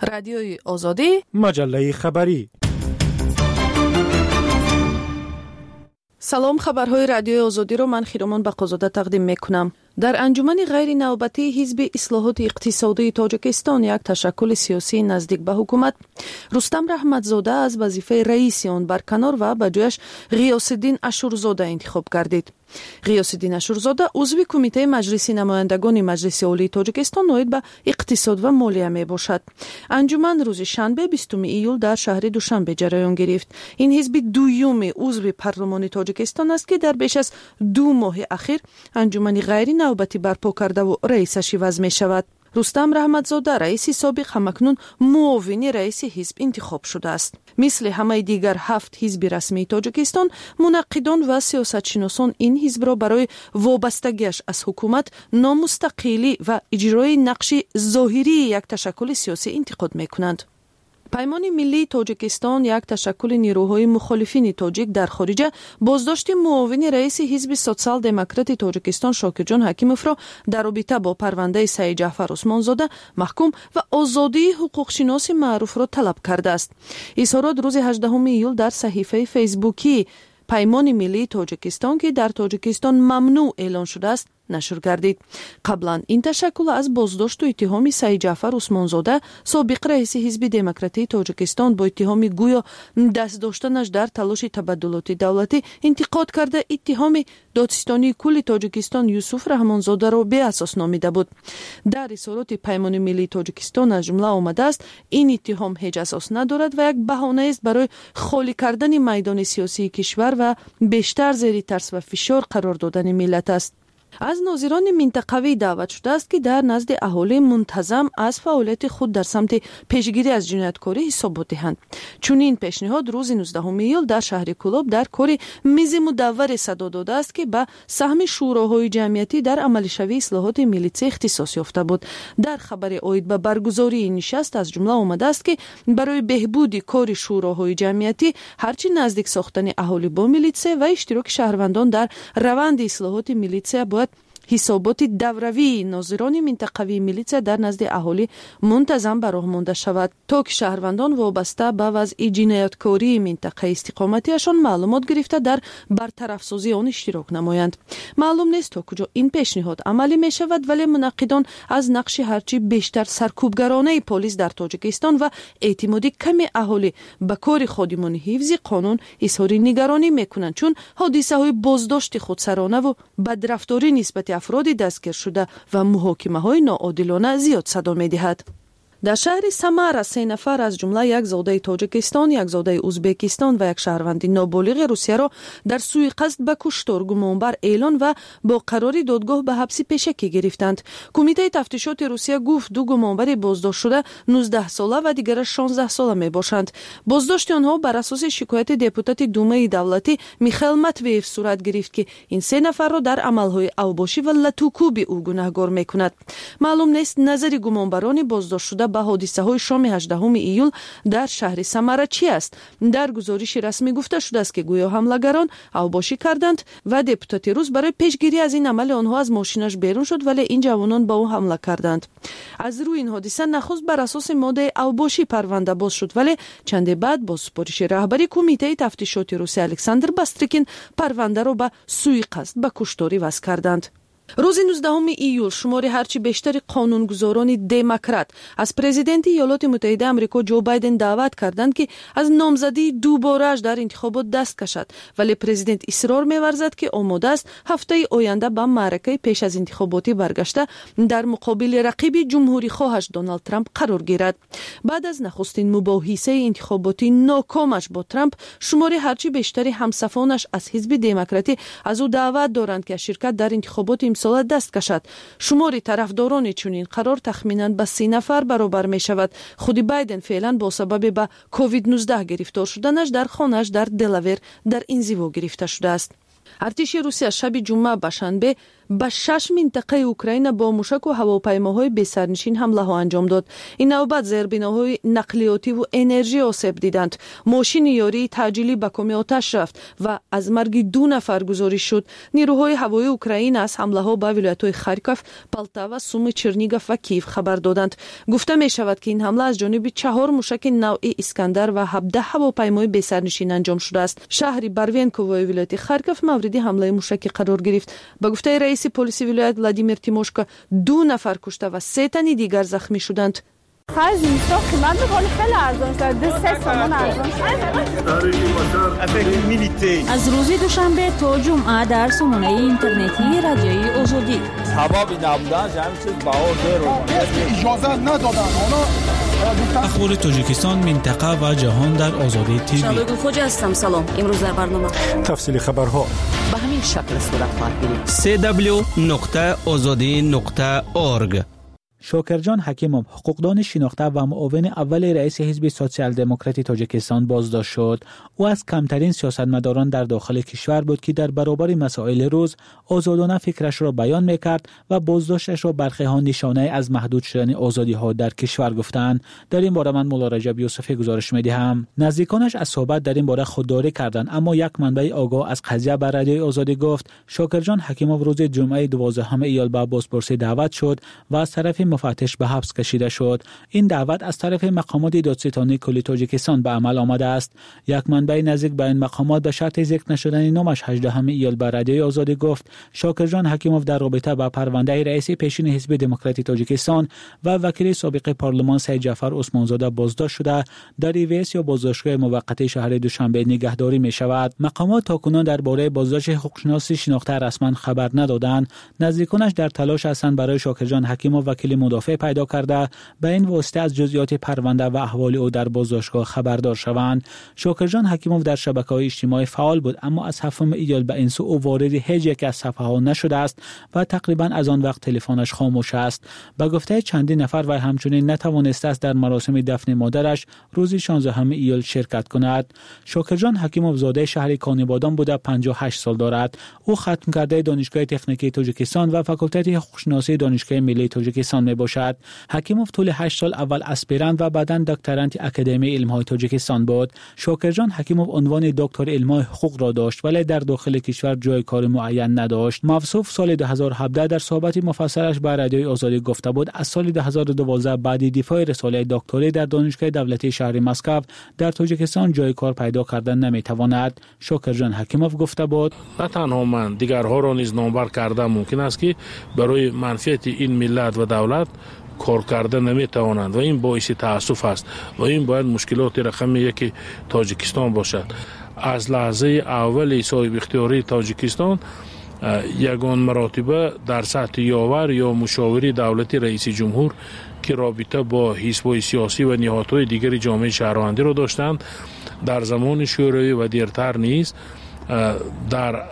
رادیوی آزادی، مجله خبری. سلام، خبرهای رادیوی آزادی رو من خیرمان بقازاده تقدیم میکنم. در انجمن غیر نوبتی حزب اصلاحات اقتصادی تاجیکستان یک تشکل سیاسی نزدیک به حکومت رستم رحمتزاده از وظیفه رئیس آن برکنار و به جایش غیاث‌الدین اشورزاده انتخاب گردید. غیاث‌الدین اشورزاده عضو کمیته مجلس نمایندگان مجلس عالی تاجیکستان نائب به اقتصاد و مالیه می باشد. انجمن روز شنبه 20 ایول در شهر دوشنبه جریان گرفت. این حزب دوم عضو پارلمان تاجیکستان است که در بیش از 2 ماه اخیر انجمن غیر نوبتی برپا کرده و رئیسش عوض می شود. رستم رحمتزاده رئیس سابق همکنون معاون رئیس حزب انتخاب شده است. مثل همه دیگر 7 حزب رسمی تاجیکستان، منقدان و سیاستشناسان این حزب را برای وابستگیش از حکومت، نامستقلی و اجرای نقش ظاهری یک تشکل سیاسی انتقاد می کنند. پیمان ملی تاجیکستان، یک تشکل نیروهای مخالفین تاجیک در خارج، بازداشت معاون رئیس حزب سوسیال دموکرات تاجیکستان شاکرجان حکیموف را در رابطه با پرونده سعید جعفر عثمانزاده محکوم و آزادی حقوقشناس معروف را طلب کرده است. اظهارات روز 18 ایول در صحیفه فیسبوکی پیمان ملی تاجیکستان که در تاجیکستان ممنوع اعلان شده است نشر گردید. قبلا این تشکل از بازداشت و اتهام سعید جعفر عثمانزاده، سابق رئیس حزب دموکراتی تاجیکستان، با اتهام گویا دست داشتنش در تلاش تبادلات دولتی انتقاد کرده اتهام دادستانی کل تاجیکستان یوسف رحمانزاده را بی اساس نامیده بود. در اظهارات پیمان ملی تاجیکستان از جمله آمده است این اتهام هیچ اساس ندارد و یک بهانه است برای خالی کردن میدان سیاسی کشور و بیشتر زیر ترس و فشار قرار دادن ملت است. از ناظران منطقوی دعوت شده است که در نزد اهالی منتظم از فعالیت خود در سمت پیشگیری از جنایتکاری حسابات دهند. چنین پیشنهاد روز 19 ایول در شهر کولاب در کار میز مدور صدا داده است که به سهم شوراهای جمعیتی در عملشوی اصلاحات میلیسی اختصاص یافته بود. در خبر عاید به برگزاری این نشست از جمله آمده است که برای بهبود کار شوراهای جمعیتی هرچی نزدیک ساختن اهالی با میلیسی و اشتراک شهروندان در روند اصلاحات میلیسی باید حسابات دوروی ناظران منطقوی میلیسیا در نزد اهالی منتظم به راه مانده شود تا که شهروندان وابسته به وضع جنایتکاری منطقه استقامتیشان معلومات گرفته در برطرف سازی آن اشتراک نمایند. معلوم نیست تا کجا این پیشنهاد عملی می شود، ولی منقدان از نقش هرچی بیشتر سرکوبگرانه پلیس در تاجیکستان و اعتماد کم اهالی به کار خادمان حفظ قانون اظهار نگرانی می کنند، چون حادثه های بازداشت خودسرانه و بدرفتاری نسبت افراد دستگیر شده و محاکمه های ناعادلانه زیاد صدا می دهد. در شهر سمر 3 نفر از جمله یک زاده تاجیکستان، یک زاده ازبکستان و یک شهروند نابالغ روسیه را در سوی قصد به کشتار گمانبر اعلان و با قرار دادگاه به حبس پیشکی گرفتند. کمیته تفتیشات روسیه گفت 2 گمانبر بازداشت شده 19 ساله و دیگر 16 ساله می باشند. بازداشت آنها بر اساس شکایت دپوتات دومه دولتی میخائیل ماتویف صورت گرفت که این 3 نفر را در عملهای اوباشی و لطوکوب او گناهکار میکند. معلوم نیست نظر گمانبران بازداشت شده به حادثه های شام 18 ایول در شهر سمر چی است. در گزارش رسمی گفته شده است که گویا حملهگران اوباشی کردند و دپوتات روس برای پیشگیری از این عمل آنها از ماشینش بیرون شد، ولی این جوانان به او حمله کردند. از روی این حادثه نخست بر اساس ماده اوباشی پرونده باز شد، ولی چند بعد با سپارش رهبری کمیته تفتیشات روسی الکساندر باستریکین پرونده را به سوی قصد به کشتاری وضع کردند. روز 19 ایول شمار هرچی بیشتر قانونگذاران دموکرات از پرزیدنت ایالات متحده آمریکا جو بایدن دعوت کردند که از نامزدی دوباره‌اش در انتخابات دست کشد، ولی پرزیدنت اصرار می‌ورزد که آماده است هفته آینده به معرکه پیش از انتخاباتی برگشته در مقابل رقیب جمهوری خواهش دونالد ترامپ قرار گیرد. بعد از نخستین مباحثه انتخاباتی ناکامش با ترامپ، شمار هرچی بیشتر همصفانش از حزب دموکراتی از او دعوت دارند که شرکت در انتخابات امسال دست کشد. شمار طرفداران چنین قرار تخمیناً به 30 نفر برابر می شود. خود بایدن فعلا با سبب به کووید 19 گرفتار شدنش در خانه‌اش در دلاویر در انزوا گرفته شده است. ارتش روسیه شب جمعه به شنبه به 6 منطقه اوکراین با موشک و هواپیماهای بی‌سرنشین حمله ها انجام داد. این نوبت زیربناهای نقلیاتی و انرژی آسیب دیدند. ماشین یاری تعجیلی به کام آتش رفت و از مرگ 2 نفر گزارش شد. نیروهای هوایی اوکراین از حمله ها به ولایت‌های خارکوف، پالتاوا، سومی، چرنیگوف و کیف خبر دادند. گفته می شود که این حمله از جانب 4 موشک نوع اسکندر و 17 هواپیمای بی‌سرنشین انجام شده است. شهر باروینکوو ولایت خارکوف مورد حمله موشکی قرار گرفت. به گفته رئیس پلیس ولایت ولادیمیر تیموشکا 2 نفر کشته و 3 تن دیگر زخمی شدند. خرج میشه قیمت خیلی ارزان شد. 2-3 تومان ارزان شد. از روز دوشنبه تا جمعه در سامانه اینترنتی رادیوی آزادی حبابی نبودن همین چیز بها زیر اجازه ندادن. اخبار تاجیکستان، منطقه و جهان در آزادی تیوی. شبگو خوجا هستم. سلام. امروز در برنامه تفصیل خبرها به همین شکل صورت خواهد گرفت. www.azadi.org. شاکرجان حکیموف، حقوقدان شناخته و معاون اول رئیس حزب سوسیال دموکراتی تاجیکستان بازداشت شد. او از کمترین سیاستمداران در داخل کشور بود که در برابر مسائل روز آزادانه فکرش را بیان میکرد و بازداشتش را برخی ها نشانه از محدود شدن آزادی ها در کشور گفتند. در این باره من مولا رجب یوسفی گزارش میدهم. نزدیکانش از صحبت در این باره خودداری کردند، اما یک منبع آگاه از قضیه بر رادیوی آزادی گفت شاکرجان حکیموف روز جمعه 12 ایار به بازپرسی دعوت شد و از طرف مفتش به حبس کشیده شد. این دعوت از طرف مقامات دادستانی کل تاجیکستان به عمل آمده است. یک منبع نزدیک به این مقامات به شرط ذکر نشدن نامش 18 ایار به رادیوی آزادی گفت شاکرجان حکیموف در رابطه با پرونده رئیس پیشین حزب دموکراتی تاجیکستان و وکیل سابق پارلمان سید جعفر عثمانزاده بازداشت شده در ایویس یا بازداشتگاه موقت شهر دوشنبه نگهداری می شود. مقامات تاکنون درباره بازداشت حقوقشناس شناخته رسما خبر ندادند. نزدیکانش در تلاش هستند برای شاکرجان حکیموف وکیل مدافع پیدا کرده به این واسطه از جزئیات پرونده و احوال او در بازداشتگاه خبردار شوند. شاکرجان حکیموف در شبکه‌های اجتماعی فعال بود، اما از 7 ایار به این سو او وارد هیچ یک از صفحه‌ها نشده است و تقریبا از آن وقت تلفنش خاموش است. به گفته چندین نفر و همچنین نتوانسته است در مراسم دفن مادرش روز 16 ایار شرکت کند. شاکرجان حکیموف زاده شهر کانیبادان بوده، 58 سال دارد. او ختم کرده دانشگاه تکنیکی تاجیکستان و فاکولته حقوقشناسی دانشگاه ملی تاجیکستان میباشد. حکیموف طول 8 سال اول اسپیرانت و بعداً دکترانت اکادمی علم‌های تاجیکستان بود. شاکرجان حکیموف عنوان دکتر علم‌های حقوق را داشت ولی در داخل کشور جای کار معین نداشت. موصوف سال 2017 در صحبت مفصلش با رادیوی آزادی گفته بود از سال 2012 بعد دفاع رساله دکتری در دانشگاه دولتی شهر مسکو در تاجیکستان جای کار پیدا کردن نمیتواند. شاکرجان حکیموف گفته بود نه تنها من، دیگرها را نیز نامبر کرده ممکن است که برای منفعت این ملت و دولت کار کرده نمیتوانند و این باعث تأسف است و این باید مشکلات رقم 1 تاجیکستان باشد. از لحظه اول صاحب اختیاری تاجیکستان یگان مراتبه در سطح یاور یا مشاوری دولتی رئیس جمهور که رابطه با حزب‌های سیاسی و نهادهای دیگر جامعه شهروندی را داشتند در زمان شوروی و دیرتر نیز در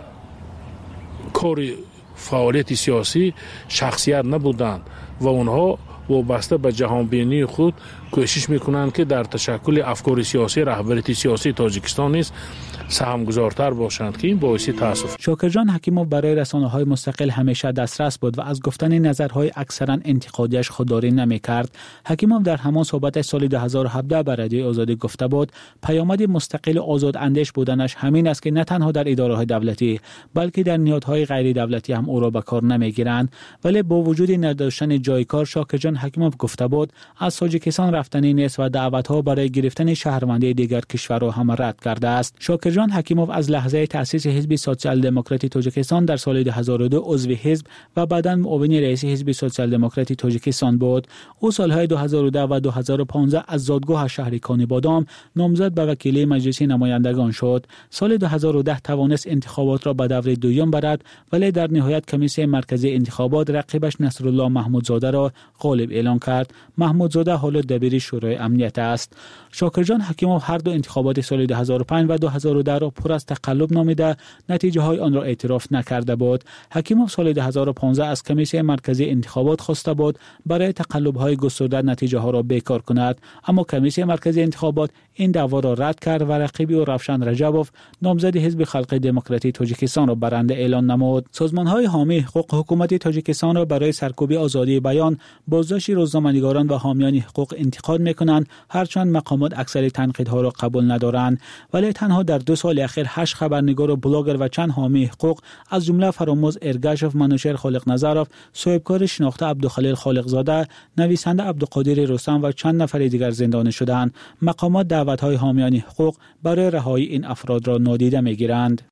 کار فعالیت سیاسی شخصیت نبودند و اونها وابسته به جهانبینی خود کوشش میکنند که در تشکل افکار سیاسی رهبریت سیاسی تاجیکستان نیز سهمگذارتر باشند که این باعث تأسف. شاکرجان حکیموف برای رسانه‌های مستقل همیشه دسترس بود و از گفتن نظرهای اکثرا انتقادیش خودداری نمی‌کرد. حکیموف در همان صحبت سال 2017 بر رادیوی آزادی گفته بود پیامد مستقل و آزاد اندیش بودنش همین است که نه تنها در اداره‌های دولتی بلکه در نهادهای غیر دولتی هم او را به کار نمی‌گیرند. ولی با وجود نداشتن جای کار شاکرجان حکیموف گفته بود از تاجیکستان رفتنی نیست و دعوت‌ها برای گرفتن شهروندی دیگر کشورها هم رد کرده است. شاکرجان حکیموف از لحظه تأسیس حزب سوسیال دموکراتی تاجیکستان در سال 2002 عضو حزب و بعداً معاون رئیس حزب سوسیال دموکراتی تاجیکستان بود. او سالهای 2010 و 2015 از زادگاه شهر کانیبادام نامزد به وکیلی مجلس نمایندگان شد. سال 2010 توانست انتخابات را به دور دوم برد ولی در نهایت کمیسیون مرکزی انتخابات رقیبش نصرالله محمودزاده را غالب اعلام کرد. محمودزاده حالا دبیر شورای امنیت است. شاکرجان حکیموف هر دو انتخابات سال 2005 و 2010 2014 را پر از تقلب نامیده نتیجه های آن را اعتراف نکرده بود. حکیموف سال 2015 از کمیسیون مرکزی انتخابات خواسته بود برای تقلب های گسترده نتیجه ها را بیکار کند، اما کمیسیون مرکزی انتخابات این دعوا را رد کرد و رقیبی او روشن رجبوف نامزد حزب خلق دموکراتی تاجیکستان را برنده اعلان نمود. سازمان های حامی حقوق حکومت تاجیکستان را برای سرکوبی آزادی بیان، بازداشت روزنامه‌نگاران و حامیان حقوق انتقاد میکنند، هرچند مقامات اکثر تنقیدها را قبول ندارند. ولی تنها در 2 سال اخیر 8 خبرنگار و بلاگر و چند حامی حقوق از جمله فراموز ارگاشف، منوشر خالق نظرف، صاحبکار شناخته عبدالخلیل خالقزاده، نویسنده عبدالقادر رستم و چند نفر دیگر زندانی شدند. مقامات دعوت‌های حامیان حقوق برای رهایی این افراد را نادیده می‌گیرند.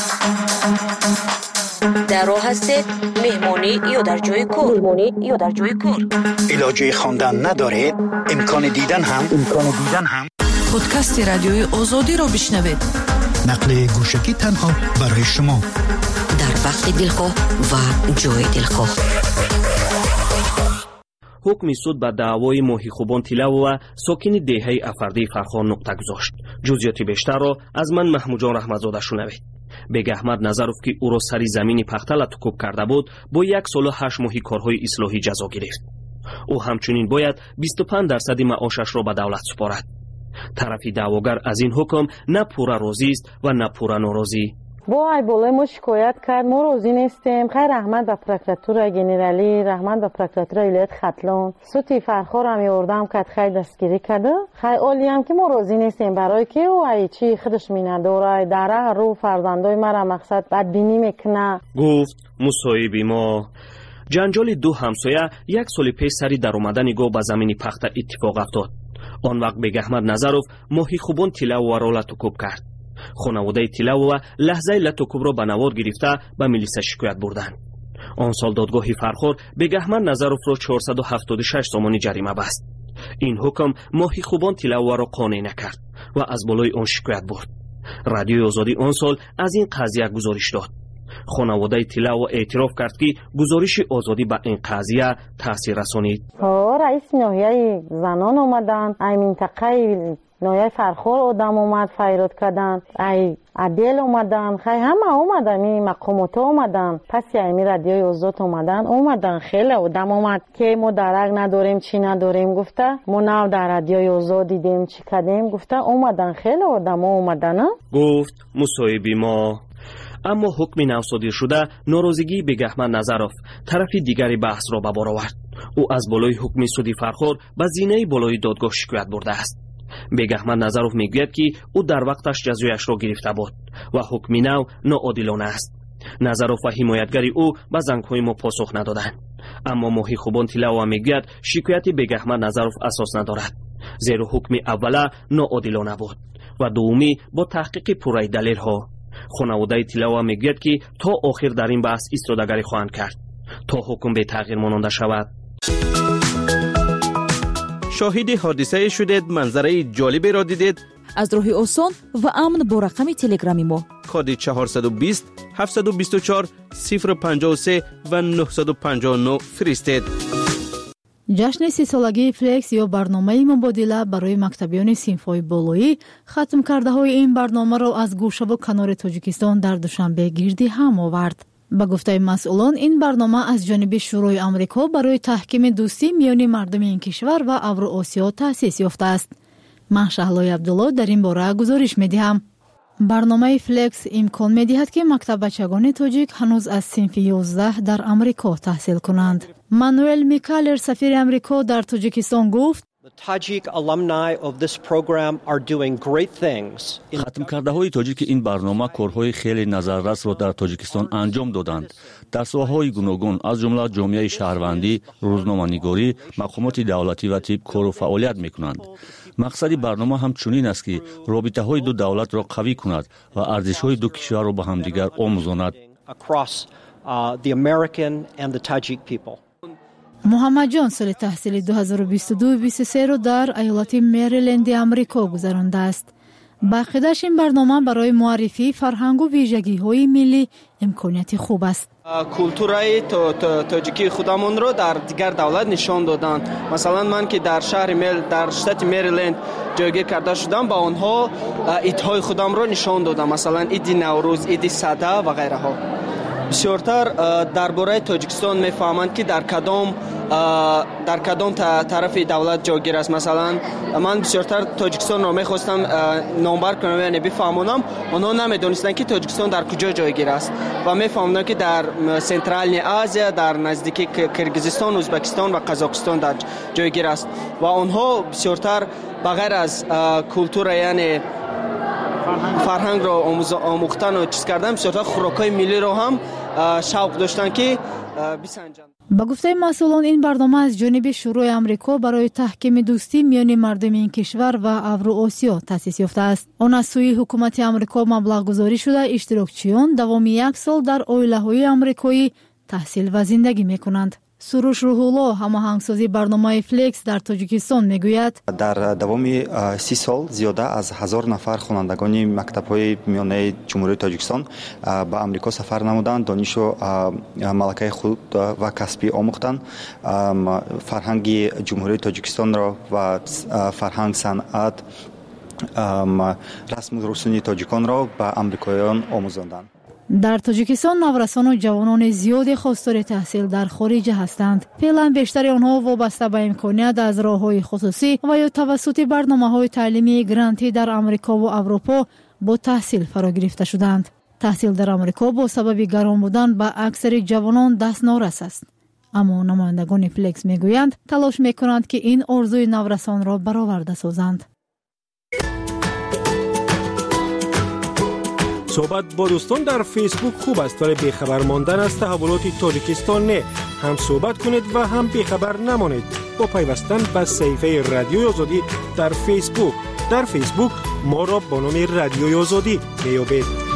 در راه هستید مهمانی یا در جای کار علاجه خواندن ندارید، امکان دیدن هم پادکست رادیوی آزادی را بشنوید. نقل گوشکی تنها برای شما در وقت دلخواه و جای دلخواه. حکم سود به دعوای ماهی خوبان تیلو و ساکن دهه افردی فرخان نقطه گذاشت. جزئیات بیشتر را از من محمود جان رحمتزاده شنوید. بیگ احمد نظروف که او را سری زمین پختل تکوب کرده بود، با 1 سال و 8 ماهی کارهای اصلاحی جزا گرفت. او همچنین باید 25% معاشش را به دولت سپارد. طرف دعواگر از این حکم نه پورا راضی است و نه پورا ناراضی. با ای بالای ما شکایت کرد، ما راضی نیستیم. خیر رحمت به پروکراتور گنرالی، رحمت به پروکراتور ولایت ختلان، سوتی فرخار هم یوردم کرد، خیر دستگیری کرده. خیر اولی هم که ما راضی نیستیم برای که او ای چی خودش مینداره، دره رو فرزندای مرا مقصد بدبینی میکنه. گفت مصاحبه ما جنجال 2 همسایه 1 سال پیش سری در اومدن گاو به زمین پخته اتفاق افتاد. آن وقت بیگ احمد نظروف ماهی خوبان تیلو و را لطوکوب کرد. خانواده تیلو و لحظه لطوکوب را به نوار گرفته به میلیسا شکایت بردند. آن سال دادگاه فرخار بیگ احمد نظروف را 476 تومانی جریمه بست. این حکم ماهی خوبان تیلو را قانع نکرد و از بالای آن شکایت برد. رادیوی آزادی آن سال از این قضیه گزارش داد. خانواده تیلو اعتراف کرد که گزارش آزادی به این قضیه تاثیر رسانید. رئیس ناحیه زنان اومدن، ای منطقه ناحیه فرخار آدم اومد فریاد کردن، ای عدل اومدن، خیلی همه اومدن، این مقامات اومدن، پس یعنی رادیوی آزاد اومدن خیلی آدم اومد که ما درک نداریم چی نداریم. گفته ما نه در رادیوی آزاد دیدیم چی کردیم. گفته اومدن خیلی آدم اومدن. گفت مصاحبه ما. اما حکم نوصادر شده ناراضگی بیگ احمد نظروف طرف دیگری بحث را به بار آورد. او از بالای حکم سودی فرخار به زینه بالای دادگاه شکایت برده است. بیگ احمد نظروف میگوید که او در وقتش جزایش را گرفته بود و حکم نو ناعادلانه است. نظروف و حمایتگری او به زنگ‌های ما پاسخ ندادند. اما ماهی خوبان تیلو میگوید شکایت بیگ احمد نظروف اساس ندارد، زیرا حکم اوله ناعادلانه بود و دومی با تحقیق پوره دلیل ها. خانواده تیلو میگوید که تا آخر در این بحث ایستادگی خواهند کرد تا حکم به تغییر ماننده شود. شاهد حادثه شدید، منظره جالبی را دیدید؟ از راه آسان و امن با رقم تلگرامی ما کد 420 724 053 و 959 فرستید. جشن 30 سالگی فلکس یا برنامه مبادله برای مکتبیان صنف‌های بالایی ختم کرده های این برنامه را از گوشه و کنار تاجیکستان در دوشنبه گردی هم آورد. به گفته مسئولان این برنامه از جانب شورای آمریکا برای تحکیم دوستی میان مردم این کشور و اوراسیا تأسیس یافته است. من شهلای عبدالله در این باره گزارش می‌دهم. برنامه فلکس امکان می‌دهد که مکتب بچگان تاجیک هنوز از صنف 11 در آمریکا تحصیل کنند. مانوئل میکالر سفیر آمریکا در تاجیکستان گفت ختم کرده های تاجیک این برنامه کارهای خیلی نظررس را در تاجیکستان انجام دادند. در ساحه‌های گوناگون از جمله جامعه شهروندی، روزنامه‌نگاری، مقامات دولتی و طب کار و فعالیت می‌کنند. مقصد برنامه همچنین است که رابطه‌های دو دولت را قوی کند و ارزش‌های دو کشور را به همدیگر آموزاند. محمد جان سال تحصیلی 2022-23 را در ایالت مریلند آمریکا گذرانده است. بقیدش این برنامه برای معرفی فرهنگ و ویژگی‌های ملی امکانیت خوب است. کلتورای تاجیکی خودمون رو در دیگر دولت نشان دادن. مثلا من که در در شتات مریلند جایگیر کرده شدم، با آنها ایدهای خودم رو نشان دادم، مثلا ایدی نوروز، ایدی سده و غیره ها. بسیارتر درباره تاجیکستان میفهمند که در کدام طرف دولت جایگیر است. مثلا من بسیارتر تاجیکستان رو میخواستم نامبر کنم، یعنی بفهمونم، آنها نمیدونستند که تاجیکستان در کجا جایگیر است و میفهموندن که در سنترال آسیا، در نزدیکی کرگیزستان، ازبکستان و قزاقستان در جایگیر است و آنها بسیارتر بغیر از کلتور یعنی فرهنگ رو آموختن و چیز کردن، بسیارتر خوراکای ملی رو هم شوق داشتن که بسنجند. با گفته مسئولان این برنامه از جانب شورای آمریکا برای تحکیم دوستی میان مردم این کشور و اوراسیا تأسیس یافته است. آن از سوی حکومت آمریکا مبلغ گذاری شده اشتراکچیان دوام 1 سال در عائله‌های آمریکایی تحصیل و زندگی میکنند. سروش روح‌الله، هماهنگسازی برنامه فلکس در تاجیکستان میگوید در دوام 30 سال زیاده از 1000 نفر خوانندگان مکتب‌های میانه جمهوری تاجیکستان به آمریکا سفر نمودند، دانش و ملکه خود و کسبی آموختند، فرهنگ جمهوری تاجیکستان را و فرهنگ، صنعت، رسم و رسوم تاجیکان را به آمریکاییان آموزاندند. در تاجیکستان نورسان و جوانان زیادی خواستار تحصیل در خارج هستند. فعلا بیشتر آنها وابسته به امکانیت از راه‌های خصوصی و یا توسط برنامه‌های تعلیمی گرانتی در آمریکا و اروپا با تحصیل فرا گرفته شدند. تحصیل در آمریکا با سبب گران بودن به اکثر جوانان دست نارس است. اما نمایندگان فلکس میگویند تلاش میکنند که این آرزوی نورسان را برآورده سازند. صحبت با دوستان در فیسبوک خوب است، ولی بیخبر ماندن از تحولات تاجیکستان نه. هم صحبت کنید و هم بیخبر نمانید با پیوستن به صفحه رادیوی آزادی در فیسبوک. در فیسبوک ما را با نام رادیوی آزادی میابید.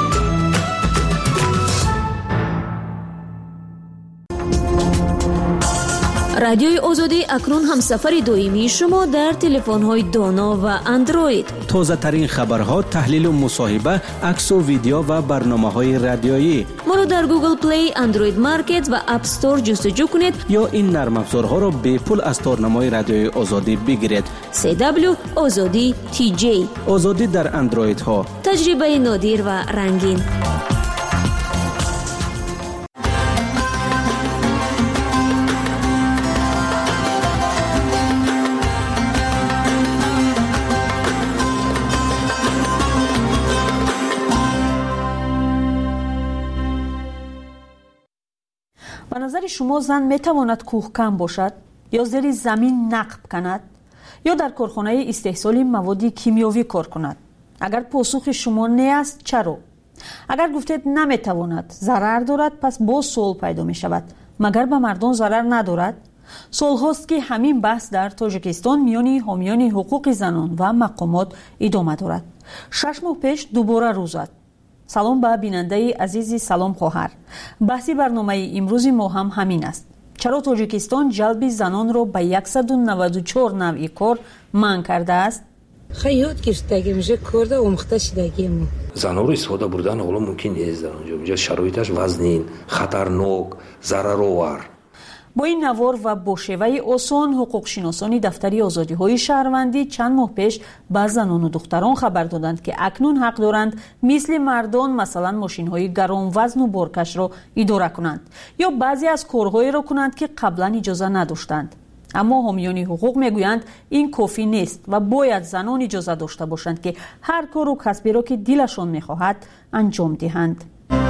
رادیوی آزادی اکنون همسفر دائمی شما در تلفن‌های دانا و اندروید. تازه ترین خبرها، تحلیل و مصاحبه، عکس و ویدیو و برنامه‌های رادیویی. ما را در گوگل پلی، اندروید مارکت و اپ استور جستجو کنید یا این نرم افزارها را به پول از تارنمای رادیوی آزادی بگیرید. CW آزادی TJ. آزادی در اندروید ها. تجربه نادر و رنگین. به نظر شما زن میتواند کوهکن باشد یا زیر زمین نقب کند یا در کارخانه استحصال مواد کیمیاوی کار کند؟ اگر پاسخ شما نه است چرا؟ اگر گفتید نمیتواند، ضرر دارد، پس باز سوال پیدا می شود مگر به مردم ضرر ندارد؟ سال هاست که همین بحث در تاجیکستان میان حامیان حقوق زنان و مقامات ادامه دارد. 6 ماه پیش دوباره روز زد. سلام به بیننده عزیزی، سلام خواهر. بحثی برنامه امروز ما هم همین است. چرا تاجیکستان جلب زنان را به 194 نوع کار منع کرده است؟ خیلی گرفتگی میشه کرده آموخته شدگی ما. زنها رو استفاده بردن حالا ممکن نیست در اونجا شرایطش وزنین، خطرناک، ضررآور. با این نوار و با شیوه آسان حقوق شناسان دفتری آزادی های شهروندی چند ماه پیش به زنان و دختران خبر دادند که اکنون حق دارند مثل مردان مثلا ماشین های گران وزن و بارکش را اداره کنند یا بعضی از کارهایی را کنند که قبلا اجازه نداشتند. اما حامیان حقوق میگویند این کافی نیست و باید زنان اجازه داشته باشند که هر کار و کسبی را که دلشان میخواهد انجام دهند.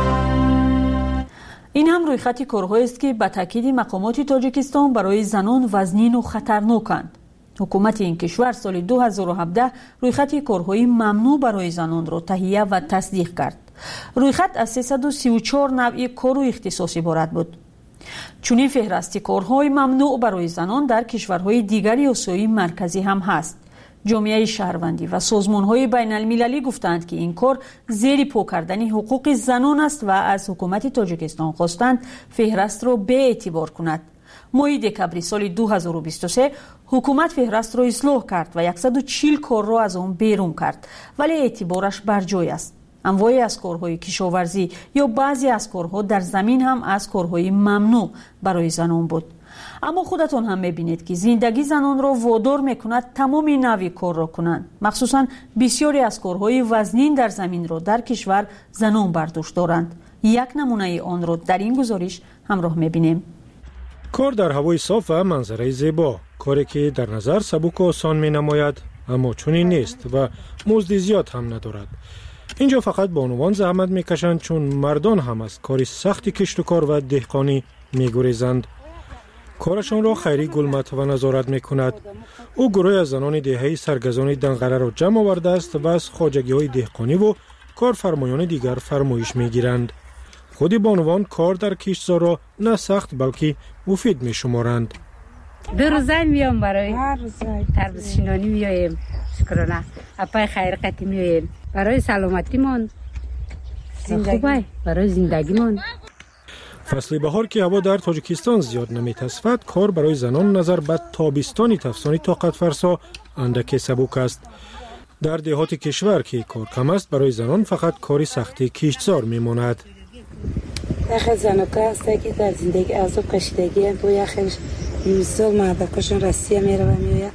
این هم رویخط کارهایی است که به تاکید مقامات تاجیکستان برای زنان وزنین و خطرناکند. حکومت این کشور سال 2017 رویخط کارهای ممنوع برای زنان را تهیه و تصدیق کرد. رویخط از 334 نوع کار و اختصاص عبارت بود. چنین فهرست کارهای ممنوع برای زنان در کشورهای دیگر آسیای مرکزی هم هست. جامعه شهروندی و سازمان‌های بین‌المللی گفتند که این کار زیر پا کردن حقوق زنان است و از حکومت تاجیکستان خواستند فهرست را به اعتبار کند. ماه دکامبر سال 2023 حکومت فهرست را اصلاح کرد و 140 کار را از آن بیرون کرد، ولی اعتبارش بر جای است. انواعی از کارهای کشاورزی یا بعضی از کارها در زمین هم از کارهای ممنوع برای زنان بود. اما خودتون هم میبینید که زندگی زنان را وادار میکند تمام نوع کار را کنند. مخصوصا بسیاری از کارهای وزنین در زمین را در کشور زنان برداشت دارند. یک نمونه آن را در این گزارش همراه میبینیم. کار در هوای صاف و منظره زیبا، کاری که در نظر سبک و آسان می نماید، اما چنین نیست و مزد زیاد هم ندارد. اینجا فقط بانوان زحمت میکشند چون مردان هم از کار سخت کشت و کار و دهقانی میگریزند. کارشان را خیری گلمت و نظارت میکند. او گروه از زنان دهه‌ای سرگزان دنقره را جمع آورده است و از خواجگی‌های دهقانی و کارفرمایان دیگر فرمایش میگیرند. خود بانوان کار در کشتزار را نه سخت بلکه مفید میشمارند. دو روزه میام برای تربیت شینانی میایم، شکرانه اپای خیر قتی میایم برای سلامتیمان، خوبه برای زندگیمان. فصل بهار که هوا در تاجیکستان زیاد نمیتصفد، کار برای زنان نظر به تابستانی تفسانی طاقت فرسا اندک سبک است. در دهات کشور که کار کم است، برای زنان فقط کاری سختی کشتزار میماند. یخ زنکا است که در زندگی از کشیدگی با یخش میسال مادرکشون راستی میره و میویا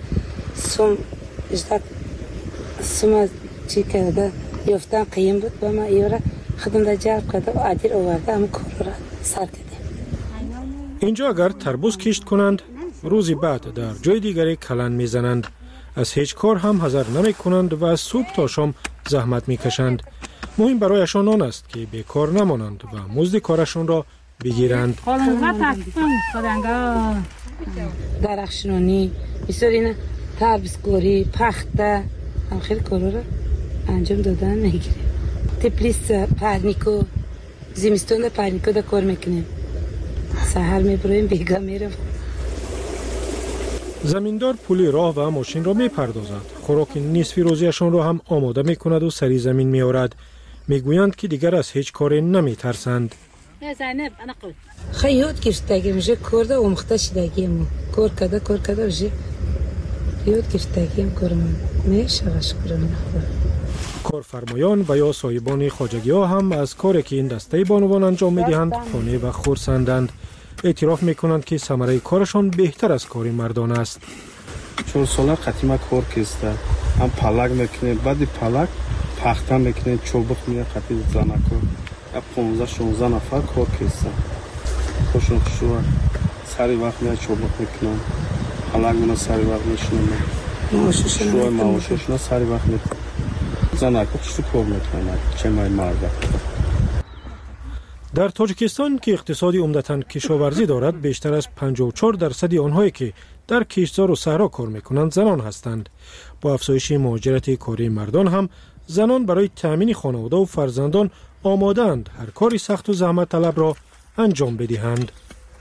سوم چی کرده یفتن قیم بود با ما ایورا خدم در جلب کرده و عدیر آورده هم کار را سر کردیم. اینجا اگر تربوز کشت کنند، روزی بعد در جای دیگری کلن میزنند. از هیچ کار هم حذر نمی کنند و از صبح تا شام زحمت میکشند. مهم برایشان آن است که بیکار نمانند و مزد کارشان را بگیرند. درخشنانی، بسیاری تربیزگاری، پخته، هم خیلی کارا را انجام دادن میگیریم. تپلیس پرنیکو، زمستون در پرنیکو در کار میکنیم. سحر میبرویم بیگا میرم. زمیندار پولی راه و ماشین را میپردازد. خوراک نصف روزیشان را هم آماده میکند و سری زمین میآورد. میگویند که دیگر از هیچ کاری نمیترسند. خیلی یاد گرفتگی میشه کرده و مخته شدگیم. کار کرده میشه یاد گرفتگیم کارم میشه شکرانه. کارفرمایان و یا صاحبان خواجگی ها هم از کاری که این دسته بانوان انجام میدهند خانه و خرسندند. اعتراف میکنند که ثمره کارشان بهتر از کار مردان است. چون سالا قدیما کار کسته هم پلک میکنه، بعد پلک پخته میکنه، چوبک میره قدیم زنکو 15-16 نفر کار کسته خوشون خوشون سری وقت میره چوبک میکنن، پلک میره سری وقت میشنن، شروع معاششون سری وقت میکنن، زنکو خوشون کار میکنن چه مای مرده. در تاجیکستان که اقتصادی عمدتاً کشاورزی دارد، بیشتر از 54% آنهایی که در کشتزار و صحرا کار میکنند زنان هستند. با افزایش مهاجرت کاری مردان هم زنان برای تأمین خانواده و فرزندان آماده‌اند هر کاری سخت و زحمت طلب را انجام بدهند.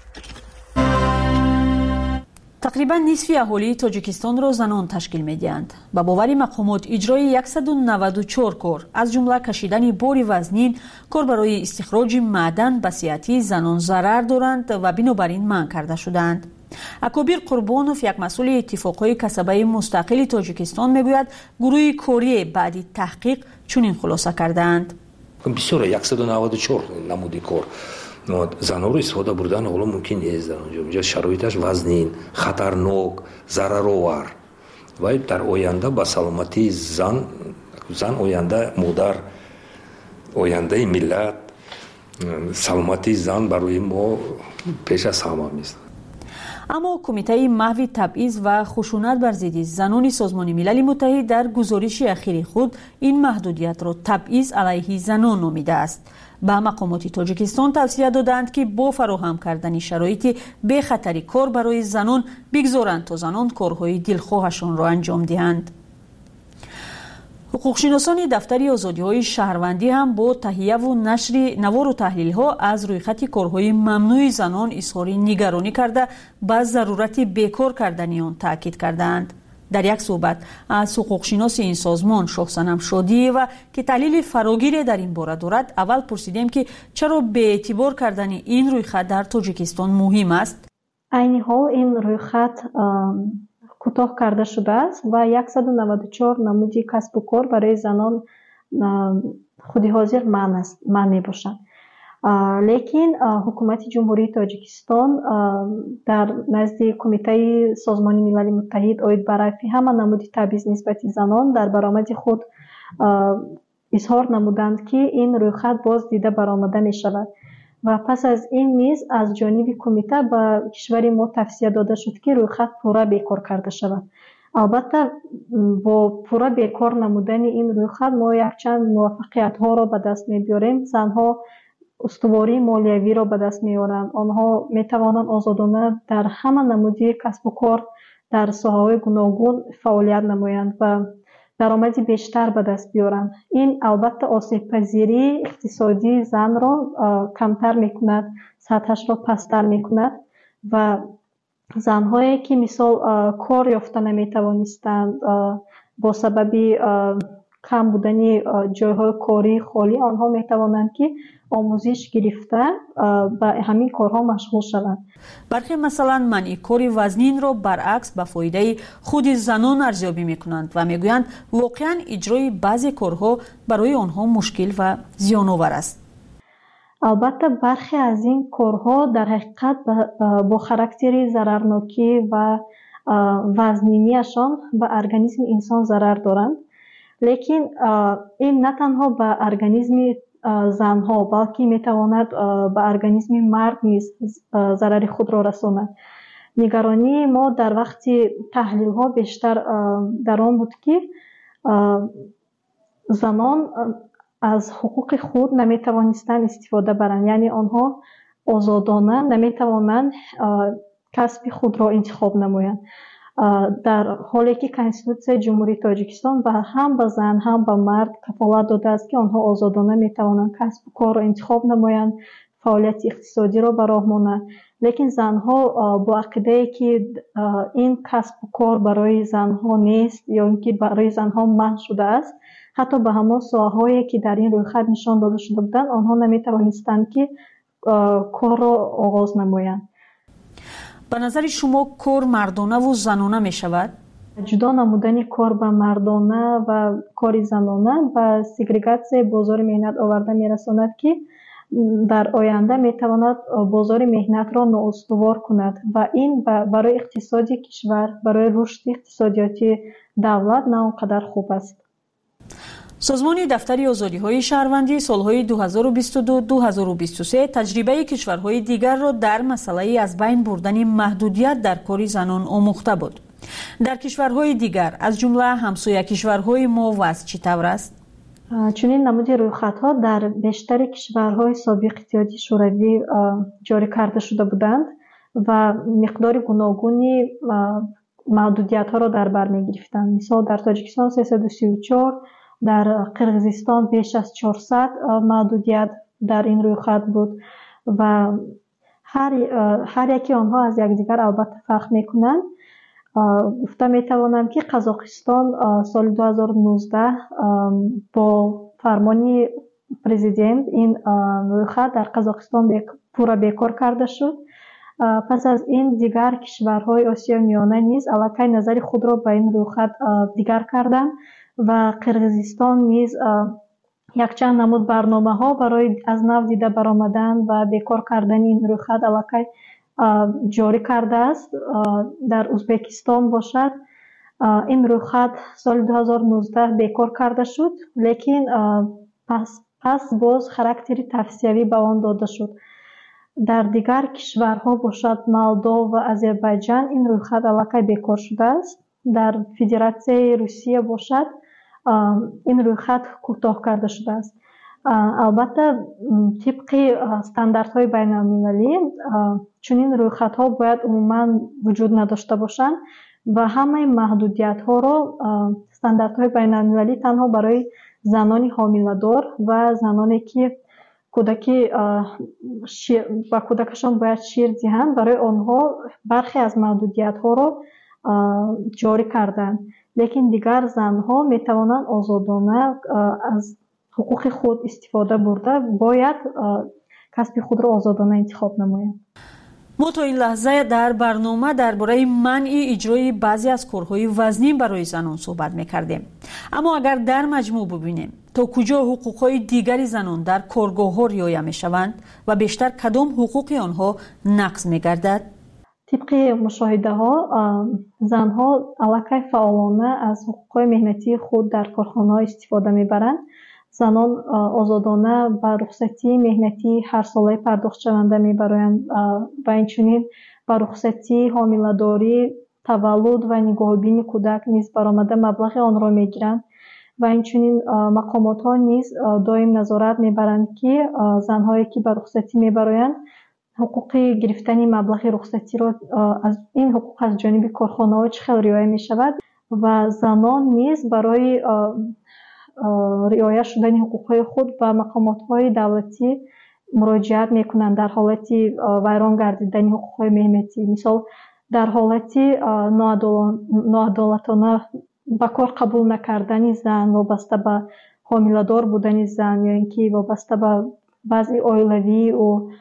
تقریبا نصف اهالی تاجیکستان را زنان تشکیل می‌دهند. با باور مقامات اجرای 194 کار از جمله کشیدن بار وزنین، کار برای استخراج معدن به صحت زنان ضرر دارند و بنابراین منع کرده شدند. اکابر قربانوف، یک مسئول اتفاقهای کسبه مستقل تاجیکستان، میگوید گروه کوری بعد تحقیق چنین خلاصه کردند. بسیار 194 نمودی کار زنان رو استفاده بردن حالا ممکن نیست. در شرایطش وزنین، خطرناک، ضررآور و در آینده با سلامتی زن آینده مادر، آینده ملت، سلامتی زن برای ما پیش از همه است. اما کمیته محو تبعیض و خشونت بر ضد زنان سازمان ملل متحد در گزارش اخیر خود این محدودیت را تبعیض علیه زنان نامیده است. به مقامات تاجیکستان توصیه دادند که با فراهم کردن شرایط بی خطری کار برای زنان بگذارند تا زنان کارهای دلخواهشان را انجام دهند. حقوقشناسان دفتر آزادی‌های شهروندی هم با تهیه و نشر نوار و تحلیل‌ها از رویخط کارهای ممنوع زنان اظهار نگرانی کرده به ضرورت بیکار کردن آن تاکید کردند. در یک صحبت از حقوقشناس این سازمان شاهصنم شادی و که تحلیل فراگیر در این باره دارد، اول پرسیدیم که چرا به اعتبار کردن این رویخط در تاجیکستان مهم است. عین حال این رویخط کوتاه کرده شده است و 194 نمودی کسب و کار برای زنان خودی حاضر من می باشند. لیکن حکومت جمهوری تاجیکستان در نزد کمیته سازمان ملل متحد اوید برای همه نمودی تبعیض نسبت زنان در برآمد خود اظهار نمودند که این رویخط باز دیده برآمده می شود و پس از این نیز از جانب کمیته به کشور ما توصیه داده شد که رویخط پورا بیکار کرده شود. البته با پورا بیکار نمودن این رویخط ما یک چند موفقیت ها را به دست می بیاریم. زنها استواری مالیوی را به دست می آورند. آنها می توانند آزادانه در همه نمودی کسب و کار در ساحه‌های گوناگون فعالیت نمایند و درآمدی بیشتر به دست بیارند. این البته آسیب پذیری اقتصادی زن را کمتر میکند، سطحش را پستر میکند و زنهایی که مثال کار یافته نمیتوانستند با سبب کم بودن جایهای کاری خالی، آنها میتوانند که آموزش گرفته به همین کارها مشغول شوند. برخی مثلا منع کار وزنین را برعکس به فایده خود زنان ارزیابی میکنند و میگویند واقعا اجرای بعضی کارها برای آنها مشکل و زیان‌آور است. البته برخی از این کارها در حقیقت با خاراکتر ضررناکی و وزنینیشان به ارگانیسم انسان ضرر دارند. لیکن این نه تنها به ارگانیسم زنها بلکه میتواند به ارگانیسم مرد نیز ضرر خود را رساند. نگرانی ما در وقت تحلیل ها بیشتر در آن بود که زنان از حقوق خود نمیتوانستند استفاده برند، یعنی آنها آزادانه نمیتوانند کسب خود را انتخاب نمایند، در حالی که کنستیتوسیون جمهوری تاجیکستان و هم به زن هم به مرد کفالت داده است که آنها آزادانه میتوانند کسب و کار را انتخاب نمایند، فعالیت اقتصادی را به راه مانند. لیکن زنها با عقیده که این کسب و کار برای زنها نیست یا اینکه برای زنها منع شده است، حتی به همان ساحه‌هایی که در این رویخط نشان داده شده بودند آنها نمیتوانستند که کار را آغاز نمایند. به نظر شما کار مردانه و زنانه می شود؟ جدا نمودن کار به مردانه و کار زنانه و سگریگاسیون بازار مهنت آورده می رساند که در آینده می تواند بازار مهنت را نااستوار کند و این برای اقتصاد کشور، برای رشد اقتصادیاتی دولت نه آنقدر خوب است. سازمان دفتر آزادی‌های شهروندی سالهای 2022-2023 تجربه کشورهای دیگر را در مسئله از بین بردن محدودیت در کار زنان آموخته بود. در کشورهای دیگر از جمله همسایه کشورهای ما وضع چطور است؟ چنین نمود رویخط‌ها در بیشتر کشورهای سابق اتحادیه شوروی جاری کرده شده بودند و مقدار گوناگونی محدودیت‌ها را در بر می‌گرفتند. مثلا در تاجیکستان 334، در قرقیزستان بیش از 400 محدودیت در این رویخط بود و هر یکی آنها از یکدیگر البته فرق میکنند. گفته میتوانم که قزاقستان سال 2019 با فرمان پرزیدنت این رویخط در قزاقستان پورا بیکار کرده شد. پس از این دیگر کشورهای آسیا میانه نیز الکی نظر خود را به این رویخط دیگر کردند و قرقیزستان نیز یک چند نمود برنامه ها برای از نو دیده برآمدن و بیکار کردن این رویخط الکی جاری کرده است. در ازبکستان باشد این رویخط سال 2019 بیکار کرده شد، لیکن پس باز خاراکتر توصیوی به آن داده شد. در دیگر کشورها باشد مولدو و آذربایجان این رویخط الکی بیکار شده است. در فدراسیون روسیه باشد این رویخط کوتاه کرده شده است. البته طبق استانداردهای بین المللی چنین رویخط ها باید عموما وجود نداشته باشند و همه محدودیت ها را استانداردهای بین المللی تنها برای زنان حامله‌دار و زنانی که با کودکشان باید شیر دهند برای آنها برخی از محدودیت ها را جاری کردند. لیکن دیگر زنها می توانند آزادانه از حقوق خود استفاده برده باید کسب خود را آزادانه انتخاب نمایند. ما تا این لحظه در برنامه درباره منع اجرای بعضی از کارهای وزنی برای زنان صحبت می‌کردیم. اما اگر در مجموع ببینیم تا کجا حقوق‌های دیگری زنان در کارگاه‌ها رعایت می‌شوند و بیشتر کدام حقوق آنها نقض می‌گردد؟ طبق مشاهده‌ها زنها علاقه فعالانه از حقوق‌های مهنتی خود در کارخانه‌ها استفاده می‌برند. زنان آزادانه به رخصتی مهنتی هر ساله پرداخت شونده می‌برند و اینچنین به رخصتی حامله‌داری، تولد و نگاهبینی کودک نیز برآمده مبلغ آن را می‌گیرند و اینچنین مقامات‌ها نیز دائم نظارت می‌برند که زن‌هایی که به رخصتی می‌برند حقوق گرفتن مبلغ رخصتی را از این حقوق از جانب کارخانه‌ها چه خیلی رعایت می‌شود و زنان نیز برای رعایت شدن حقوق‌های خود به مقامات‌های دولتی مراجعت می‌کنند در حالت ویران گردیدن حقوق‌های مهنتی. مثال در حالت ناعدالتانه به کار قبول نکردن زن وابسته به حامله‌دار بودن زن یا اینکه وابسته به بعضی اویلوی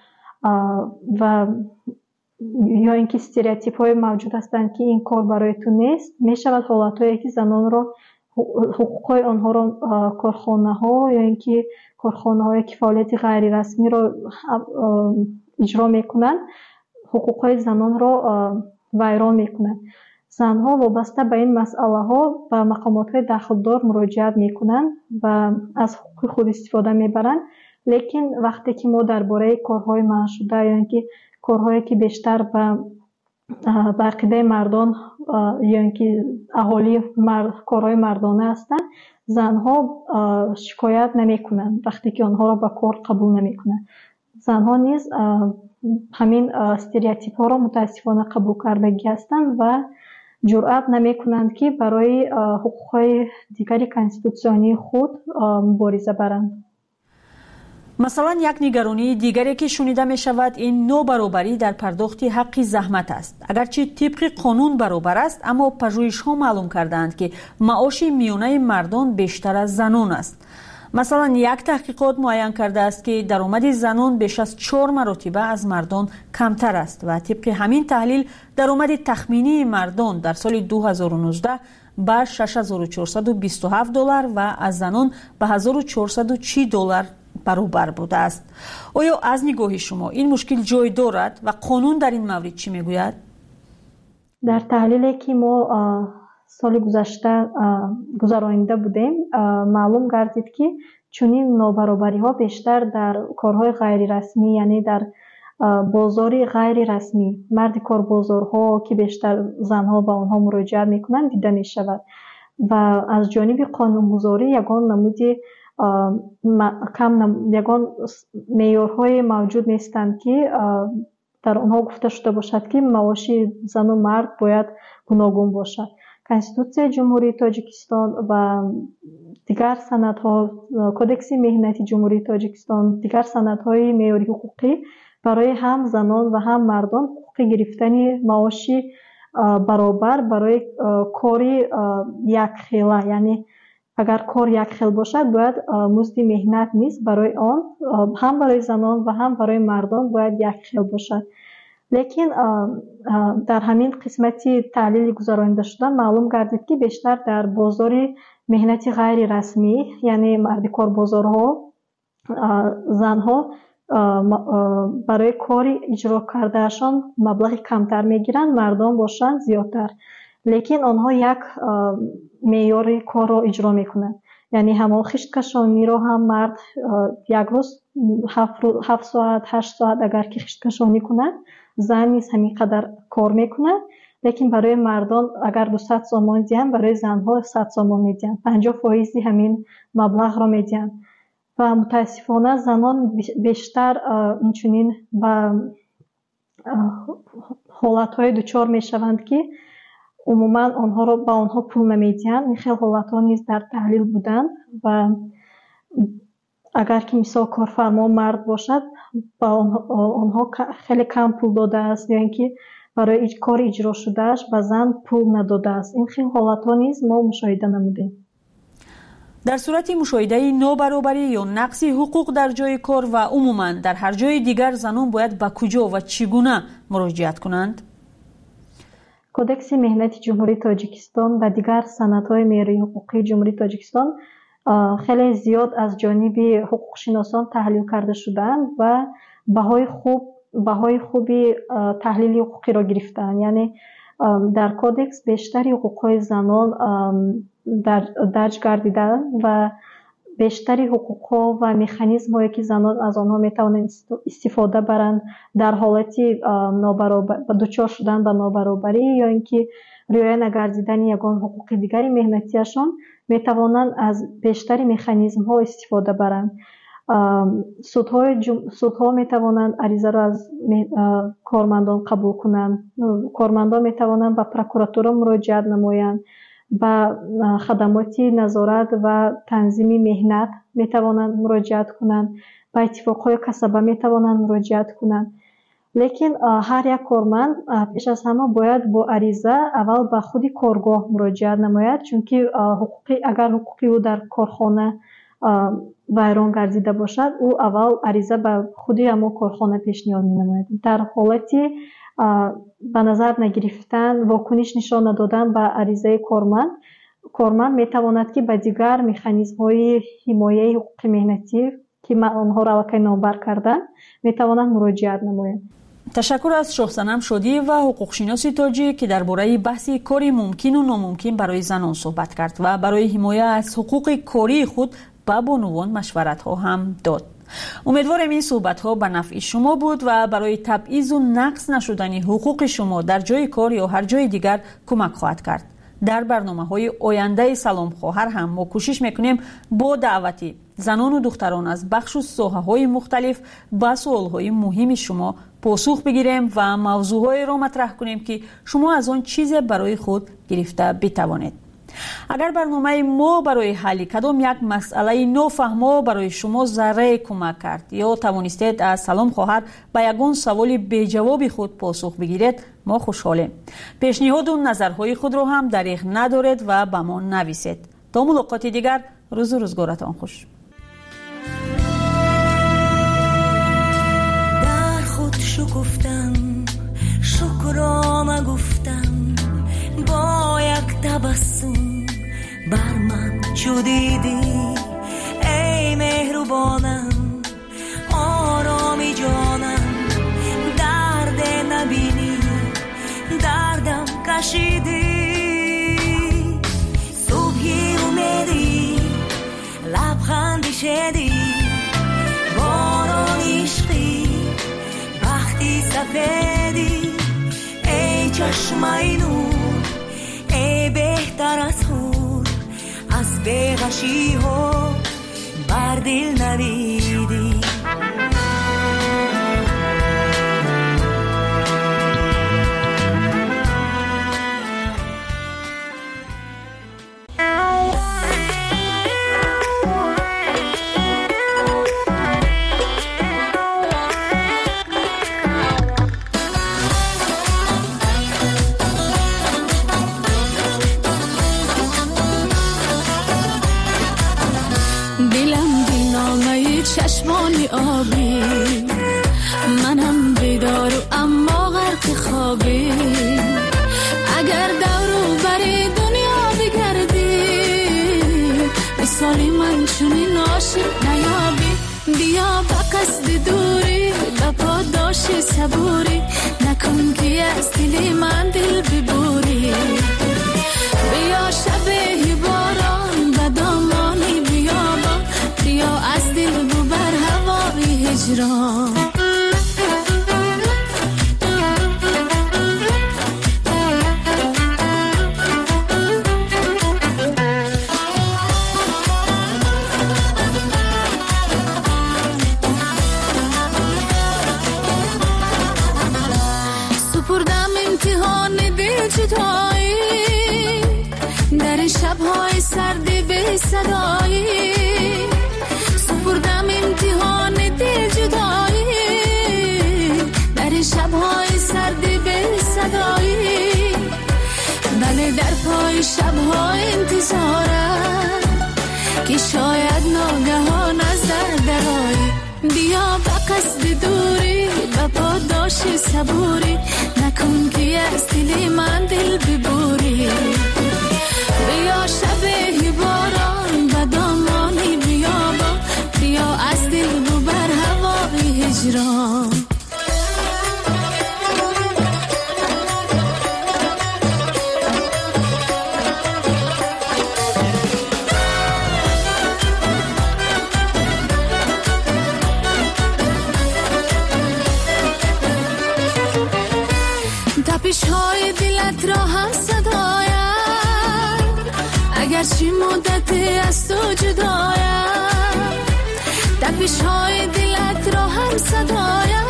و یا اینکه استریوتیپ‌های موجود هستند که این کار برای تو نیست، می‌شود حالت‌هایی که زنان را حقوق‌های آنها را کارخانه‌ها یا اینکه کارخانه‌های که فعالیت غیر رسمی را اجرا می‌کنند حقوق‌های زنان را ویران می‌کنند. زنها وابسته به این مسئله‌ها به مقامات‌های دخلدار مراجعت می‌کنند و از حقوق خود استفاده می‌برند. لیکن وقتی که ما درباره کارهای منع شده یا اینکه کارهایی که بیشتر به عقیده مردان یا اینکه اهالی کارهای مردانه هستند، زنها شکایت نمی‌کنند وقتی که آنها را به کار قبول نمی‌کنند. زنها نیز همین استریوتیپ‌ها را متاسفانه قبول کردگی هستند و جرأت نمی‌کنند که برای حقوق‌های دیگری کانستیتوسیونی خود مبارزه برند. مثلا یک نگرانی دیگری که شنیده می شود این نابرابری در پرداخت حق زحمت است. اگرچه طبق قانون برابر است، اما پژوهش‌ها معلوم کردند که معاش میانه مردان بیشتر از زنان است. مثلا یک تحقیقات معین کرده است که درآمد زنان بیش از 4 مرتبه از مردان کمتر است و طبق همین تحلیل درآمد تخمینی مردان در سال 2019 به $6,427 و از زنان به $1,430 برابر بوده است. آیا از نگاه شما این مشکل جای دارد و قانون در این مورد چی میگوید؟ در تحلیلی که ما سال گذشته گذرانیده بودیم معلوم گردید که چنین نابرابری ها بیشتر در کارهای غیر رسمی، یعنی در بازاری غیر رسمی، مرد کار بازارها که بیشتر زنها به آنها مراجعت میکنند دیده می شود و از جانب قانونگذاری یگان نمودی یگان معیارهای موجود نیستند که در آنها گفته شده باشد که معاش زن و مرد باید گوناگون باشد. کنستیتوسیون جمهوری تاجیکستان و دیگر سندها، کدکس مهنتی جمهوری تاجیکستان، دیگر سندهای معیاری حقوقی برای هم زنان و هم مردان حقوق گرفتن معاش برابر برای کاری یک خیله، یعنی اگر کار یک خیل باشد باید مزد مهنت نیست برای آن هم برای زنان و هم برای مردان باید یک خیل باشد. لیکن در همین قسمتی تحلیل گذرانیده شده معلوم گردید که بیشتر در بازار مهنتی غیر رسمی، یعنی مرد کار بازارها، زنها برای کاری اجرا کردهشان مبلغ کمتر میگیرند، مردان باشند زیادتر، لیکن آنها یک معیار کار را اجرا میکنند. یعنی همون خشت کشانی را هم مرد یک روز 7 ساعت 8 ساعت اگر که خشت کشانی کنند، زن نیز همین قدر کار میکنند، لیکن برای مردان اگر 200 سوم میدهند برای زنها 100 سوم میدهند، 50% همین مبلغ را میدهند و متاسفانه زنان بیشتر اینچنین به حالتهای دچار میشوند که عموما آنها را به آنها پول نمیدهند. این خیلی حالتها نیز در تحلیل بودند و اگر که مثال کارفرما مرد باشد با آنها خیلی کم پول داده است یا اینکه برای کار اجرا شدهش به زن پول نداده است. این خیلی حالتها نیز ما مشاهده نمودیم. در صورت مشاهده نابرابری یا نقص حقوق در جای کار و عموما در هر جای دیگر زنان باید به کجا و چگونه مراجعت کنند؟ کودکس مهنتی جمهوری تاجیکستان و دیگر سندهای معیاری حقوقی جمهوری تاجیکستان خیلی زیاد از جانب حقوق شناسان تحلیل کرده شدند و بهای خوبی تحلیل حقوقی را گرفتند. یعنی در کودکس بیشتری حقوقهای زنان درج گردیده و بیشتری حقوقها و مکانیزم هایی که زنان از آنها می توانند استفاده برند در حالتی دچار شدن به نابرابری یا اینکه رعایت نگردیدن یگان حقوق دیگری مهنتیشان می توانند از بیشتری مکانیزم ها استفاده برند. سودها می توانند عریضه را از کارمندان قبول کنند. کارمندان می توانند به پروکراتور مراجعت نمایند. به خدمات نظارت و تنظیم مهنت می توانند مراجعت کنند. به اتفاقهای کسبه می توانند مراجعت کنند. لیکن هر یک کارمند پیش از همه باید با عریضه اول به خود کارگاه مراجعت نماید، چون که اگر حقوقی او در کارخانه ویران گردیده باشد او اول عریضه به خود همون کارخانه پیشنهاد می نماید. در حالتی به نظر نگرفتن واکنش نشان ندادن به عریضه کارمند می تواند که به دیگر مکانیزم های حمایه حقوق مهنتی که آنها را واقعا نابر کردن می تواند مراجعت نماید. تشکر از شاه صنم شادی و حقوق شناس تاجی که درباره بحث کاری ممکن و ناممکن برای زنان صحبت کرد و برای حمایت از حقوق کاری خود به بانوان مشورت ها هم داد. امیدوارم این صحبت ها به نفع شما بود و برای تبعیض و نقص نشدن حقوق شما در جای کار یا هر جای دیگر کمک خواهد کرد. در برنامه‌های آینده سلام خواهر هم ما کوشش میکنیم با دعوتی زنان و دختران از بخش و ساحه‌های مختلف به سوال‌های مهم شما پاسخ بگیریم و موضوعهای را مطرح کنیم که شما از آن چیز برای خود گرفته بتوانید. اگر برنامه ما برای حل کدام یک مسئله نافهمه برای شما ذره کمک کرد یا توانستید از سلام خواهر به یگان سوال بی جواب خود پاسخ بگیرید، ما خوشحالیم. پیشنهاد و نظرهای خود را هم دریغ ندارید و به ما نویسید. تا ملاقات دیگر، روز و روزگارتان خوش. در خود شکفتم، شکرانه گفتم، با یک تبسم بر من چو دیدی ای مهربانم، آرامی جانم، درد نبینی دردم کشیدی، صبحی امیدی لبخندی شدی، باران عشقی بختی سفیدی، ای چشمای نور، ای بهتر از خور، از بیغشی ها بر دل نویدی. چشمانی آبی، منم بیدار و اما غرق خوابی، اگر دورو بری دنیا بگردی، مثالی من چونین عاشق نیابی، بیا با قصد دوری با پاداش صبوری، نکن که از دل من دل ببوری، بیا شبه باران و دامانی بیابان، بیا از دل ببر هوای هجران. سپردم امتحان دل جدایی، در شب‌های سرد بی صدایی، سپردم امتحان دل جدایی، که شاید ناگهان از درایی. بیا به قصد دوری به پاداش صبوری، نکن که از دل من دل ببوری. بیا شب باران به دامانی بیابان، بیا از دل ببر هوای هجران. تپش‌های دلت را هم صدایم، اگرچه مدت از تو جدایم. تپش‌های دلت را هم صدایم،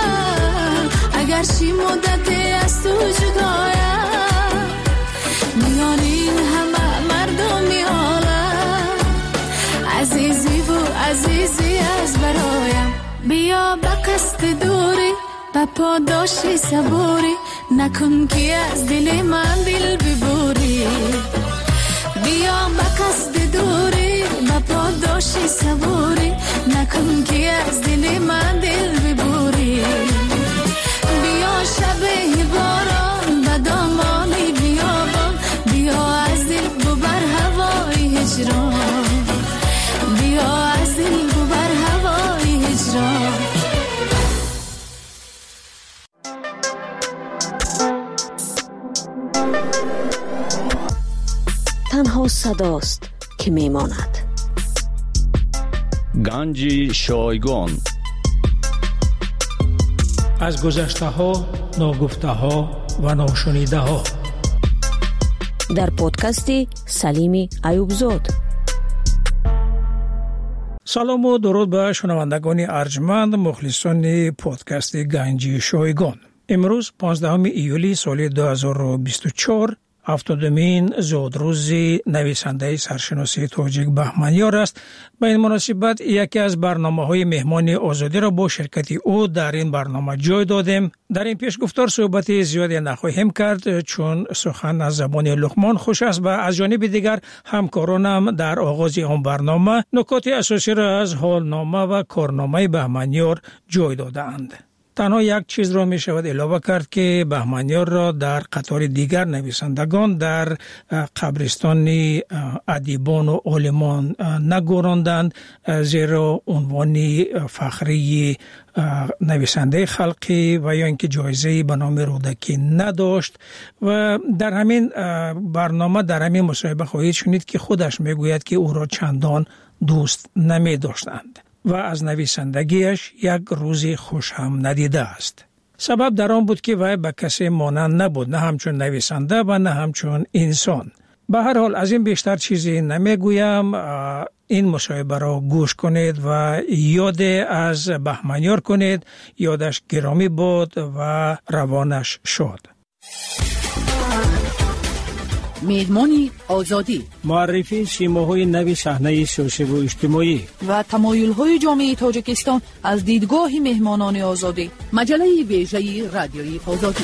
اگرچه مدت از تو جدایم. میان این همه مردمی عالم، عزیزی و عزیزی از برایم. بیا به قصد دوری به پاداش صبوری، نکن که از دل من دل ببوری. بیا به قصد دوری به پاداش صبوری، نکن که از دل من دل ببوری. بیا شب باران به دامانی بیابان، بیا از دل ببر هوای هجران. بیا از دل ببر هوای هجران. تنها صداست که میماند. گنج شایگان از گذشته ها، ناگفته ها و ناشنیده ها، در پادکستی سلیم ایوبزاد. سلام و درود به شنوندگان ارجمند مخلصان پادکست گنج شایگان. امروز 15 ایولی سال 2024 هفتادمین زودروز نویسنده سرشناسی تاجیک بهمنیار است. به این مناسبت یکی از برنامه‌های مهمان آزادی را با شرکت او در این برنامه جای دادیم. در این پیشگفتار صحبت زیادی نخواهیم کرد چون سخن از زبان لقمان خوش است و از جانب دیگر همکارانم در آغاز آن برنامه نکات اساسی را از حالنامه و کارنامه بهمنیار جای داده‌اند. تنها یک چیز را می شود علاوه کرد که بهمنیار را در قطار دیگر نویسندگان در قبرستان ادیبان و عالمان نگذاردند، زیرا عنوان فخری نویسنده خلقی و یا اینکه جایزه به نام رودکی نداشت. و در همین برنامه در همین مصاحبه خواهید شنید که خودش میگوید که او را چندان دوست نمی داشتند و از نویسندگیش یک روزی خوش هم ندیده است. سبب در آن بود که وی به کسی مانند نبود، نه همچون نویسنده و نه همچون انسان. به هر حال از این بیشتر چیزی نمیگویم. این مصاحبه را گوش کنید و یاد از بهمنیار کنید. یادش گرامی بود و روانش شاد. میدمانی آزادی، معرفی سیماهای نوی صحنه سیاسی و اجتماعی و تمایل‌های جامعه تاجیکستان از دیدگاه مهمانان آزادی. مجله ویژه رادیوی آزادی.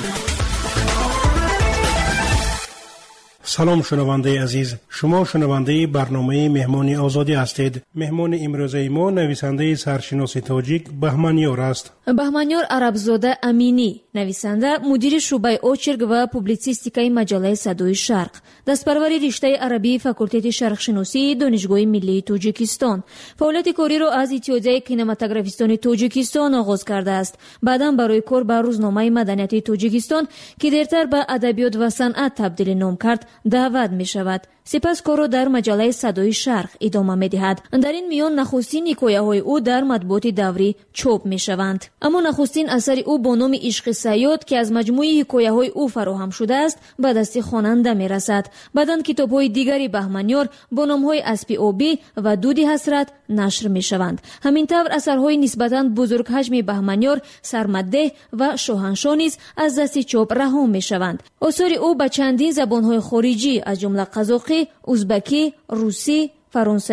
سلام شنونده عزیز، شما شنونده برنامه مهمان آزادی هستید. مهمان امروزه ما نویسنده سرشناسی تاجیک بهمنیار است. بهمنیار عربزاده امینی، نویسنده، مدیر شعبه اوچرگ و پوبلیسیستیکای مجله صدای شرق، دستپروری رشته عربی فاکولته شرقشناسی دانشگاه ملی تاجیکستان. فعالیت کاری را از اتحادیه کینماتوگرافیستان تاجیکستان آغاز کرده است. بعداً برای کار به روزنامه مدنیت تاجیکستان که دیرتر به ادبیات و صنعت تبدیل نام کرد دعوت می شود. سپس کار را در مجله صدای شرق ادامه می دهد. در این میان نخستین حکایه‌های او در مطبوعات دوری چاپ می شوند. اما نخستین اثر او با نام عشق صیاد که از مجموعه حکایه‌های او فراهم شده است به دست خواننده می رسد. بعداً کتاب‌های دیگری بهمنیار با نام‌های اسب آبی و دود حسرت نشر می شوند. همین طور اثرهای نسبتاً بزرگ حجم بهمنیار سرمده و شاهنشاه نیز از دست چاپ رها می شوند. آثار او به چندین زبان‌های خارجی از جمله قزاقی، ازبکی، روسی، فرانسوی،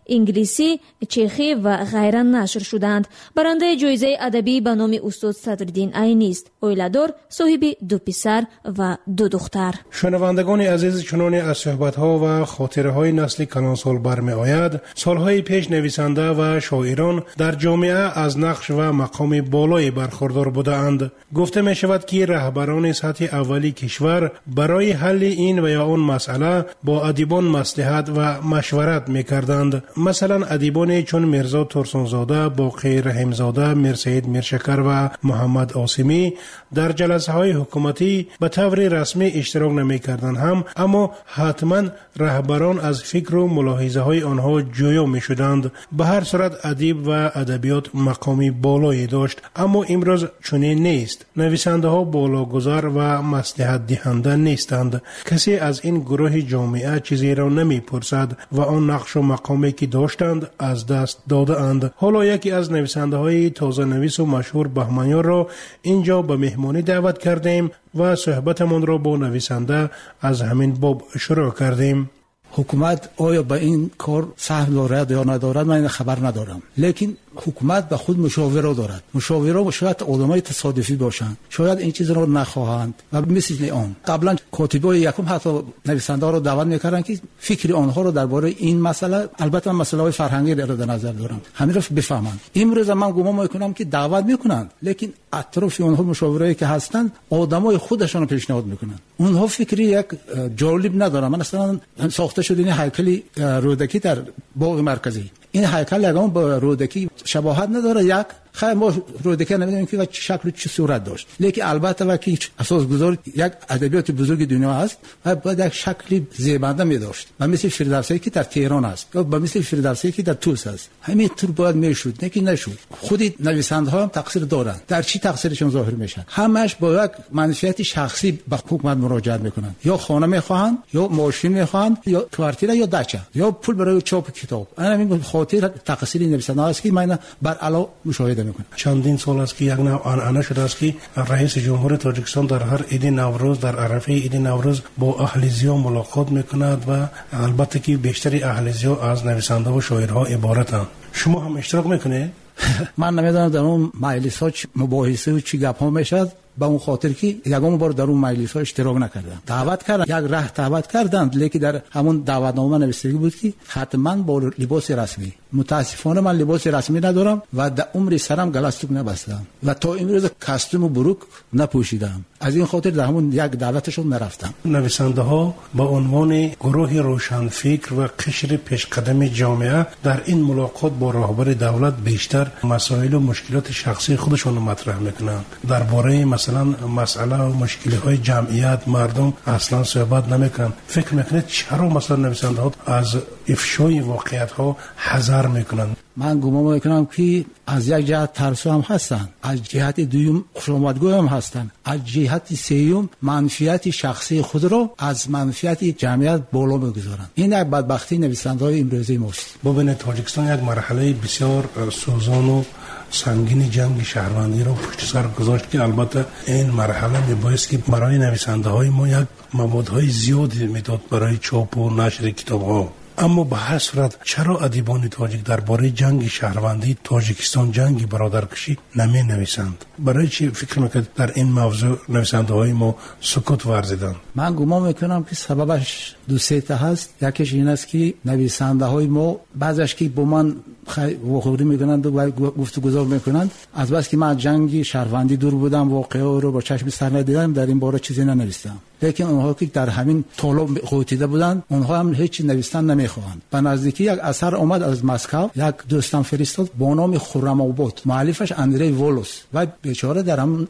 انگلیسی، چخی و غیره نشر شدند. برنده جایزه ادبی به نام استاد صدرالدین عینی است. اویلادور صاحب 2 پسر و 2 دختر. شنوندگان عزیز، چنان از صحبت‌ها و خاطره‌های نسل کلانسال برمی‌آید، سال‌های پیش نویسنده و شاعران در جامعه از نقش و مقام بالایی برخوردار بودند. گفته می‌شود که رهبران سطح اولی کشور برای حل این و یا آن مسئله با ادیبان مصلحت و مشورت می‌کردند. مثلا ادیبان چون میرزا ترسانزاده، باقی رحیمزاده، میرسید میرشکر و محمد عاصمی در جلسه‌های حکومتی به طور رسمی اشتراک نمی‌کردند هم، اما حتما رهبران از فکر و ملاحظه‌های آنها جویا می‌شدند. به هر صورت ادیب و ادبیات مقامی بالایی داشت، اما امروز چنین نیست. نویسنده‌ها بالاگذار و مصلحت دهنده نیستند. کسی از این گروه جامعه چیزی را نمی‌پرسد و آن نقش و مقامی که داشتند از دست داده اند. حالا یکی از نویسنده‌های تازه نویس و مشهور بهمنیار را اینجا به مهمانی دعوت کردیم و صحبتمان را با نویسنده از همین باب شروع کردیم. حکومت آیا به این کار سهم دارد یا ندارد من خبر ندارم، لیکن حکومت به خود مشاوره دارد. مشاوره شاید آدمای تصادفی باشند، شاید این چیز را نخواهند و مثل آن قبلا کاتبای یکم حتی نویسنده را دعوت میکردن که فکر آنها را درباره این مسئله، البته مسئله فرهنگی را در نظر دارم، همین را بفهمند. امروز من گمان میکنم که دعوت میکنند، لیکن اطراف آنها مشاوره‌ای که هستند آدمای خودشون رو پیشنهاد میکنند. اونها فکری یک جالب ندارن. من اصلا ساخته شده این هیکل رودکی در باغ مرکزی، این هیکل یگان با رودکی شباهت نداره. یک خیر ما رودکی نمیدونیم که چه شکل و چه صورت داشت، لیکن البته وقتی اساس گذار یک ادبیات بزرگ دنیا است و باید یک شکل زیبنده می داشت و مثل فردوسی که در تهران است یا مثل فردوسی که در توس است. همین طور باید میشد، نه که نشد. خود نویسنده ها هم تقصیر دارند. در چی تقصیرشون ظاهر میشه؟ همش با یک منفعت شخصی به حکومت مراجعه میکنند. یا خانه میخواهند، یا ماشین میخواهند، یا کوارتیر، یا دچه، یا پول برای چاپ کتاب. همین خاطر تقصیر نویسنده است که من بر علا مشاهده میکنم. چندین سال است که یک نوع آنعنه شده است که رئیس جمهور تاجیکستان در هر عید نوروز، در عرفه عید نوروز با اهلیزیا ملاقات میکند و البته که بیشتر اهلیزیا از نویسنده و شاعرها عبارتند. شما هم اشتراک میکنید؟ من نمیدونم در اون مجلس ها مباحثه و چی گپ ها میشد، با اون خاطر که یگام بار در اون مجلس ها اشتراک نکردم. دعوت کردن، یک راه دعوت کردند، لیکن در همون دعوتنامه نوشته بود که حتما با لباس رسمی. متاسفانه من لباس رسمی ندارم و در عمر سرم گلاستوک نبستم و تا امروز کاستوم و بروک نپوشیدم. از این خاطر در همون یک دعوتشون نرفتم. نویسنده ها با عنوان گروه روشنفکر و قشر پیشقدم جامعه در این ملاقات با رهبر دولت بیشتر مسائل و مشکلات شخصی خودشون مطرح میکنند. درباره مثلا مسئله و مشکلات جمعیت مردم اصلا صحبت نمیکنند. فکر میکنید چرا مثلا نویسنده ها از افشای واقعیت ها حذر میکنند؟ من گمان میکنم که از یک جهت ترسو هم هستند، از جهت دوم خوشامدگو هم هستند، از جهت سوم منفعت شخصی خود را از منفعت جمعیت بالا میگذارند. این یک بدبختی نویسنده‌های امروزی ماست. ببینید تاجیکستان یک مرحله بسیار سوزان و سنگین جنگ شهروندی را پشت سر گذاشت که البته این مرحله میبایست که برای نویسنده‌های ما یک موادهای زیادی میداد برای چاپ و نشر کتاب‌ها. اما به هر صورت چرا ادیبان تاجیک درباره جنگ شهروندی تاجیکستان، جنگ برادرکشی نمی نویسند؟ برای چی فکر میکنید در این موضوع نویسنده های ما سکوت ورزیدند؟ من گمان میکنم که سببش دو سه تا هست. یکیش این است که نویسنده های ما بعضیش که با من واخوری میکنند و گفتگو میکنند، از بس که من جنگ شهروندی دور بودم، واقعه رو با چشم سر ندیدم، در این باره چیزی ننوشتم. لیکن اونها که در همین طالب قوتیده بودند، اونها هم هیچ نوشتن نمیخواهند. به نزدیکی یک اثر اومد از مسکو، یک دوستم فرستاد با نام خرم آباد، مؤلفش اندری وولوس و بیچاره در همون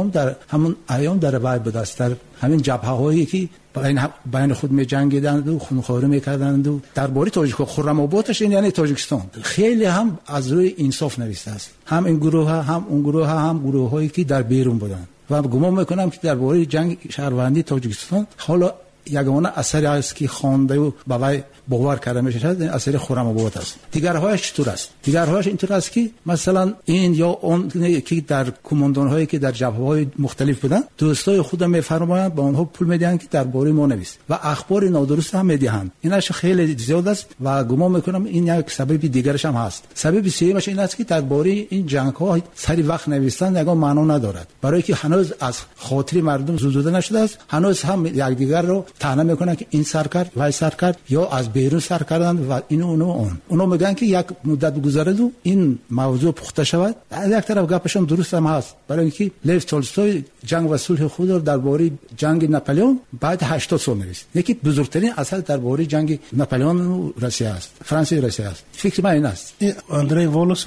ایام در وای بود است، در همین جبهه‌هایی که بین خود می جنگیدند و خونخواری میکردند و درباره تاجیک خرم آبادش این یعنی تاجیکستان خیلی هم از روی انصاف نوشته است. هم این گروه هم اون گروه هم گروه‌هایی که در بیرون بودند و گمان میکنم که درباره جنگ شهروندی تاجیکستان حالا یگانه اثری است که خوانده و به وی باور کرده میشه اثر خرم آباد است. دیگرهایش چطور است؟ دیگرهایش اینطور است که مثلا این یا اون که در کماندان هایی که در جبهه‌های مختلف بودن دوستای خودم میفرمایند با اونها پول میدن که درباره ما نویس و اخبار نادرست هم میدهند. اینش خیلی زیاد است و گمان میکنم این یک سبب دیگرش هم هست. سبب سومش این است که درباره این جنگ ها سری وقت نوشتن یگان معنا ندارد، برای که هنوز از خاطر مردم زدوده نشده است. هنوز هم یکدیگر رو طعنه میکنن که این سر کرد و سر کرد یا از بیرون سر کردن و اینو اونو میگن که یک مدت بگذره و این موضوع پخته شود. از یک طرف گپشون درست هم هست، برای اینکه لیو تولستوی جنگ و صلح خود رو درباره جنگ ناپلئون بعد 80 سال نوشت. یکی بزرگترین اثر درباره جنگ ناپلئون و روسیه است، فرانسه و روسیه است. فکر من این است. اندری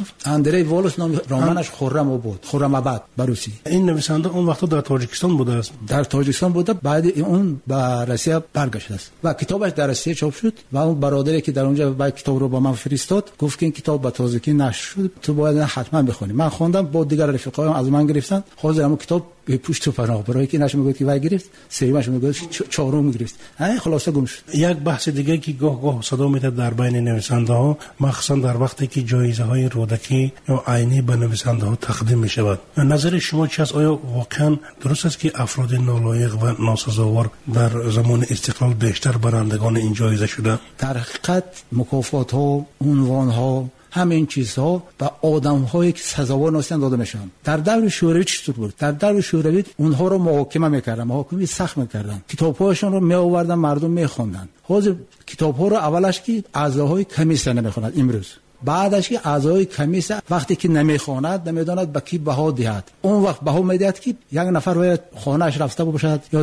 والوس نام رمانش خرم آباد بروسی. این نویسنده اون وقت در تاجیکستان بوده است. در تاجیکستان بوده، بعد اون به روسیه برگشته است و کتابش در روسیه چاپ شد و اون برادری که در اونجا با کتاب رو با من فرستاد گفت که این کتاب به تازگی نشر شد، تو باید حتما بخونی. من خوندم، با دیگر رفیقایم از من گرفتن، حاضر همون کتاب به پشت و پناه برای که نشه میگه که وای گرفت، سومش میگه چهارم گرفت. خلاصه گم شد. یک بحث دیگه که گاه صدا میاد در بین نویسنده ها، مخصوصا در وقتی که جایزه های رودکی یا عینی به نویسنده ها تقدیم می شود، نظر شما چی است؟ آیا واقعا درست است که افراد نالایق و ناسزاوار در زمان استقلال بیشتر برندگان این جایزه شده؟ در حقیقت مکافات ها، عنوان ها، همین چیزها به آدم‌هایی که سزاوار نیستند داده میشن. در دور شوروی چطور بود؟ در دور شوروی اونها رو محاکمه میکردن، محاکمه سخت میکردن، کتاب‌هاشون رو میآوردن مردم میخوندن. حاضر کتاب‌ها رو اولش که اعضاهای کمیسیون نمیخونند، امروز بعدش که اعضای کمیسیون وقتی که نمیخواند نمیداند به کی بها دهد، اون وقت بها میدهد که یک نفر باید خانه‌اش رفته باشد یا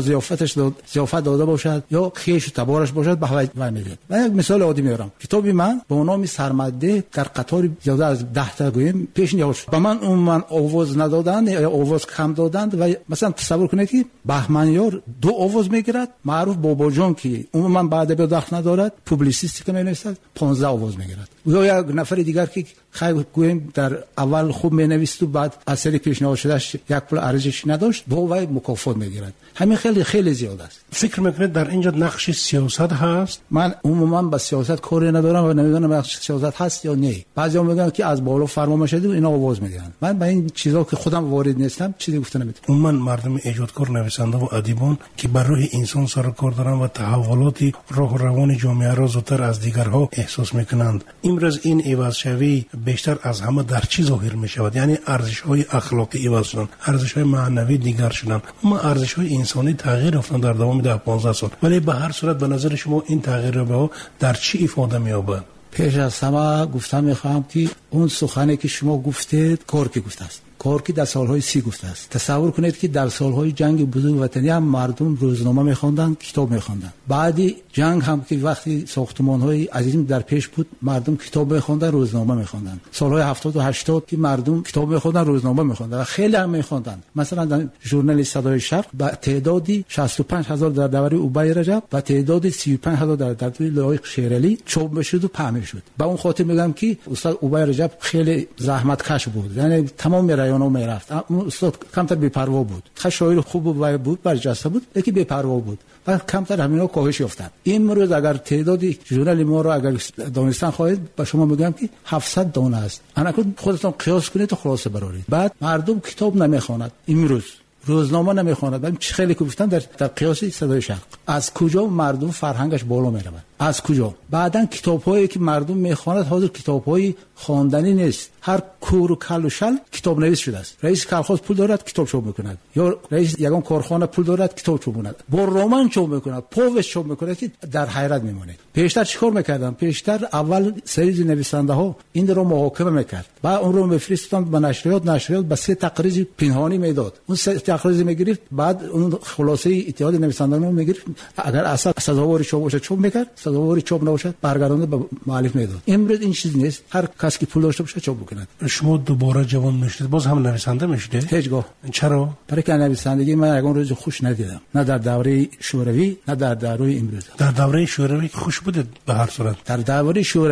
ضیافت داده باشد یا خیش و تبارش باشد بها میدهد. من یک مثال عادی میارم. کتابی من با نام سرمده در قطار زیاده از 10 تا گویم پیش نیاد شد. با من آواز ندادند یا آواز کم دادند و مثلا تصور کنید که بهمنیار 2 آواز میگیرد، معروف بابا جان که عموما بعد به دخل ندارد، پوبلیسیستی که مینویسد 15 آواز میگیرد. یا یک نفر دیگر که خیلی گویم در اول خوب مینویسد و بعد اثر پیشنهاد شدهش یک پول ارزش نداشت، با وای مکافات میگیرد. همین خیلی زیاده است. فکر میکنید در اینجا نقش سیاست هست؟ من عموما با سیاست کاری ندارم و نمیدونم نقش سیاست هست یا نه. بعضیا میگن که از بالا فرمان میشه و اینا آواز میدن. من با این چیزا که خودم وارد نیستم چیزی گفته نمیتونم. عموما مردم ایجادکار، نویسنده و ادیبان که بر روح انسان سر کار دارن و تحولات راه و روان جامعه را زودتر از دیگرها احساس میکنند، امروز این عوض شوی بیشتر از همه در چی ظاهر میشود؟ یعنی ارزش‌های اخلاقی عوض شدن، ارزش‌های معنوی دیگر شدن، اما ارزش‌های انسانی تغییر افتاد در دوام 10-15 سال. ولی به هر صورت به نظر شما این تغییر رو در چی ifade می‌یابد؟ پیش از همه گفتم می‌خوام که اون سخنی که شما گفتید کورکی گفته است، کورکی در سالهای 30 گفته است. تصور کنید که در سالهای جنگ بزرگ وطنی هم مردم روزنامه می‌خواندند، کتاب می‌خواندند. بعدی جنگ هم که وقتی ساختمان‌های عظیم در پیش بود، مردم کتاب می‌خواندند، روزنامه می‌خواندند. سالهای 70 و 80 که مردم کتاب می‌خواندند، روزنامه می‌خواندند و خیلی هم می‌خواندند. مثلا در ژورنال صدای شرق با تعدادی 65000 در دوره اوبای رجب و تعدادی 35000 در دوره لایق شیرالی چاپ می‌شد و پهن شد. با اون خاطر میگم که استاد اوبای رجب خیلی زحمتکش بود، یعنی تمام رایانو میرفت. استاد کمتر بی‌پروا بود، خیلی شاعر خوب بود، برجسته بود، لیکن بی‌پروا بود و کمتر همینا کاهش یافتند. امروز اگر تعدادی ژورنال ما رو اگر دانستن خواهید، با شما میگم که 700 دانه است. انا خودتون قیاس کنید و خلاصه برارید. بعد مردم کتاب نمیخواند، امروز روزنامه نمیخواند. من خیلی گفتم در قیاس صدای شرق از کجا مردم فرهنگش بالا میرود، از کجا؟ بعدن کتاب‌هایی که مردم میخواند حاضر کتاب‌های خواندنی نیست، هر کور و کل و شل کتاب نویس شده است. رئیس کارخانه پول دارد کتاب چاپ میکند، یا رئیس یگان کارخانه پول دارد کتاب چاپ میکند، با رمان چاپ میکند، پوست چاپ میکند که در حیرت میمانید. پیشتر چیکار میکردن؟ پیشتر اول سری نویسنده ها این رو محاکمه میکرد، بعد اون رو میفرستادن به نشریات به 3 تقریر پنهانی میداد، اون 3 تقریر میگرفت، بعد اون خلاصه اتحاد نویسندگان رو میگرفت، اگر اصلا سزاوار چاپ باشه چاپ میکرد، سزاوار چاپ نباشه برگردونده به مؤلف میداد. امروز این چیز نیست، هر کسی که پول داشته باشه چاپ بکنه. شما دوباره جوان میشید، باز هم نویسنده میشید؟ هیچگاه. چرا؟ برای که نویسندگی من یگان روز خوش ندیدم، نه در دوره شوروی نه در دوره امروز. در دوره شوروی خوش بود به هر صورت. در دوره شوروی هم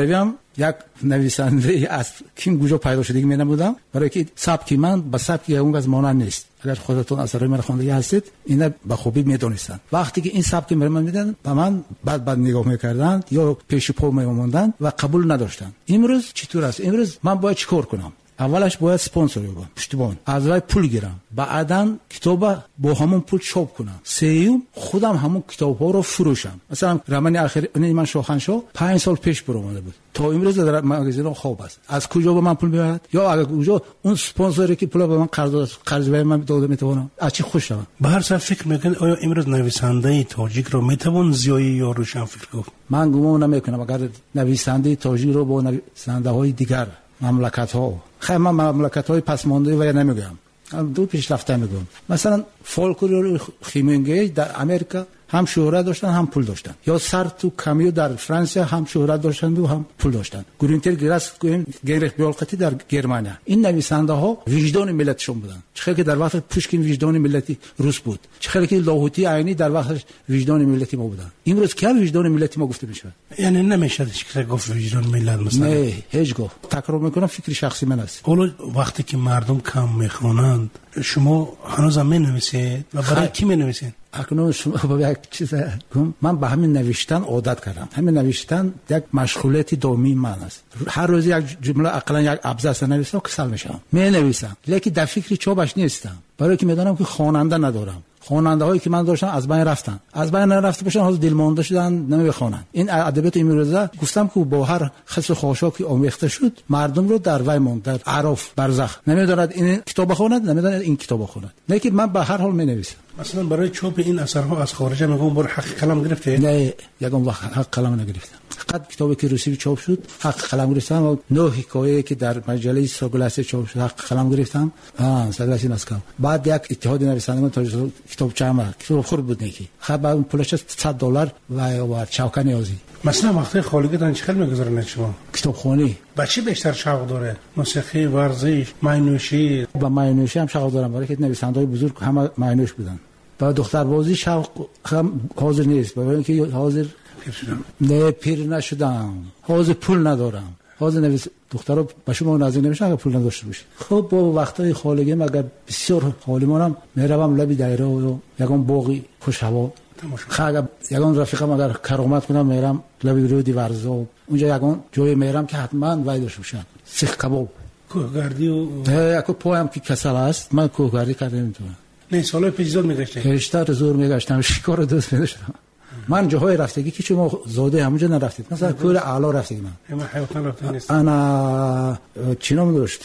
یک نویسنده از کیم گوجا پیدا شده می نمودم، برای که سبک من با سبک اون از مانند نیست. اگر خودتون اثرای من خوندگی هستید اینا به خوبی میدونستن. وقتی که این سبک من میدن به من بعد نگاه میکردن یا پیش پا میموندن و قبول نداشتن. امروز چطور است؟ امروز من باید چیکار کنم؟ اولش باید اسپانسر بگم، پشتیبان، از وای پول گیرم، بعداً کتاب با همون پول چاپ کنم، سوم خودم همون کتاب‌ها رو فروشم. مثلا رمان اخیر من شاهنشاه 5 سال پیش برآمده بود، تا امروز در مغازه خواب است. از کجا به من پول میاد؟ یا اگر کجا اون اسپانسری که پول به من قرض به من داده میتونم از چی خوش شوم؟ به هر صورت فکر میکنید آیا امروز نویسنده تاجیک رو میتوان زیایی یا روشن فکر گفت؟ من گمان نمیکنم اگر نویسنده تاجیک رو با نویسنده‌های دیگر مملکت‌ها، خیلی من مملکت‌های پسمانده و نمیگم، دو پیشرفته میگم. مثلا فولکلور خیمینگی در امریکا هم شهرت داشتن هم پول داشتن، یا سارتو کامیو در فرانسه هم شهرت داشتن و هم پول داشتن، گرینتر گراس گینریخ بیالقتی در گرمانیا. این نویسنده ها وجدان ملتشون بودن، چه که در وقت پوشکین وجدان ملتی روس بود، چه که لاهوتی عینی در وقت وجدان ملتی ما بودن. امروز که وجدان ملتی ما گفته میشه؟ یعنی نمیشه که گفت وجدان ملت مثلا؟ نه، هیچ گفت. تکرار میکنم، فکر شخصی من است. حالا وقتی که مردم کم میخونند شما هنوز هم مینویسید و برای کی مینویسید؟ اکنون شما با یک چیز من به همین نوشتن عادت کردم. همین نوشتن یک مشغولیت دائمی من است. هر روز یک جمله اقلا یک ابزار نویسم کسل میشم، می نویسم، لیکن در فکر چاپش نیستم، برای که میدونم که خواننده ندارم. خواننده هایی که من داشتم از بین رفتن، از بین نرفته باشن، حالا دلمانده شدن، نمیخوانن. این ادبیات امروزه گفتم که با هر خص خاشاکی آمیخته شد، مردم رو در وی ماند، در عرف برزخ، نمیداند این کتاب بخواند، نمیداند این کتاب بخواند. نه که من به هر حال مینویسم. مثلا برای چاپ این اثرها از خارج میگم بر حق قلم گرفته؟ نه، یگان وقت حق قلم نگرفتم. فقط کتابی که روسی چاپ شد حق قلم گرفتم و 9 حکایه که در مجله سوگلاسی چاپ شد حق قلم گرفتم. سوگلاسی نسکم. بعد یک اتحاد نویسندگان تاجیک کتاب چما کتاب خورد بود نکی. خب اون پولش $100 و چاوکا نیازی. مثلا وقتی خالیگتان چقدر میگذارن شما؟ کتابخوانی. با چی بیشتر شوق داره؟ موسیقی، ورزش، معنوشی؟ با معنوشی هم شوق دارم، برای که نویسنده‌های بزرگ همه معنوش بودن. با دختربازی شوق هم حاضر نیست، برای اینکه حاضر نه پیر نشدم، حاضر پول ندارم. حاضر نویس دخترها به شما نازک نمیشن اگر پول نداشته باشه. خب با وقتای خالگی اگر بسیار خالی مونم میروم لبی دایره و یگان باغی خوش هوا، خب یگان رفیقم اگر کرامت کنم میرم لبی رودی ورزا، اونجا یگان جای میرم که حتما وای داشته باشن، سیخ کباب، کوهگردی و اگه پایم که کسل است من کوهگردی کردم نمیتونم. نه سالای پیش زور میگشتم، بیشتر زور میگشتم، شکار دوست می‌داشتم. من جاهای رفتگی که شما زاده همونجا نرفتید، مثلا کوه اعلی رفتگی من حیوان رفته نیست. انا چینام داشت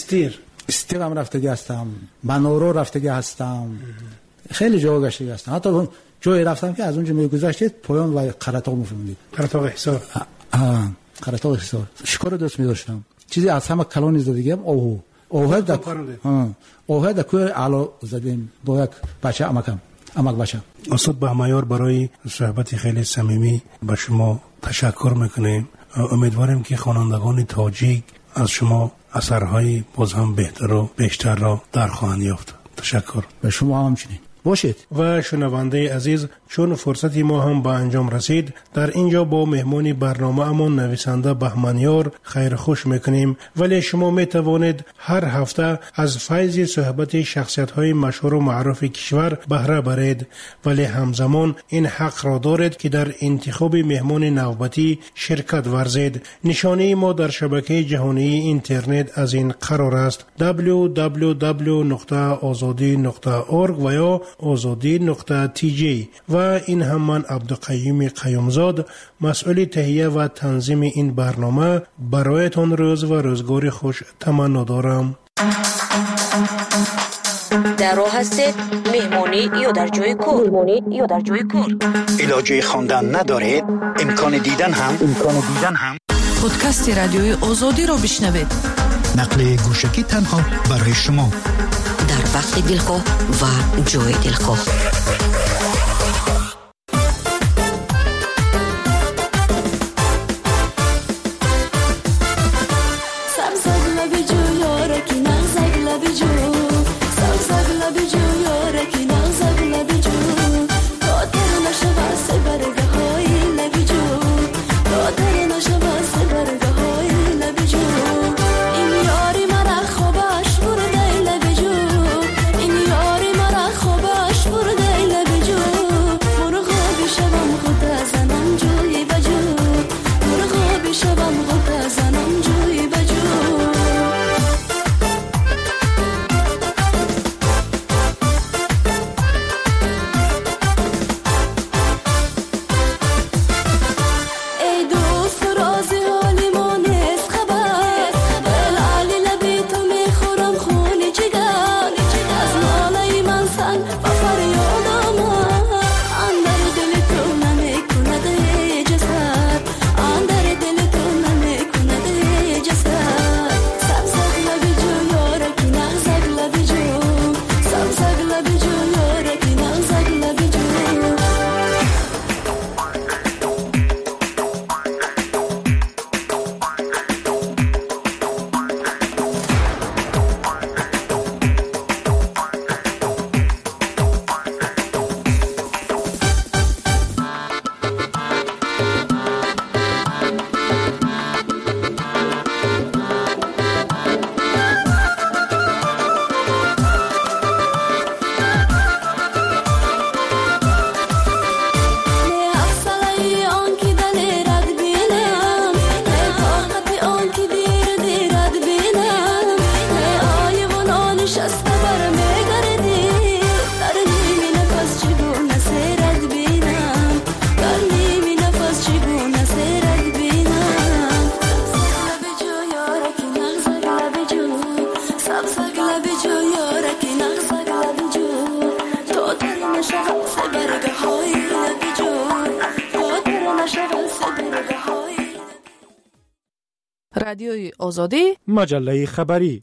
استیرم رفتگی هستم، منورو رفتگی هستم، خیلی جا گشته هستم. حتی جایی رفتم که از اونجا میگذشتید پایان و قرطاق میفهمید، قرطاق حصار. قرطاق حصار شکار دوست می‌داشتم. چیزی از همه کلانی زدگی هم اوه در کوه اعلی زدیم با یک بچه امک بچه. استاد بهمایار برای صحبت خیلی صمیمی به شما تشکر میکنیم. امیدواریم که خوانندگان تاجیک از شما اثرهای باز هم بهتر و بیشتر را در خواهند یافت. تشکر. به شما همچنین باشید. و شنونده عزیز، چون فرصتی ما هم به انجام رسید، در اینجا با مهمانی برنامه امان نویسنده بهمنیار خیر خوش میکنیم. ولی شما میتوانید هر هفته از فیض صحبت شخصیت های مشهور و معروف کشور بهره برید، ولی همزمان این حق را دارید که در انتخاب مهمان نوبتی شرکت ورزید. نشانه ما در شبکه جهانی اینترنت از این قرار است: www.azadi.org و یا azadi.tj. و این هم من عبدالقیوم قیومزاد، مسئول تهیه و تنظیم این برنامه، برایتان روز و روزگار خوش تمنا دارم. در راه هستید، مهمانی یا در جای کار، علاجه خواندن ندارید، امکان دیدن هم پادکست رادیوی آزادی را بشنوید. نقل گوشکی تنها برای شما، در وقت دلخواه و جای دلخواه. برگه های رادیوی آزادی، مجله خبری.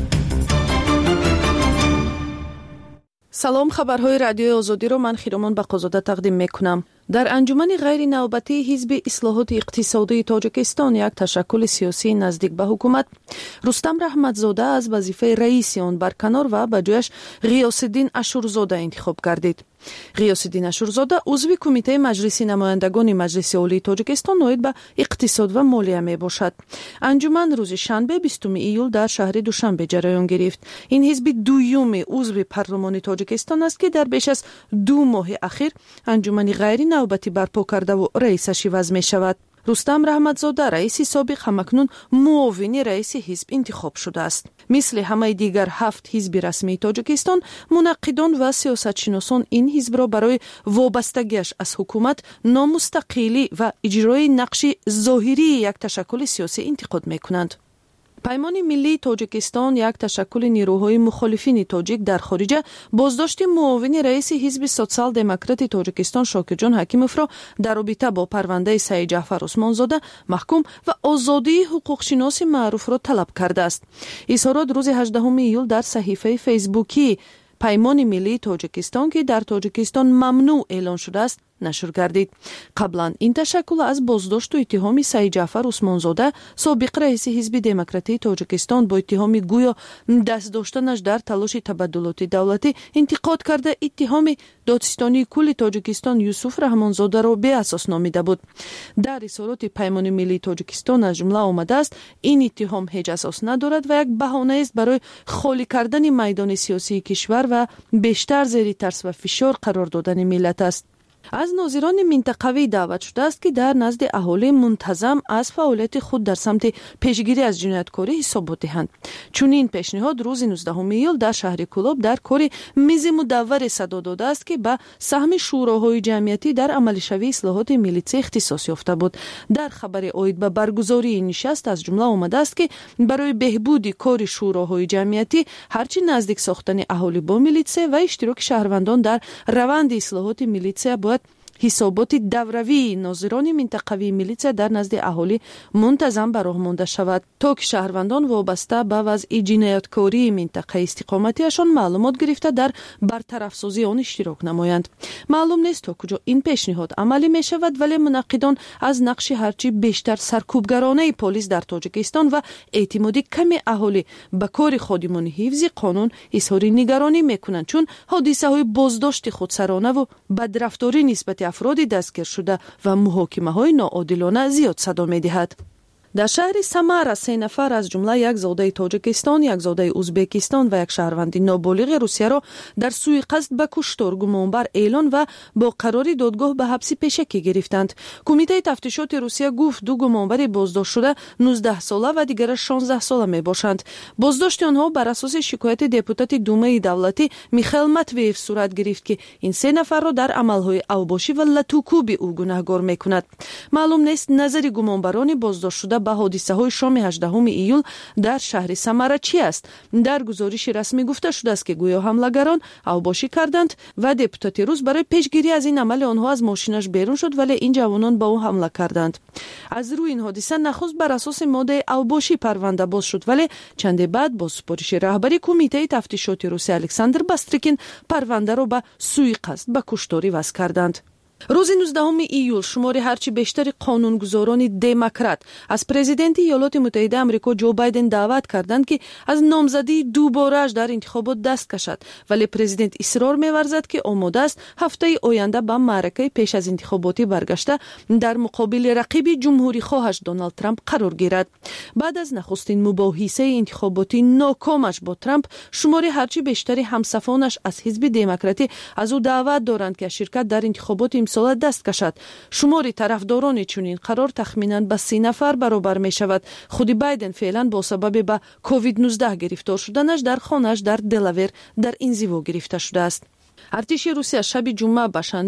سلام، خبرهای رادیوی آزادی رو من خیرمان بقازاده تقدیم میکنم. در انجمن غیر نوبتی حزب اصلاحات اقتصادی تاجیکستان، یک تشکل سیاسی نزدیک به حکومت، رستم رحمتزاده از وظیفه رئیس آن برکنار و به جایش غیاث‌الدین اشورزاده انتخاب گردید. غیاث‌الدین اشورزاده عضو کمیته مجلس نمایندگان مجلس عالی تاجیکستان نائب به اقتصاد و مالیه می باشد. انجمن روز شنبه 20 ایول در شهر دوشنبه جریان گرفت. این حزب دوم عضو پارلمان تاجیکستان است که در بیش از 2 ماه اخیر انجمن غیر نوبتی برپا کرده و رئیسش عوض می شود. رستم رحمتزاده رئیس سابق همکنون معاون رئیس حزب انتخاب شده است. مثل همه دیگر 7 حزب رسمی تاجیکستان، منقدان و سیاستشناسان این حزب را برای وابستگیش از حکومت، نامستقلی و اجرای نقش ظاهری یک تشکل سیاسی انتقاد می‌کنند. پیمان ملی تاجیکستان، یک تشکل نیروهای مخالفین تاجیک در خارج، بازداشت معاون رئیس حزب سوسیال دموکرات تاجیکستان شاکرجان حکیموف را در رابطه با پرونده سعید جعفر عثمانزاده محکوم و آزادی حقوقشناس معروف را طلب کرده است. اظهارات روز 18 ایول در صحیفه فیسبوکی پیمان ملی تاجیکستان که در تاجیکستان ممنوع اعلان شده است نشر گردید. قبلا این تشکل از بازداشت و اتهام سعید جعفر عثمانزاده، سابق رئیس حزب دموکراتی تاجیکستان، با اتهام گویا دست داشتنش در تلاش تبادلات دولتی انتقاد کرده اتهام دادستانی کل تاجیکستان یوسف رحمانزاده را بی اساس نامیده بود. در اظهارات پیمان ملی تاجیکستان از جمله آمده است این اتهام هیچ اساس ندارد و یک بهانه است برای خالی کردن میدان سیاسی کشور و بیشتر زیر ترس و فشار قرار دادن ملت است. از ناظران منطقوی دعوت شده است که در نزد اهالی منتظم از فعالیت خود در سمت پیشگیری از جنایتکاری حسابات دهند. چون این پیشنهاد روز 19 ایول در شهر کولاب در کار میز مدور صدا داده است که به سهم شوراهای جمعیتی در عملشوی اصلاحات میلیتسی اختصاص یافته بود. در خبر عاید به برگزاری این نشست از جمله آمده است که برای بهبود کار شوراهای جمعیتی هرچی نزدیک ساختن اهالی با میلیتسی و اشتراک شهروندان در روند اصلاحات میلیتسی باید حسابات دوروی ناظران منطقوی میلیتس در نزد اهالی منتظم به راه مانده شود تا که شهروندان وابسته به وضع جنایتکاری منطقه استقامتیشان معلومات گرفته در برطرف سازی آن اشتراک نمایند. معلوم نیست تا کجا این پیشنهاد عملی می شود، ولی منقدان از نقش هرچی بیشتر سرکوبگرانه پلیس در تاجیکستان و اعتماد کم اهالی به کار خادمان حفظ قانون اظهار نگرانی میکنند، چون حادثه های بازداشت خودسرانه و بدرفتاری نسبت افرادی دستگیر شده و محاکمه های ناعادلانه زیاد صدا می دهد. در شهر سمر 3 نفر از جمله یک زاده تاجیکستان، یک زاده ازبکستان و یک شهروند نابالغ روسیه را در سوی قصد به کشتار گمانبر اعلان و با قرار دادگاه به حبس پیشکی گرفتند. کمیته تفتیشات روسیه گفت 2 گمانبر بازداشت شده 19 ساله و دیگر 16 ساله می باشند. بازداشت آنها بر اساس شکایت دپوتات دومه دولتی میخائیل ماتویف صورت گرفت که این 3 نفر را در عملهای اوباشی و لطوکوب او گناهکار میکند. معلوم نیست نظر گمانبران بازداشت شده به حادثه های شام 18 ایول در شهر سمر چی است. در گزارش رسمی گفته شده است که گویا حملهگران اوباشی کردند و دپوتات روس برای پیشگیری از این عمل آنها از ماشینش بیرون شد، ولی این جوانان به او حمله کردند. از روی این حادثه نخست بر اساس ماده اوباشی پرونده باز شد، ولی چند بعد با سپارش رهبری کمیته تفتیشات روسی الکساندر باستریکین پرونده را به سوی قصد به کشتاری وضع کردند. روز 19 ایول شمار هرچی بیشتر قانونگذاران دموکرات از پرزیدنت ایالات متحده آمریکا جو بایدن دعوت کردند که از نامزدی دوباره‌اش در انتخابات دست کشد، ولی پرزیدنت اصرار می‌ورزد که آماده است هفته آینده به معرکه پیش از انتخاباتی برگشته در مقابل رقیب جمهوری خواهش دونالد ترامپ قرار گیرد. بعد از نخستین مباحثه انتخاباتی ناکامش با ترامپ، شمار هرچی بیشتر همصفانش از حزب دموکراتی از او دعوت دارند که شرکت در انتخابات امسال دست کشد. شمار طرفداران چنین قرار تخمیناً به 30 نفر برابر می شود. خود بایدن فعلا با سبب به کووید 19 گرفتار شدنش در خانه‌اش در دلاور در انزوا گرفته شده است. ارتش روسیه شب جمعه به شنبه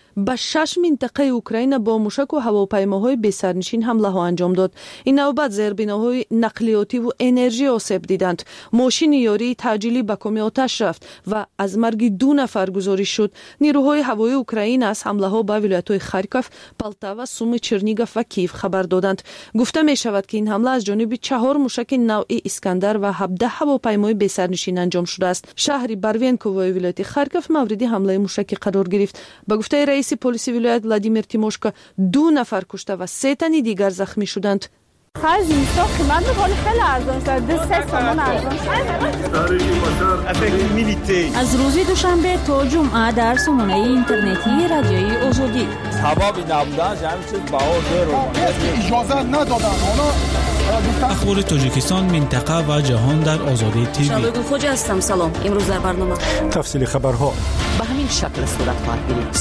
به 6 منطقه اوکراین با موشک و هواپیماهای بی‌سرنشین حمله ها انجام داد. این نوبت زیربناهای نقلیاتی و انرژی آسیب دیدند. ماشین یاری تعجیلی به کام آتش رفت و از مرگ 2 نفر گزارش شد. نیروهای هوایی اوکراین از حمله ها به ولایت‌های خارکوف، پالتاوا، سومی، چرنیگوف و کیف خبر دادند. گفته می شود که این حمله از جانب 4 موشک نوع اسکندر و 17 هواپیمای بی‌سرنشین انجام شده است. شهر باروینکوی ولایت خارکوف مورد حمله موشکی قرار گرفت. به گفته رئیس پلیس ولایت ولادیمیر تیموشکا 2 نفر کشته و 3 تن دیگر زخمی شدند. خرج اینستا قیمت خیلی خیلی ارزان شد. 2 تومان ارزان شد. از روز دوشنبه تا جمعه در سامانه اینترنتی رادیوی آزادی. سببی نبودن همین چیز بها زیرو. اجازه ندادن. اخبار تاجیکستان، منطقه و جهان در آزادی تیوی. شادوگل خوجا هستم. سلام. امروز در برنامه تفصیل خبرها به همین شکل صورت خواهد گرفت.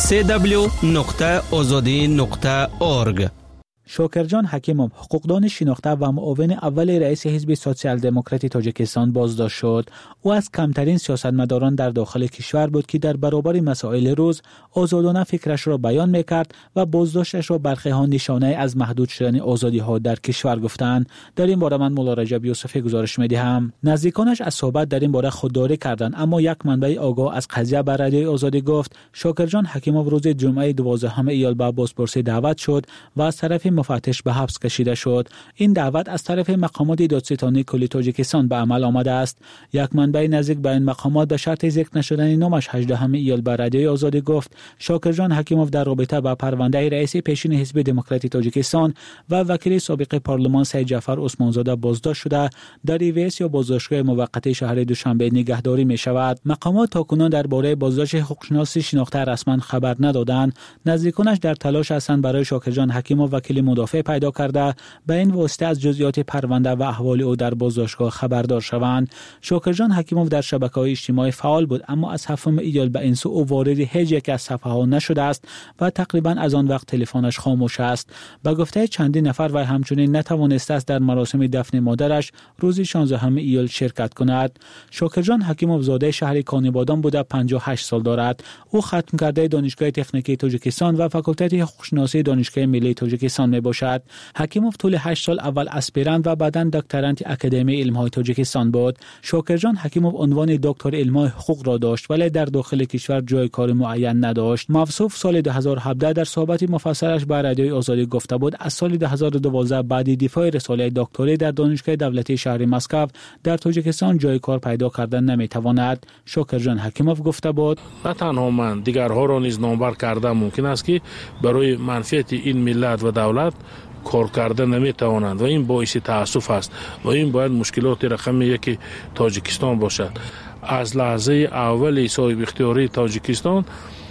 www.azadi.org. شاکرجان حکیموف، حقوقدان شناخته و معاون اول رئیس حزب سوسیال دموکراتی تاجیکستان بازداشت شد. او از کمترین سیاستمداران در داخل کشور بود که در برابر مسائل روز آزادانه فکرش را بیان میکرد و بازداشتش را برخی ها نشانه از محدود شدن آزادی ها در کشور گفتند. در این باره من مولا رجب یوسفی گزارش میدهم. نزدیکانش از صحبت در این باره خودداری کردند، اما یک منبع آگاه از قضیه بر رادیوی آزادی گفت شاکرجان حکیموف روز جمعه 12 ایار به بازپرسی دعوت شد و از طرف مفتش به حبس کشیده شد. این دعوت از طرف مقامات دادستانی کل تاجیکستان به عمل آمده است. یک منبع نزدیک به این مقامات به شرط ذکر نشدن نامش 18 ایار به رادیوی آزادی گفت شاکرجان حکیموف در رابطه با پرونده رئیس پیشین حزب دموکراتی تاجیکستان و وکیل سابق پارلمان سید جعفر عثمانزاده بازداشت شده در ایویس یا بازداشتگاه موقت شهر دوشنبه نگهداری می شود. مقامات تاکنون درباره بازداشت حقوقشناس شناخته رسما خبر ندادند. نزدیکانش در تلاش هستند برای شاکرجان حکیموف وکیل مدافع پیدا کرده به این واسطه از جزئیات پرونده و احوال او در بازداشتگاه خبردار شوند. شاکرجان حکیموف در شبکه‌های اجتماعی فعال بود، اما از 7 ایار به این سو او وارد هیچ یک از صفحه‌ها نشده است و تقریبا از آن وقت تلفنش خاموش است. به گفته چندین نفر و همچنین نتوانسته است در مراسم دفن مادرش روز 16 ایار شرکت کند. شاکرجان حکیموف زاده شهر کانیبادان بوده، 58 سال دارد. او ختم کرده دانشگاه تکنیکی تاجیکستان و فاکولته حقوقشناسی دانشگاه ملی تاجیکستان میباشد. حکیموف طول 8 سال اول اسپیرانت و بعداً دکترانت اکادمی علم‌های تاجیکستان بود. شاکرجان حکیموف عنوان دکتر علم‌های حقوق را داشت ولی در داخل کشور جای کار معین نداشت. موصوف سال 2017 در صحبت مفصلش با رادیوی آزادی گفته بود از سال 2012 بعد دفاع رساله دکتری در دانشگاه دولتی شهر مسکو در تاجیکستان جای کار پیدا کردن نمیتواند. شاکرجان حکیموف گفته بود نه تنها من، دیگرها را نیز نامبر کرده ممکن است که برای منفعت این ملت و دولت کار کرده نمیتوانند و این باعث تأسف است و این باید مشکلات رقم 1 تاجیکستان باشد. از لحظه اول صاحب اختیاری تاجیکستان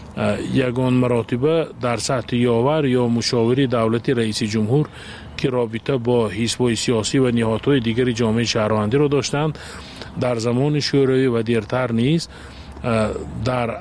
یگان مراتبه در سطح یاور یا مشاوری دولتی رئیس جمهور که رابطه با حزب‌های سیاسی و نهادهای دیگر جامعه شهروندی را داشتند در زمان شوروی و دیرتر نیز در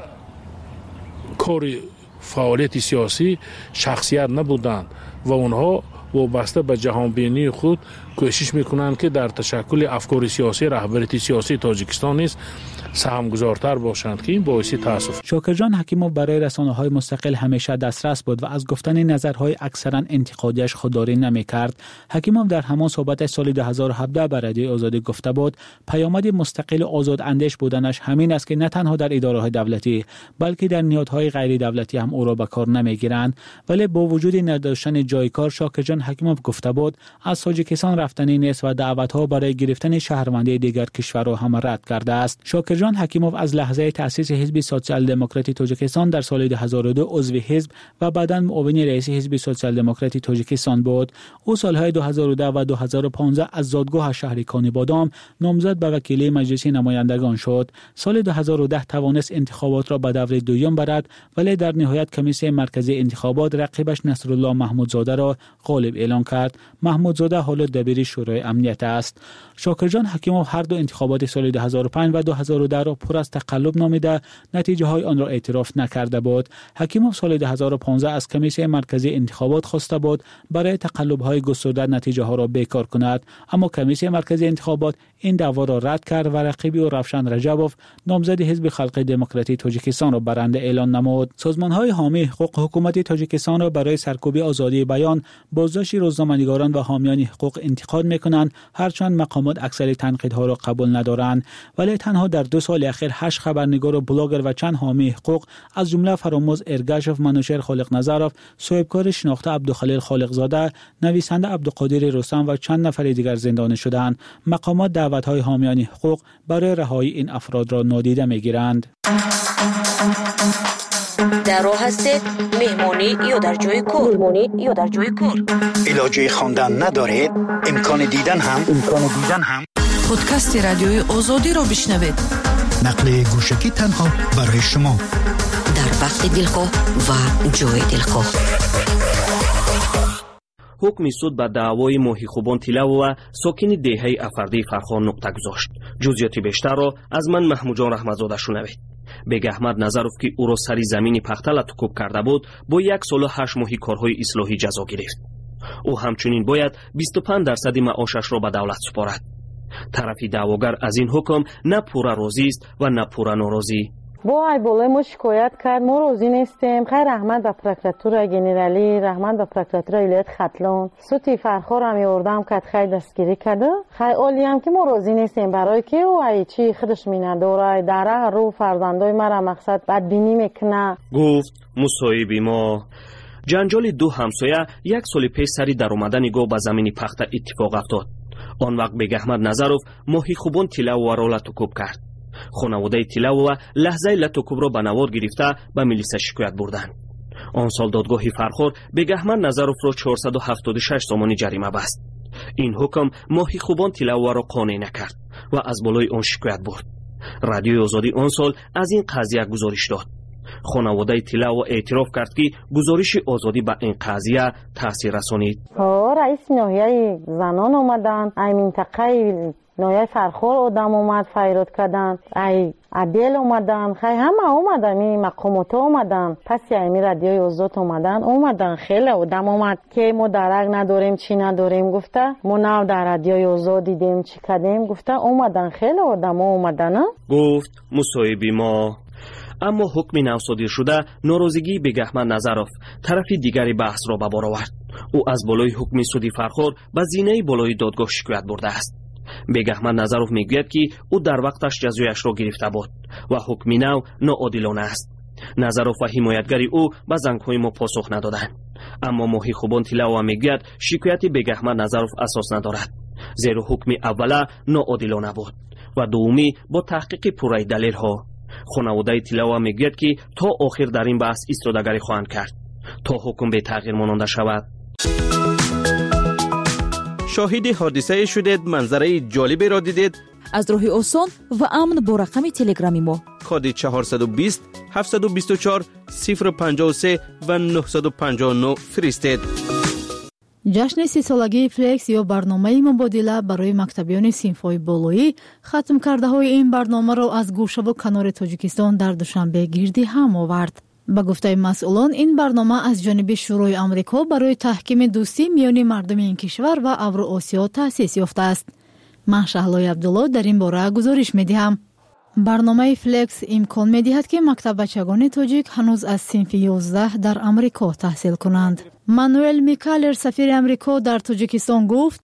کار فعالیت سیاسی شخصیت نبودند و آنها وابسته به جهانبینی خود کوشش میکنند که در تشکل افکار سیاسی رهبریت سیاسی تاجیکستان نیز سهمگذارتر باشند که این باعث تأسف. شاکرجان حکیموف برای رسانه‌های مستقل همیشه دسترس بود و از گفتن نظرهای اکثرا انتقادیش خودداری نمی‌کرد. حکیموف در همان صحبت سال 2017 بر رادیوی آزادی گفته بود پیامد مستقل و آزاد اندیش بودنش همین است که نه تنها در اداره‌های دولتی بلکه در نهادهای غیر دولتی هم او را به کار نمی‌گیرند. ولی با وجود نداشتن جای کار شاکرجان حکیموف گفته بود از تاجیکستان رفتنی نیست و دعوت‌ها برای گرفتن شهروندی دیگر کشورها هم رد کرده است. شاکرجان حکیموف از لحظه تأسیس حزب سوسیال دموکراتی تاجیکستان در سال 2002 عضو حزب و بعداً معاون رئیس حزب سوسیال دموکراتی تاجیکستان بود. او سالهای 2010 و 2015 از زادگاه شهر کانیبادام نامزد به وکیلی مجلس نمایندگان شد. سال 2010 توانست انتخابات را به دور دوم برد ولی در نهایت کمیسیون مرکزی انتخابات رقیبش نصرالله محمودزاده را غالب اعلام کرد. محمودزاده حالا دبیر شورای امنیت است. شاکرجان حکیموف هر دو انتخابات سال 2005 و 2010 آمده را پر از تقلب نامیده نتیجه های آن را اعتراف نکرده بود. حکیموف سال 2015 از کمیسیون مرکزی انتخابات خواسته بود برای تقلب های گسترده نتیجه ها را بیکار کند، اما کمیسیون مرکزی انتخابات این دعوا را رد کرد و رقیبی او روشن رجبوف نامزد حزب خلق دموکراتی تاجیکستان را برنده اعلان نمود. سازمان های حامی حقوق حکومت تاجیکستان را برای سرکوبی آزادی بیان، بازداشت روزنامه‌نگاران و حامیان حقوق انتقاد میکنند، هرچند مقامات اکثر تنقیدها را قبول ندارند. ولی تنها در 2 سال اخیر 8 خبرنگار و بلاگر و چند حامی حقوق از جمله فراموز ارگاشف، منوشر خالق نظرف، صاحبکار شناخته عبدالخلیل خالقزاده، نویسنده عبدالقادر رستم و چند نفر دیگر زندانی شدند. مقامات دعوت‌های حامیان حقوق برای رهایی این افراد را نادیده می‌گیرند. در راه هستید مهمانی یا در جای کار علاجه خواندن ندارید، امکان دیدن هم پادکست رادیوی آزادی را بشنوید. نقل گوشکی تنها برای شما در وقت دلخواه و جای دلخواه. حکم سود به دعوای ماهیخوبان تیلو و ساکن دهه افردی فرخان نقطه گذاشت. جزئیات بیشتر را از من محمود جان رحمتزاده شنوید. بیگ احمد نظروف که او را سری زمین پخته لطکوب کرده بود، با 1 سال و 8 ماهی کارهای اصلاحی جزا گرفت. او همچنین باید 25% معاشش را به دولت سپارد. طرفی دعواگر از این حکم نه پورا راضی است و نه پورا ناراضی. با ای بالای ما شکایت کرد، ما راضی نیستیم. خیر رحمت به پروکراتور گنرالی، رحمت به پروکراتور ولایت ختلان، سوتی فرخار هم یوردم کرد، خیر دستگیری کرده. خیر عالی هم که ما راضی نیستیم، برای که او ای چی خودش مینداره در رو فرزندای مرا مقصد بدبینی میکنه. گفت مصاحبه ما جنجال 2 همسایه 1 سال پیش سری در اومدن گاو به زمین پخته اتفاق افتاد. آن وقت بیگ احمد نظروف ماهی خوبان تیلو را لطکوب کرد. خانواده تیلو لحظه لطکوب را به نوار گرفته به میلیسا شکایت بردند. آن سال دادگاه فرخار بیگ احمد نظروف را 476 تومان جریمه بست. این حکم ماهی خوبان تیلو را قانع نکرد و از بالای آن شکایت برد. رادیوی آزادی آن سال از این قضیه گزارش داد. خانواده تیلو اعتراف کرد که گزارش آزادی به این قضیه تاثیر رسانید. رئیس ناحیه زنان اومدن، ای منطقه ناحیه فرخار آدم اومد فریاد کردن، ای عدل اومدن، خیلی همه اومدن، این مقامات اومدن، پس یعنی رادیوی آزاد اومدن خیلی آدم اومد که ما درک نداریم چی نداریم. گفته ما نه در رادیوی آزاد دیدیم چی کردیم. گفته اومدن خیلی آدم اومدن. گفت مصاحبه ما. اما حکم نو صادر شده ناراضگی بیگ احمد نظروف طرف دیگری بحث را به بار آورد. او از بالای حکم سودی فرخار به زینه بالای دادگاه شکایت برده است. بیگ احمد نظروف میگوید که او در وقتش جزایش را گرفته بود و حکم نو ناعادلانه است. نظروف و حمایتگری او به زنگ‌های ما پاسخ ندادند. اما ماهی خوبان تیلو میگوید شکایت بیگ احمد نظروف اساس ندارد، زیرا حکم اوله ناعادلانه بود و دومی با تحقیق پوره دلیل ها. خانواده تیلو میگوید که تا آخر در این بحث ایستادگی خواهند کرد تا حکم به تغییر ماننده شود. شاهد حادثه شدید، منظره جالبی را دیدید؟ از راه آسان و امن با رقم تلگرامی ما کد 420 724 053 و 959 فرستید. جشن 30 سالگی فلکس یا برنامه مبادله برای مکتبیان صنف‌های بالایی ختم کرده های این برنامه را از گوشه و کنار تاجیکستان در دوشنبه گردی هم آورد. با گفته مسئولان این برنامه از جانب شورای آمریکا برای تحکیم دوستی میان مردم این کشور و اوراسیا تأسیس یافته است. من شهلای عبدالله در این باره گزارش می‌دهم. برنامه فلکس امکان می‌دهد که مکتب بچگان تاجیک هنوز از صنف 11 در آمریکا تحصیل کنند. مانوئل میکالر سفیر آمریکا در تاجیکستان گفت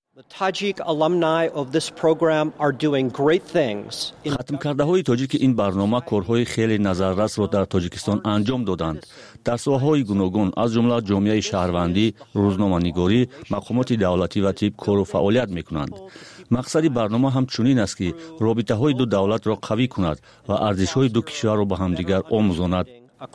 ختم کرده های تاجیک این برنامه کارهای خیلی نظررس را در تاجیکستان انجام دادند. در ساحه‌های گوناگون از جمله جامعه شهروندی، روزنامه‌نگاری، مقامات دولتی و طب کار و فعالیت می‌کنند. مقصد برنامه همچنین است که رابطه‌های دو دولت را قوی کند و ارزش‌های دو کشور را به همدیگر آموزاند.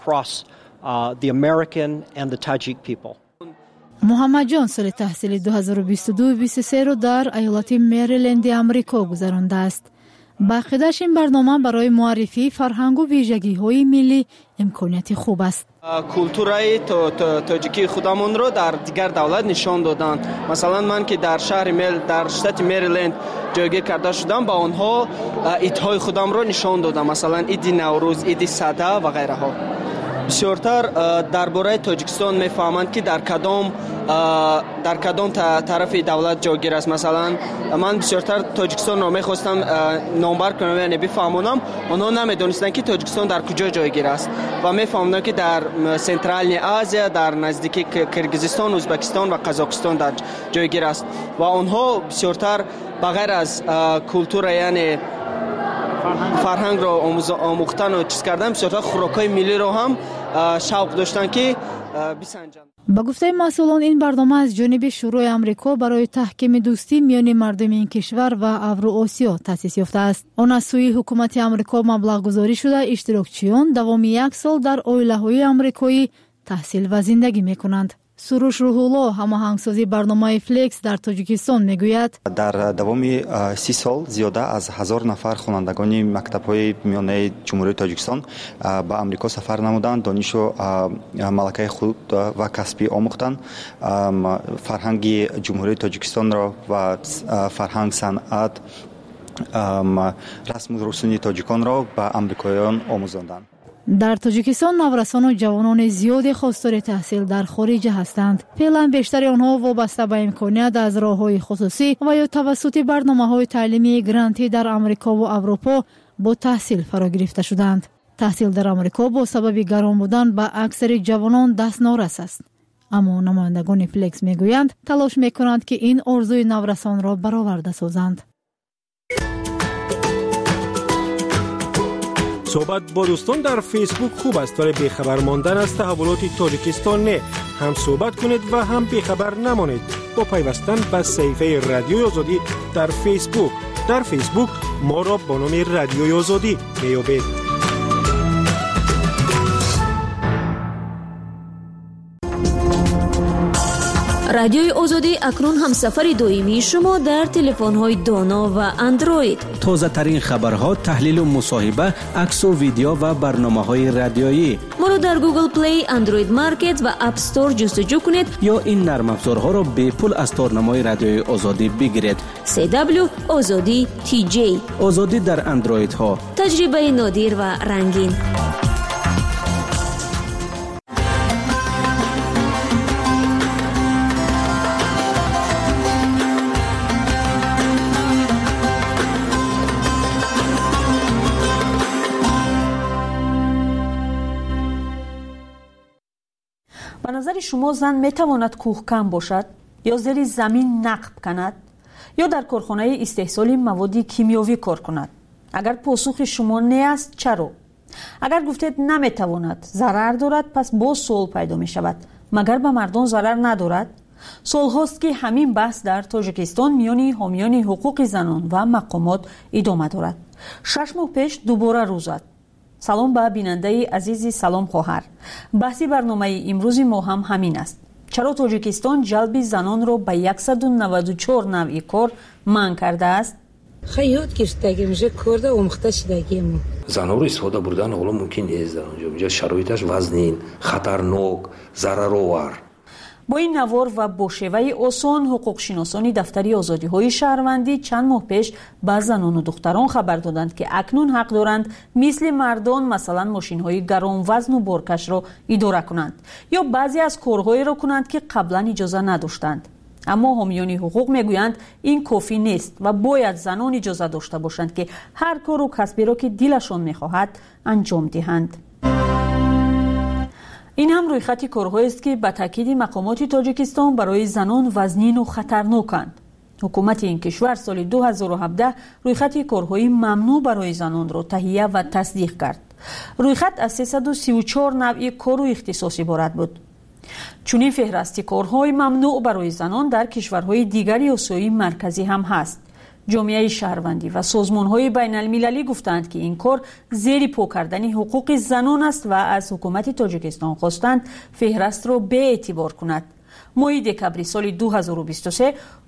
محمد جان سال تحصیل 2022-23 را در ایالت مریلند آمریکا گذرانده است. بقیدش این برنامه برای معرفی فرهنگ و ویژگی‌های ملی امکانیت خوب است. کلتورای تاجیکی خودمون رو در دیگر دولت نشان دادن. مثلا من که در در شتات مریلند جایگیر کرده شدم، با آنها ایدهای خودم رو نشان دادم، مثلا ایدی نوروز، ایدی سده و غیره ها. بسیارتر درباره تاجیکستان میفهمند که در کدام طرف دولت جایگیر است. مثلا من بسیارتر تاجیکستان رو میخواستم نامبر کنم، یعنی بفهمونم، آنها نمیدونستند که تاجیکستان در کجا جایگیر است و میفهموندن که در سنترال آسیا، در نزدیکی کرگیزستان، ازبکستان و قزاقستان در جایگیر است و آنها بسیارتر بغیر از کلتور یعنی فرهنگ را آموختن و چیز کردن، بسیارتر خوراکای ملی را هم شوق داشتن که بسنجند. با گفته مسئولان این برنامه از جانب شورای آمریکا برای تحکیم دوستی میان مردم این کشور و اوراسیا تأسیس یافته است. آن از سوی حکومت آمریکا مبلغ گذاری شده اشتراکچیان دوام 1 سال در عائله‌های آمریکایی تحصیل و زندگی میکنند. سروش روح‌الله، هماهنگسازی برنامه فلکس در تاجیکستان میگوید در دوام 30 سال زیاده از 1000 نفر خوانندگان مکتب‌های میانه جمهوری تاجیکستان به آمریکا سفر نمودند، دانش و ملکه خود و کسبی آموختند، فرهنگ جمهوری تاجیکستان را و فرهنگ، صنعت، رسم و رسوم تاجیکان را به آمریکاییان آموزاندند. در تاجیکستان نورسان و جوانان زیادی خواستار تحصیل در خارج هستند. فعلا بیشتر آنها وابسته به امکانیت از راه‌های خصوصی و یا توسط برنامه‌های تعلیمی گرانتی در آمریکا و اروپا با تحصیل فرا گرفته شدند. تحصیل در آمریکا با سبب گران بودن به اکثر جوانان دست نارس است. اما نمایندگان فلکس میگویند تلاش میکنند که این آرزوی نورسان را برآورده سازند. صحبت با دوستان در فیسبوک خوب است، ولی بیخبر ماندن از تحولات تاجیکستان نه. هم صحبت کنید و هم بیخبر نمانید با پیوستن به صفحه رادیوی آزادی در فیسبوک. در فیسبوک ما را با نام رادیوی آزادی میابید. رادیوی آزادی اکنون هم سفر دائمی شما در تلفن‌های دانا و اندروید. تازه ترین خبرها، تحلیل و مصاحبه، عکس و ویدیو و برنامه‌های رادیویی. ما را در گوگل پلی، اندروید مارکت و اپ استور جستجو کنید یا این نرم افزارها را به پول از تارنمای رادیوی آزادی بگیرید. CW آزادی TJ. آزادی در اندروید ها. تجربه نادر و رنگین. به نظر شما زن میتواند کوهکن باشد یا زیر زمین نقب کند یا در کارخانه استحصال مواد کیمیاوی کار کند؟ اگر پاسخ شما نه است چرا؟ اگر گفتید نمیتواند، ضرر دارد، پس باز سوال پیدا می شود مگر به مردم ضرر ندارد؟ سال هاست که همین بحث در تاجیکستان میان حامیان حقوق زنان و مقامات ادامه دارد. 6 ماه پیش دوباره روز زد. سلام به بیننده عزیزی، سلام خواهر. بحثی برنامه امروز ما هم همین است. چرا تاجیکستان جلب زنان را به 194 نوع کار منع کرده است؟ خیلی گرفتگی میشه کرده آموخته شدگی ما. زنها رو استفاده بردن حالا ممکن نیست در اونجا شرایطش وزنین، خطرناک، ضررآور. با این نوار و با شیوه آسان حقوق شناسانی دفتری آزادی های شهروندی چند ماه پیش به زنان و دختران خبر دادند که اکنون حق دارند مثل مردان مثلا ماشین های گران وزن و بارکش را اداره کنند یا بعضی از کارهایی را کنند که قبلا اجازه نداشتند. اما حامیان حقوق میگویند این کافی نیست و باید زنان اجازه داشته باشند که هر کار و کسبی را که دلشان میخواهد انجام دهند. این هم رویخط کارهایی است که به تاکید مقامات تاجیکستان برای زنان وزنین و خطرناکند. حکومت این کشور سال 2017 رویخط کارهای ممنوع برای زنان را تهیه و تصدیق کرد. رویخط از 334 نوع کار و اختصاص عبارت بود. چنین فهرست کارهای ممنوع برای زنان در کشورهای دیگر آسیای مرکزی هم هست. جامعه شهروندی و سازمان‌های بین‌المللی گفتند که این کار زیر پا کردن حقوق زنان است و از حکومت تاجیکستان خواستند فهرست را به اعتبار کند. ماه دکامبر سال 2023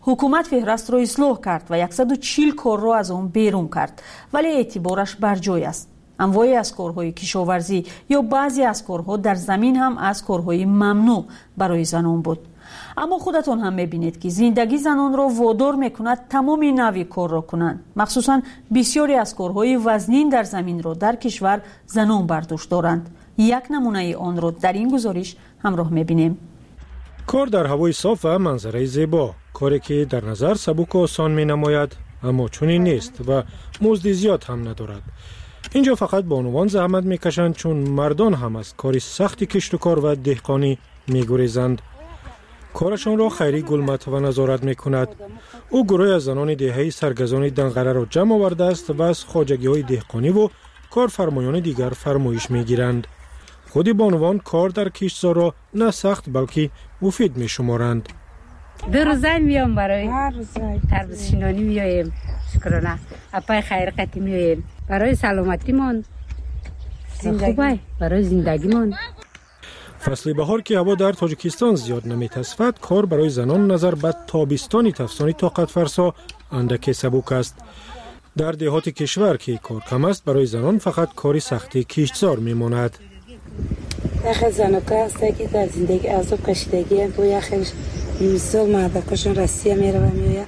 حکومت فهرست را اصلاح کرد و 140 کار را از آن بیرون کرد، ولی اعتبارش بر جای است. انواعی از کارهای کشاورزی یا بعضی از کارها در زمین هم از کارهای ممنوع برای زنان بود. اما خودتان هم میبینید که زندگی زنان را وادار میکند تمام نوع کار را کنند. مخصوصا بسیاری از کارهای وزنین در زمین را در کشور زنان برداشت دارند. یک نمونه آن را در این گزارش همراه میبینیم. کار در هوای صاف و منظره زیبا، کاری که در نظر سبک و آسان می نماید، اما چنین نیست و مزد زیاد هم ندارد. اینجا فقط بانوان زحمت میکشند چون مردان هم از کاری سخت کشت و کار و دهقانی میگریزند. کارشان را خیری گلمت و نظارت میکند. او گروه از زنان دهه‌ای سرگزان دنقره را جمع آورده است و از خواجگی‌های دهقانی و کارفرمایان دیگر فرمایش میگیرند. خود بانوان کار در کشتزار را نه سخت بلکه مفید میشمارند. دو روزه میام برای تربیت شینانی میایم، شکرانه اپای خیر قتی میایم برای سلامتیمان، خوبه برای زندگیمان. فصل بهار که هوا در تاجیکستان زیاد نمیتصفد، کار برای زنان نظر به تابستانی تفسانی طاقت فرسا اندک سبک است. در دهات کشور که کار کم است، برای زنان فقط کاری سختی کشتزار میماند. یخ زنکا هست که در زندگی عذاب کشیدگی هم، بو یخش میسال مردکاشون رسیه میره و میویا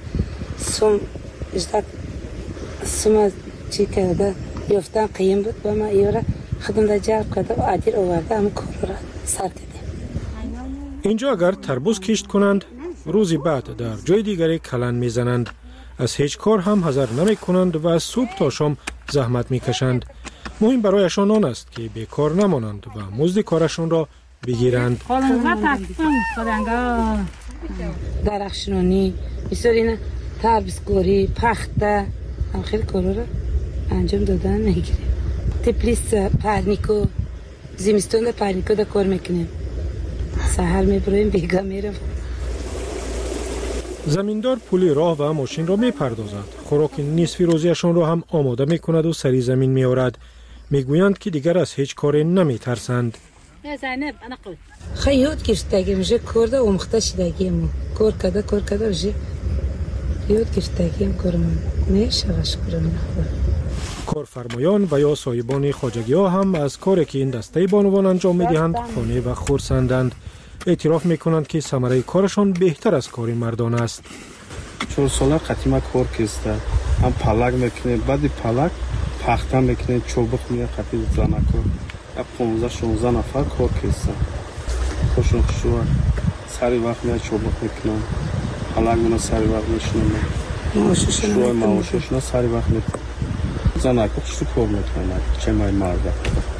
سوم چی کرده یفتن قیم بود با ما ایوره خودم در جلب کرده و عدیر آورده همون کار را سر دادیم. اینجا اگر تربوز کشت کنند، روزی بعد در جای دیگری کلن میزنند. از هیچ کار هم حذر نمی کنند و از صبح تا شام زحمت میکشند. مهم برایشان آن است که بیکار نمانند و مزد کارشان را بگیرند. درخشنانی بسیار اینه تربیزگاری پخته هم خیلی کارا را انجام دادن میگیریم. تپلیس پرنیکو زمستون در پرنیکو در کار میکنیم، سحر میبرویم بیگا میرم. زمیندار پولی راه و ماشین را میپردازد، خوراک نصفی روزیشان را هم آماده میکند و سری زمین میآورد. میگویند که دیگر از هیچ کاری نمیترسند. خیلی یاد گرفتگی میشه کرده و مخته شدگیم کار کده میشه یاد گرفتگیم کارم میشه شکرم. کارفرمایان و یا صاحبان خواجگی ها هم از کاری که این دسته بانوان انجام میدهند خانه و خرسندند. اعتراف میکنند که ثمره کارشان بهتر از کار مردان است. 4 ساله قدیما کار کسته، هم پلک میکنه، بعد پلک پخته میکنه، چوبک میگه قدیم زنکو 15-16 نفر کار کسته. خوشون خوشوار سری وقت میاد چوبک میکنن، پلک منو سری وقت میشنم، شوی معاششون سری وقت میکنن. زنکو خوشو کار میکنن، چه مای مرده.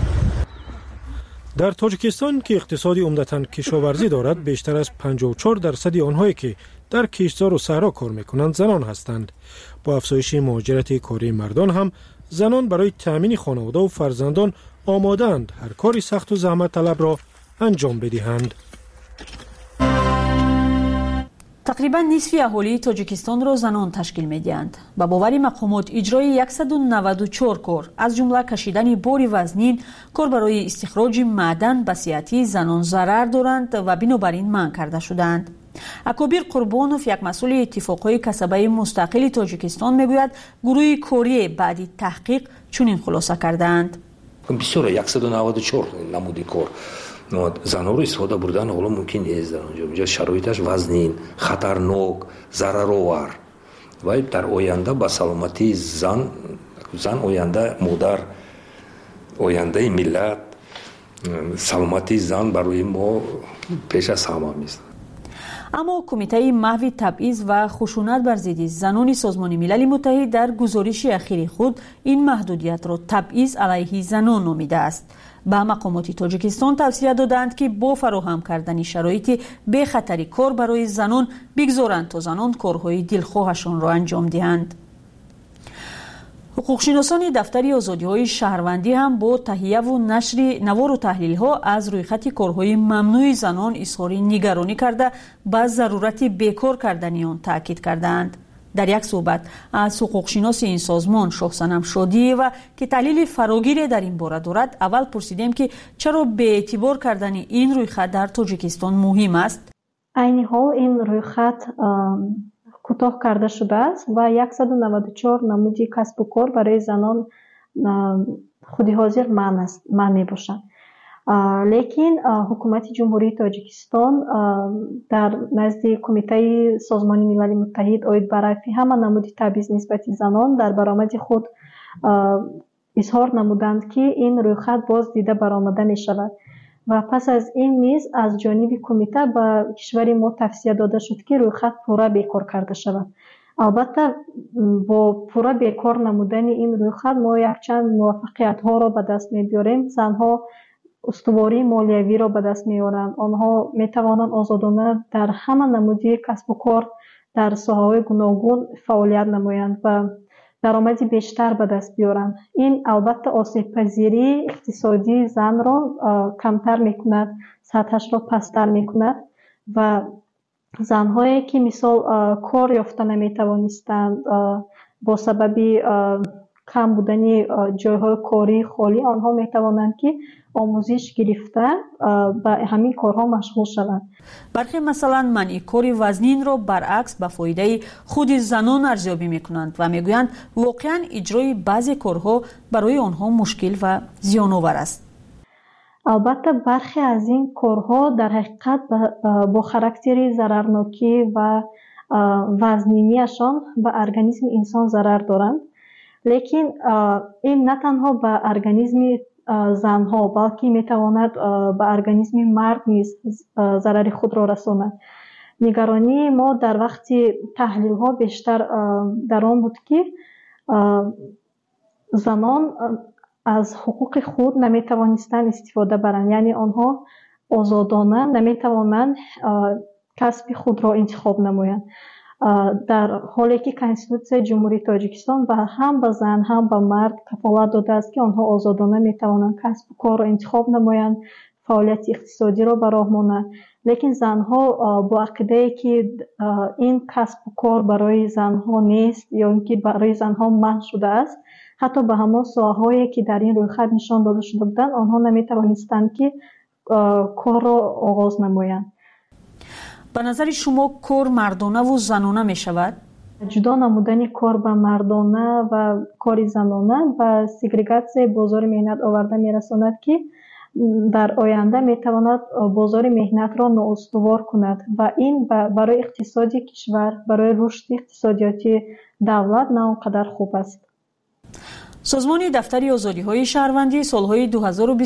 در تاجیکستان که اقتصادی عمدتاً کشاورزی دارد، بیشتر از 54% آنهایی که در کشتزار و صحرا کار میکنند زنان هستند. با افزایش مهاجرت کاری مردان هم زنان برای تأمین خانواده و فرزندان آماده‌اند هر کاری سخت و زحمت طلب را انجام بدهند. تقریبا نصف اهالی تاجیکستان را زنان تشکیل می‌دهند. با باور مقامات اجرای 194 کار از جمله کشیدن بار وزنین، کار برای استخراج معدن به صحت زنان ضرر دارند و بنابراین منع کرده شدند. اکابر قربانوف، یک مسئول اتفاقهای کسبه مستقل تاجیکستان، میگوید گروه کاری بعد تحقیق چنین خلاصه کردند. بسیار 194 نمودی کار زنها رو استفاده بردن حالا ممکن نیست. در اونجا شرایطش وزنین، خطرناک، ضررآور و در آینده با سلامتی زن آینده مادر، آینده ملت، سلامتی زن برای ما پیش از همه است. اما کمیته محو تبعیض و خشونت بر ضد زنان سازمان ملل متحد در گزارش اخیر خود این محدودیت را تبعیض علیه زنان نامیده است. به مقامات تاجیکستان توصیه دادند که با فراهم کردن شرایط بی خطری کار برای زنان بگذارند تا زنان کارهای دلخواهشان را انجام دهند. حقوقشناسان دفتر آزادی‌های شهروندی هم با تهیه و نشر نوار و تحلیل‌ها از رویخط کارهای ممنوع زنان اظهار نگرانی کرده به ضرورت بیکار کردن آن تاکید کردند. در یک صحبت از حقوقشناس این سازمان شاهصنم شادی و که تحلیل فراگیر در این باره دارد، اول پرسیدیم که چرا به اعتبار کردن این رویخط در تاجیکستان مهم است. عین حال این رویخط کوتاه کرده شده است و 194 نمودی کسب و کار برای زنان خودی حاضر من می باشند. لیکن حکومت جمهوری تاجیکستان در نزد کمیته سازمان ملل متحد اوید برای همه نمود تبعیض نسبت زنان در برآمد خود اظهار نمودند که این رویخط باز دیده برآمده می شود و پس از این نیز از جانب کمیته به کشور ما توصیه داده شد که رویخط پورا بیکار کرده شود. البته با پورا بیکار نمودن این رویخط ما یک چند موفقیت ها را به دست می بیاریم. زنها استواری مالیوی را به دست می آورند. آنها می توانند آزادانه در همه نمودی کسب و کار در ساحه‌های گوناگون فعالیت نمایند و درآمدی بیشتر به دست بیارند. این البته آسیب پذیری اقتصادی زن را کمتر می کند، سطحش را پستر می کند و زنهایی که مثال کار یافته نمی توانستند با سبب کم بودن جایهای کاری خالی، آنها می توانند که آموزش گرفته به همین کارها مشغول شوند. برخی مثلا منع کار وزنین را برعکس به فایده خود زنان ارزیابی میکنند و میگویند واقعا اجرای بعضی کارها برای آنها مشکل و زیان آور است. البته برخی از این کارها در حقیقت با خاراکتر ضررناکی و وزنینیشان به ارگانیسم انسان ضرر دارند. لیکن این نه تنها به ارگانیسم زنها بلکه میتواند به ارگانیسم مرد نیز ضرر خود را رساند. نگرانی ما در وقت تحلیل ها بیشتر در آن بود که زنان از حقوق خود نمیتوانستند استفاده برند، یعنی آنها آزادانه نمیتوانند کسب خود را انتخاب نمایند، در حالی که کنستیتوسیون جمهوری تاجیکستان و هم به زن هم به مرد کفالت داده است که آنها آزادانه میتوانند کسب و کار را انتخاب نمایند، فعالیت اقتصادی را به راه مانند. لیکن زنها با عقیده که این کسب و کار برای زنها نیست یا اینکه برای زنها منع شده است، حتی به همان ساحه‌هایی که در این رویخط نشان داده شده بودند آنها نمیتوانستند که کار را آغاز نمایند. به نظر شما کار مردانه و زنانه می شود؟ جدا نمودن کار به مردانه و کار زنانه و سگریگاسیون بازار مهنت آورده می رساند که در آینده می تواند بازار مهنت را نااستوار کند و این برای اقتصادی کشور، برای رشد اقتصادیاتی دولت نه آنقدر خوب است. سازمان دفتر آزادی‌های شهروندی سالهای 2022-2023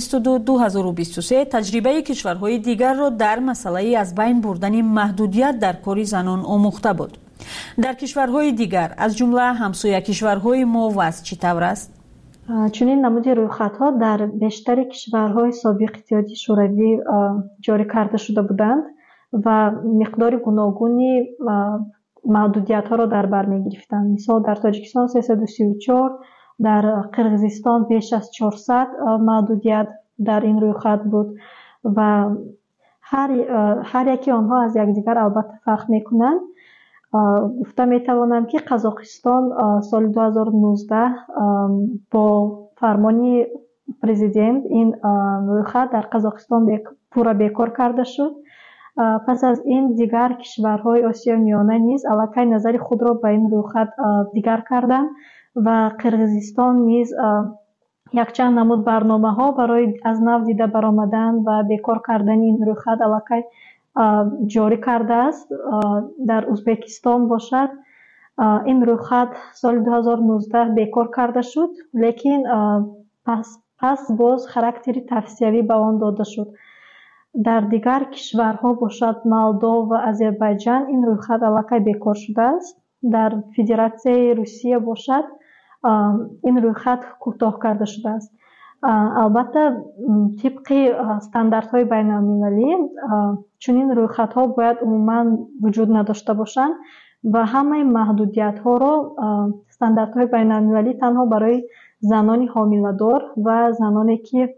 تجربه کشورهای دیگر را در مسئله از بین بردن محدودیت در کار زنان آموخته بود. در کشورهای دیگر از جمله همسایه کشورهای ما وضع چطور است؟ چنین نمود رویخط‌ها در بیشتر کشورهای سابق اتحادیه شوروی جاری کرده شده بودند و مقدار گوناگونی محدودیت‌ها را در بر می‌گرفتند. مثال در تاجیکستان 334، در قرقیزستان بیش از 400 محدودیت در این رویخط بود و هر یکی آنها از یکدیگر البته فرق میکنند. گفته میتوانم که قزاقستان سال 2019 با فرمان پرزیدنت این رویخط در قزاقستان پورا بیکار کرده شد. پس از این دیگر کشورهای آسیا میانه نیز الکی نظر خود را به این رویخط دیگر کردند و قرقیزستان نیز یک چند نمود برنامه ها برای از نو دیده برآمدن و بیکار کردن این رویخط الکی جاری کرده است. در ازبکستان باشد این رویخط سال 2019 بیکار کرده شد، لیکن پس باز خاراکتر توصیوی به آن داده شد. در دیگر کشورها باشد مولدو و آذربایجان این رویخط الکی بیکار شده است. در فدراسیون روسیه باشد این رویخط کوتاه کرده شده است. البته طبق استانداردهای بین المللی چنین رویخط ها باید عموما وجود نداشته باشند و همه محدودیت ها را استانداردهای بین المللی تنها برای زنان حامله‌دار و زنانی که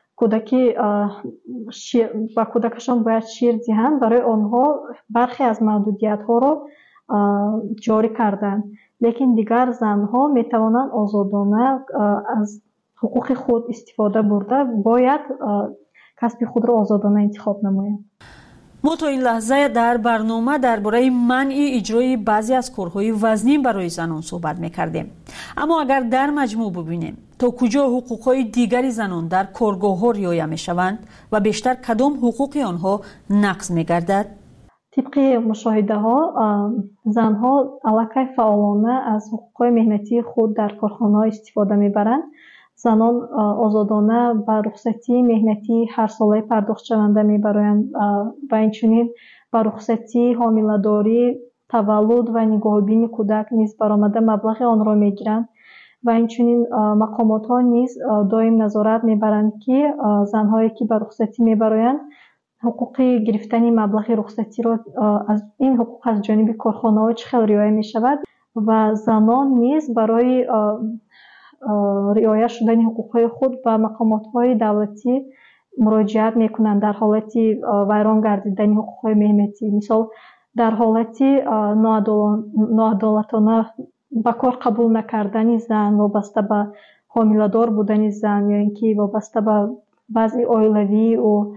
با کودکشان باید شیر دهند برای آنها برخی از محدودیت ها را جاری کردند. لیکن دیگر زنها می توانند آزادانه از حقوق خود استفاده برده باید کسب خود را آزادانه انتخاب نمایند. ما تا این لحظه در برنامه درباره منع اجرای بعضی از کارهای وزنی برای زنان صحبت می‌کردیم. اما اگر در مجموع ببینیم تا کجا حقوق‌های دیگری زنان در کارگاه‌ها رعایت می‌شوند و بیشتر کدام حقوق آنها نقض می‌گردد؟ طبق مشاهده‌ها زنها علاقه فعالانه از حقوق‌های مهنتی خود در کارخانه‌ها استفاده می‌برند. زنان آزادانه به رخصتی مهنتی هر ساله پرداخت شونده می‌برند و اینچنین به رخصتی حامله‌داری، تولد و نگاهبینی کودک نیز برآمده مبلغ آن را می‌گیرند و اینچنین مقامات‌ها نیز دائم نظارت می‌برند که زن‌هایی که به رخصتی می‌برند حقوق گرفتن مبلغ رخصتی را از این حقوق از جانب کارخانه‌ها چه خیلی رعایت می‌شود و زنان نیز برای رعایت شدن حقوق‌های خود به مقامات‌های دولتی مراجعت می‌کنند در حالت ویران گردیدن حقوق‌های مهنتی. مثال در حالت ناعدالتانه به کار قبول نکردن زن وابسته به حامله‌دار بودن زن یا اینکه وابسته به بعضی اویلوی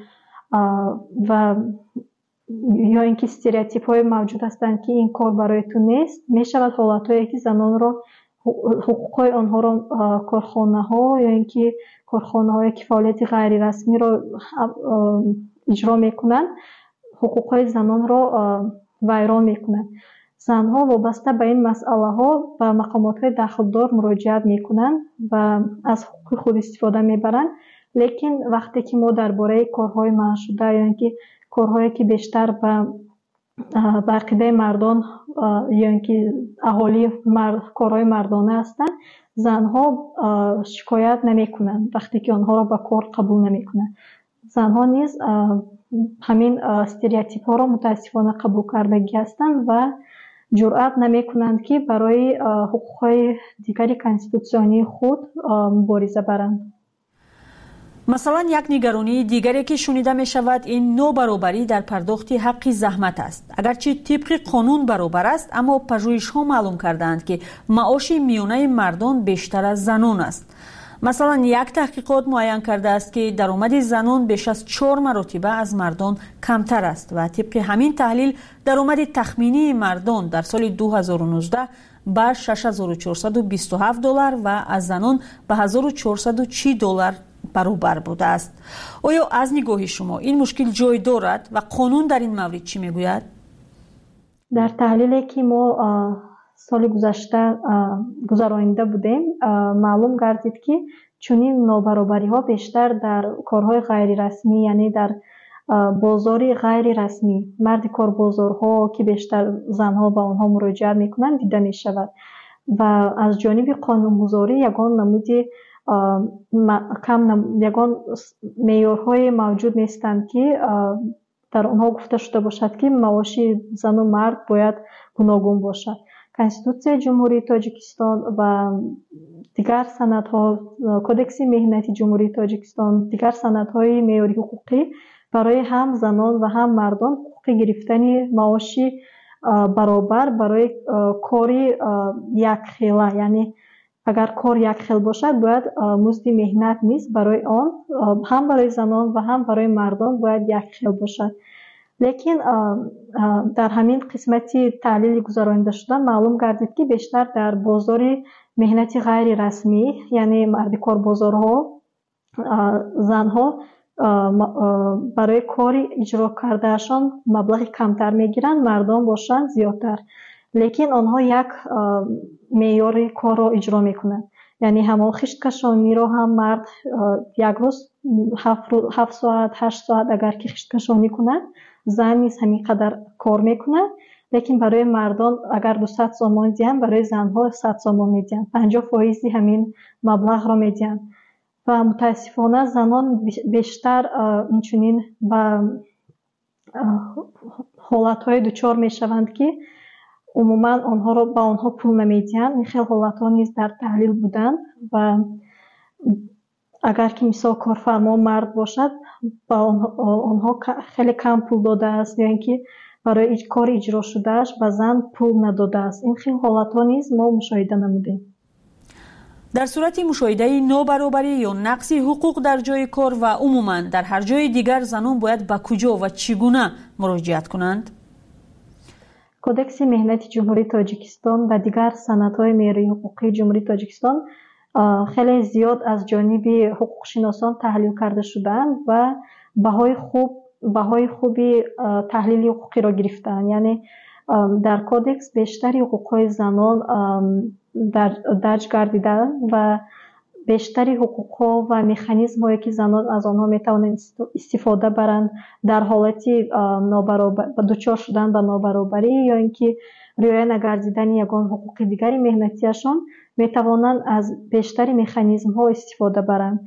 و یا اینکه استریوتیپ‌های موجود هستند که این کار برای تو نیست، می‌شود حالت‌هایی که زنان را حقوق‌های آنها را کارخانه‌ها یا اینکه کارخانه‌های که فعالیت غیر رسمی را اجرا می‌کنند حقوق‌های زنان را ویران می‌کنند. زنها وابسته به این مسئله‌ها به مقامات‌های دخلدار مراجعت می‌کنند و از حقوق خود استفاده می‌برند. لیکن وقتی که ما درباره کارهای منع شده یا اینکه کارهایی که بیشتر به عقیده مردان یا اینکه اهالی کارهای مردانه هستند، زنها شکایت نمی‌کنند وقتی که آنها را به کار قبول نمی‌کنند. زنها نیز همین استریوتیپ‌ها را متاسفانه قبول کردگی هستند و جرأت نمی‌کنند که برای حقوق‌های دیگری کانستیتوسیونی خود مبارزه برند. مثلا یک نگرانی دیگری که شنیده می شود این نابرابری در پرداخت حق زحمت است. اگرچه طبق قانون برابر است، اما پژوهش‌ها معلوم کردند که معاش میانه مردان بیشتر از زنان است. مثلا یک تحقیقات معین کرده است که درآمد زنان بیش از 4 مرتبه از مردان کمتر است و طبق همین تحلیل درآمد تخمینی مردان در سال 2019 به $6,427 و از زنان به $1,430 برابر بوده است. آیا از نگاه شما این مشکل جای دارد و قانون در این مورد چی میگوید؟ در تحلیلی که ما سال گذشته گذرانیده بودیم معلوم گردید که چنین نابرابری ها بیشتر در کارهای غیر رسمی، یعنی در بازاری غیر رسمی، مرد کار بازارها که بیشتر زنها با آنها مراجعت میکنند دیده می شود و از جانب قانونگذاری یگان نمودی یگان معیارهای موجود نیستند که در آنها گفته شده باشد که معاش زن و مرد باید گوناگون باشد. کنستیتوسیون جمهوری تاجیکستان و دیگر سندها، کدکس مهنتی جمهوری تاجیکستان، دیگر سندهای معیاری حقوقی برای هم زنان و هم مردان حقوق گرفتن معاش برابر برای کاری یک خیله، یعنی اگر کار یک خیل باشد باید مزد مهنت نیست برای آن هم برای زنان و هم برای مردان باید یک خیل باشد. لیکن در همین قسمتی تحلیل گذرانیده شده معلوم گردید که بیشتر در بازار مهنتی غیر رسمی، یعنی مرد کار بازارها، زنها برای کاری اجرا کردهشان مبلغ کمتر میگیرند، مردان باشند زیادتر، لیکن آنها یک معیار کار را اجرا میکنند. یعنی همون خشت کشانی را هم مرد یک روز 7 ساعت 8 ساعت اگر که خشت کشانی کنند، زن نیز همین قدر کار میکنند، لیکن برای مردان اگر 200 سوم میدهند برای زنها 100 سوم میدهند، 50% همین مبلغ را میدهند و متاسفانه زنان بیشتر اینچنین به حالتهای دچار میشوند که عموما آنها را به آنها پول نمیدهند. این خیلی حالتها نیز در تحلیل بودند و اگر که مثال کارفرما مرد باشد با آنها خیلی کم پول داده است یا اینکه برای کار اجرا شدهش به زن پول نداده است. این خیلی حالتها نیز ما مشاهده نمودیم. در صورت مشاهده نابرابری یا نقص حقوق در جای کار و عموما در هر جای دیگر زنان باید به کجا و چگونه مراجعت کنند؟ کودکس مهنتی جمهوری تاجیکستان و دیگر سندهای معیاری حقوقی جمهوری تاجیکستان خیلی زیاد از جانب حقوق شناسان تحلیل کرده شدند و بهای خوبی تحلیل حقوقی را گرفتند. یعنی در کودکس بیشتری حقوقهای زنان درج گردیده و بیشتری حقوقها و مکانیزم هایی که زنان از آنها میتوانند استفاده برند در حالتی دچار شدن به نابرابری یا اینکه رعایت نگردیدن یگان حقوق دیگری مهنتیشان میتوانند از بیشتری مکانیزم ها استفاده برند.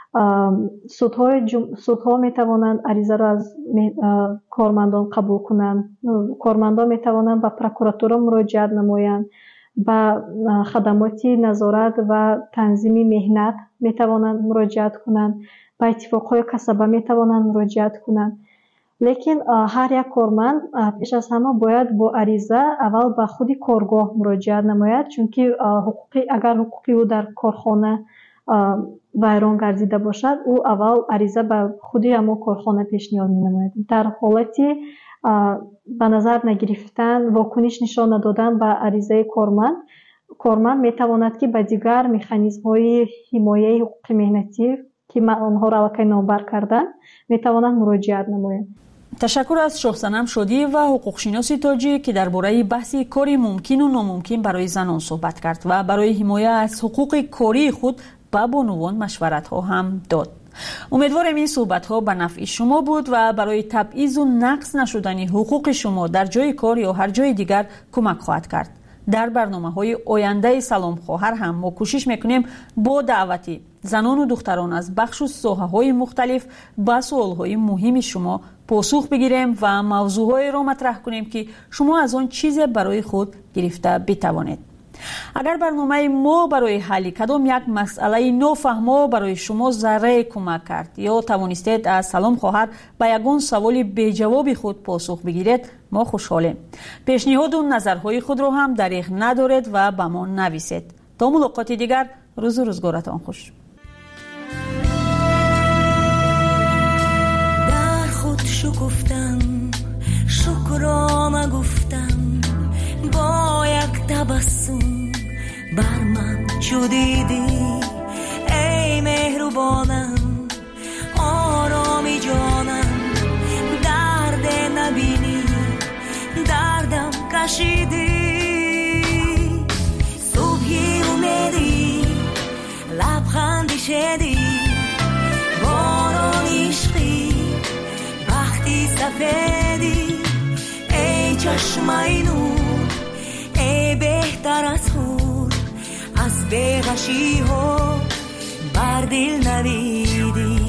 سودها میتوانند عریضه را از کارمندان قبول کنند. کارمندان میتوانند به پروکراتورا مراجعت نمایند. به خدمات نظارت و تنظیم مهنت میتوانند مراجعت کنند. به اتفاقهای کسبه میتوانند مراجعت کنند. لیکن هر یک کارمند پیش از همه باید با عریضه اول به خود کارگاه مراجعت نماید، چون که اگر حقوقی او در کارخانه ویران گردیده باشد او اول عریضه به خود همون کارخانه پیشنهاد می نماید. در حالتی به نظر نگرفتن واکنش نشان ندادن به عریضه کارمند می تواند که به دیگر مکانیزم های حمایه حقوق مهنتی که آنها را واقعا نامبر کردن می تواند مراجعت نماید. تشکر از شاه صنم شادی و حقوق شناس تاجی که درباره بحث کاری ممکن و ناممکن برای زنان صحبت کرد و برای حمایت از حقوق کاری خود به بانوان مشورت ها هم داد. امیدوارم این صحبت ها به نفع شما بود و برای تبعیض و نقص نشدن حقوق شما در جای کار یا هر جای دیگر کمک خواهد کرد. در برنامه‌های آینده سلام خواهر هم ما کوشش میکنیم با دعوتی زنان و دختران از بخش و ساحه‌های مختلف به سوال‌های مهم شما پاسخ بگیریم و موضوعهای را مطرح کنیم که شما از آن چیز برای خود گرفته بتوانید. اگر برنامه ما برای حل کدام یک مسئله نافهمه برای شما ذره کمک کرد یا توانستید از سلام خواهر به یگان سوال بی جواب خود پاسخ بگیرید، ما خوشحالیم. پیشنهاد و نظرهای خود را هم دریغ ندارید و به ما نویسید. تا ملاقات دیگر، روز و روزگارتان خوش. در خود شکفتم، شکرانه گفتم، با یک تبسم بر من چو دیدی ای مهربانم، آرامی جانم، درد نبینی دردم کشیدی، صبحی امیدی لبخندی شدی، باران عشقی وقتی سفیدی، ای چشمای نور، ای بهتر از خود، از بیغشی ها بر دل نویدی.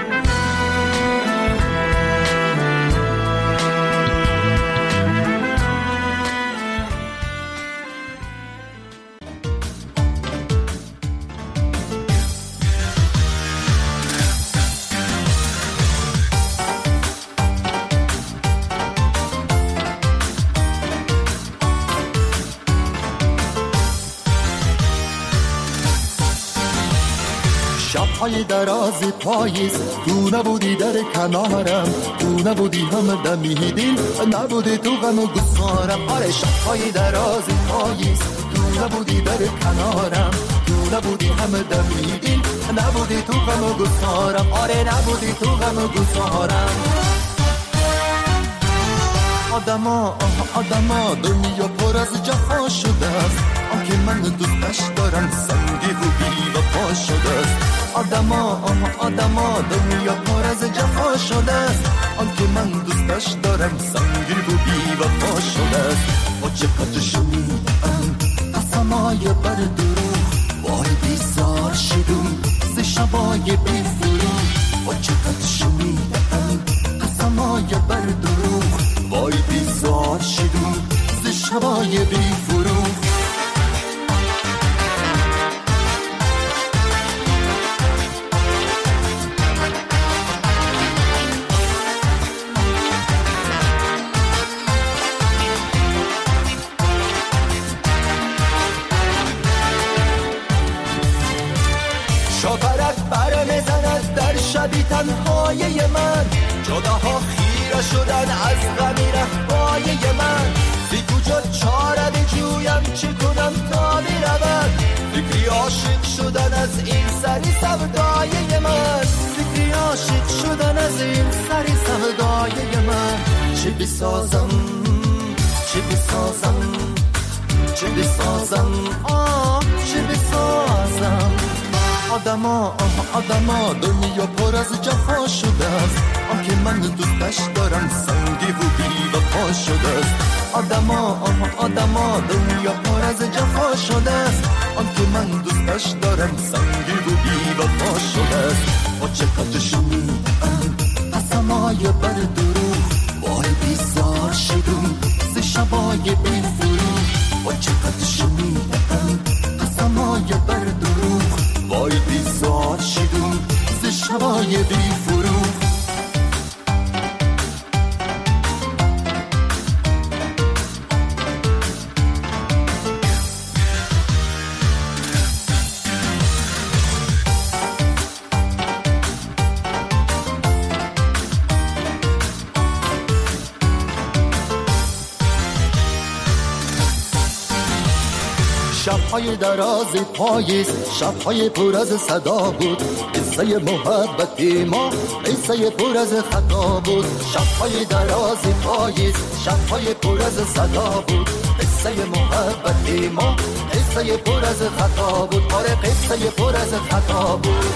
شب‌های دراز پاییز تو نبودی در کنارم، تو نبودی هم دمی دل نبودی تو غم و گسارم. آره شب‌های دراز پاییز تو نبودی در کنارم، تو نبودی هم دمی دل نبودی تو غم و گسارم. آره نبودی تو غم و گسارم. آدما دنیا پر از جفا شده است، آنکه من دوستش دارم سنگی و بی وفا شده است. آدما دنیا پر از جفا شده است، آنکه من دوستش دارم سنگی و بی وفا شده است. با چقدر شنیدم قسمای بر دروغ، وای بیزار شدم ز شبای بی فروغ. با چقدر شنیدم قسمای بر دروغ، وای بیزار شدم ز شبای بی فروغ. بی تنهای من، جاده ها خیره شدن از غمی رهبای من. بی کجا چاره بجویم چه کنم تا برود، فکری عاشق شدن از این سری سودای من، فکری عاشق شدن از این سری سودای من. چه بسازم چه بسازم چه بسازم چه بسازم. آدما دنیا پر از جفا شده است، آن که من دوستش دارم سنگی و بی وفا شده است. آدما دنیا پر از جفا شده است، آن که من دوستش دارم سنگی و بی وفا شده است. با چقدر شنیدم قسمای بر دروغ، وای بیزار شدم ز شبای بی فروغ. با چقدر شنیدم قسمای بر دروغ، وای بیزار شدم ز شبای بی فروغ. شب‌های دراز پاییز، شب‌های پر از صدا بود، قصه محبت ما قصه پر از خطا بود. شب‌های دراز پاییز، شب‌های پر از صدا بود، قصه محبت ما قصه پر از خطا بود. آره قصه پر از خطا بود.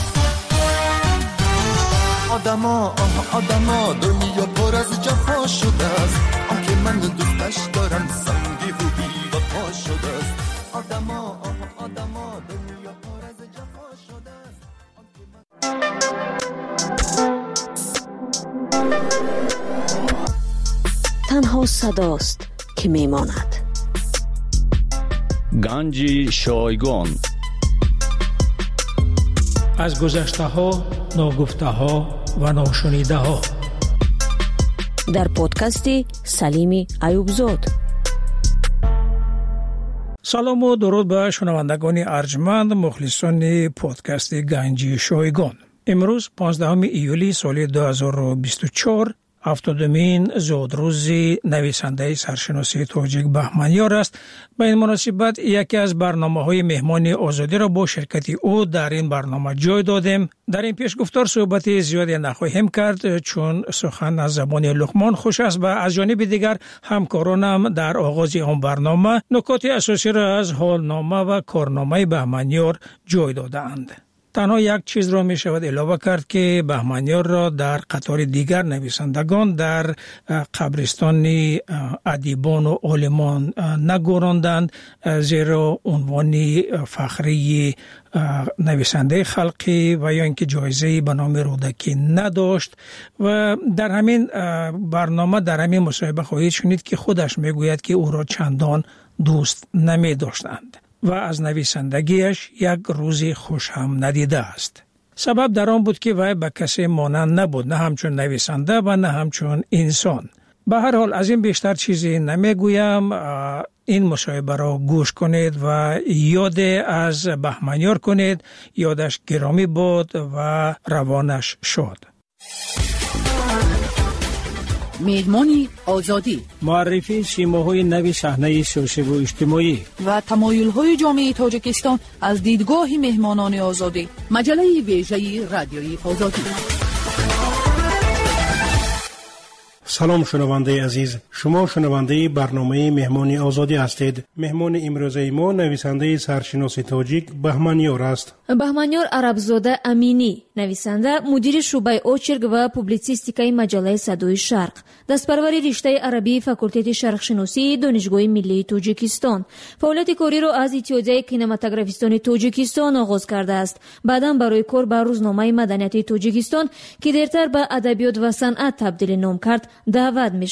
آدما دنیا پر از جفا شده است، آن که من دوستش دارم سنگی و بی وفا شده است. آدما دنیا پر از جفا شده است. تنها صداست که میماند. گنج شایگان از گذشته ها، ناگفته ها و ناشنیده ها، در پادکست سلیم ایوبزاد. سلام و درود به شنوندگان ارجمند مخلصان پادکست گنج شایگان. امروز 15 ایولی سال 2024 هفتادمین زادروز نویسنده سرشناسی تاجیک بهمنیار است. به این مناسبت یکی از برنامه‌های مهمان آزادی را با شرکت او در این برنامه جای دادیم. در این پیشگفتار صحبت زیادی نخواهیم کرد چون سخن از زبان لقمان خوش است و از جانب دیگر همکارانم در آغاز آن برنامه نکات اساسی را از حالنامه و کارنامه بهمنیار جای داده‌اند. تنها یک چیز را می شود علاوه کرد که بهمنیار را در قطار دیگر نویسندگان در قبرستان ادیبان و عالمان نگذراندند، زیرا عنوان فخری نویسنده خلقی و یا اینکه جایزه به نام رودکی نداشت. و در همین برنامه در همین مصاحبه خواهید شنید که خودش می گوید که او را چندان دوست نمی داشتند و از نویسندگیش یک روزی خوش هم ندیده است. سبب در آن بود که وی به کسی مانند نبود، نه همچون نویسنده و نه همچون انسان. به هر حال از این بیشتر چیزی نمیگویم. این مصاحبه را گوش کنید و یاد از بهمنیار کنید. یادش گرامی باد و روانش شاد. مهمانی آزادی، معرفی سیماهای نوی صحنه سیاسی و اجتماعی و تمایل‌های جامعه تاجیکستان از دیدگاه مهمانان آزادی. مجله ویژه رادیوی آزادی. سلام شنونده عزیز، شما شنونده برنامه مهمان آزادی هستید. مهمان امروزه ما نویسنده سرشناسی تاجیک بهمنیار است. بهمنیار عربزاده امینی، نویسنده، مدیر شعبه اوچرگ و پوبلیسیستیکای مجله صدای شرق، دستپروری رشته عربی فاکولته شرقشناسی دانشگاه ملی تاجیکستان. فعالیت کاری را از اتحادیه کینماتوگرافیستان تاجیکستان آغاز کرده است. بعداً برای کار به روزنامه مدنیت تاجیکستان که دیرتر به ادبیات و صنعت تبدیل نام کرد دعوت می شود.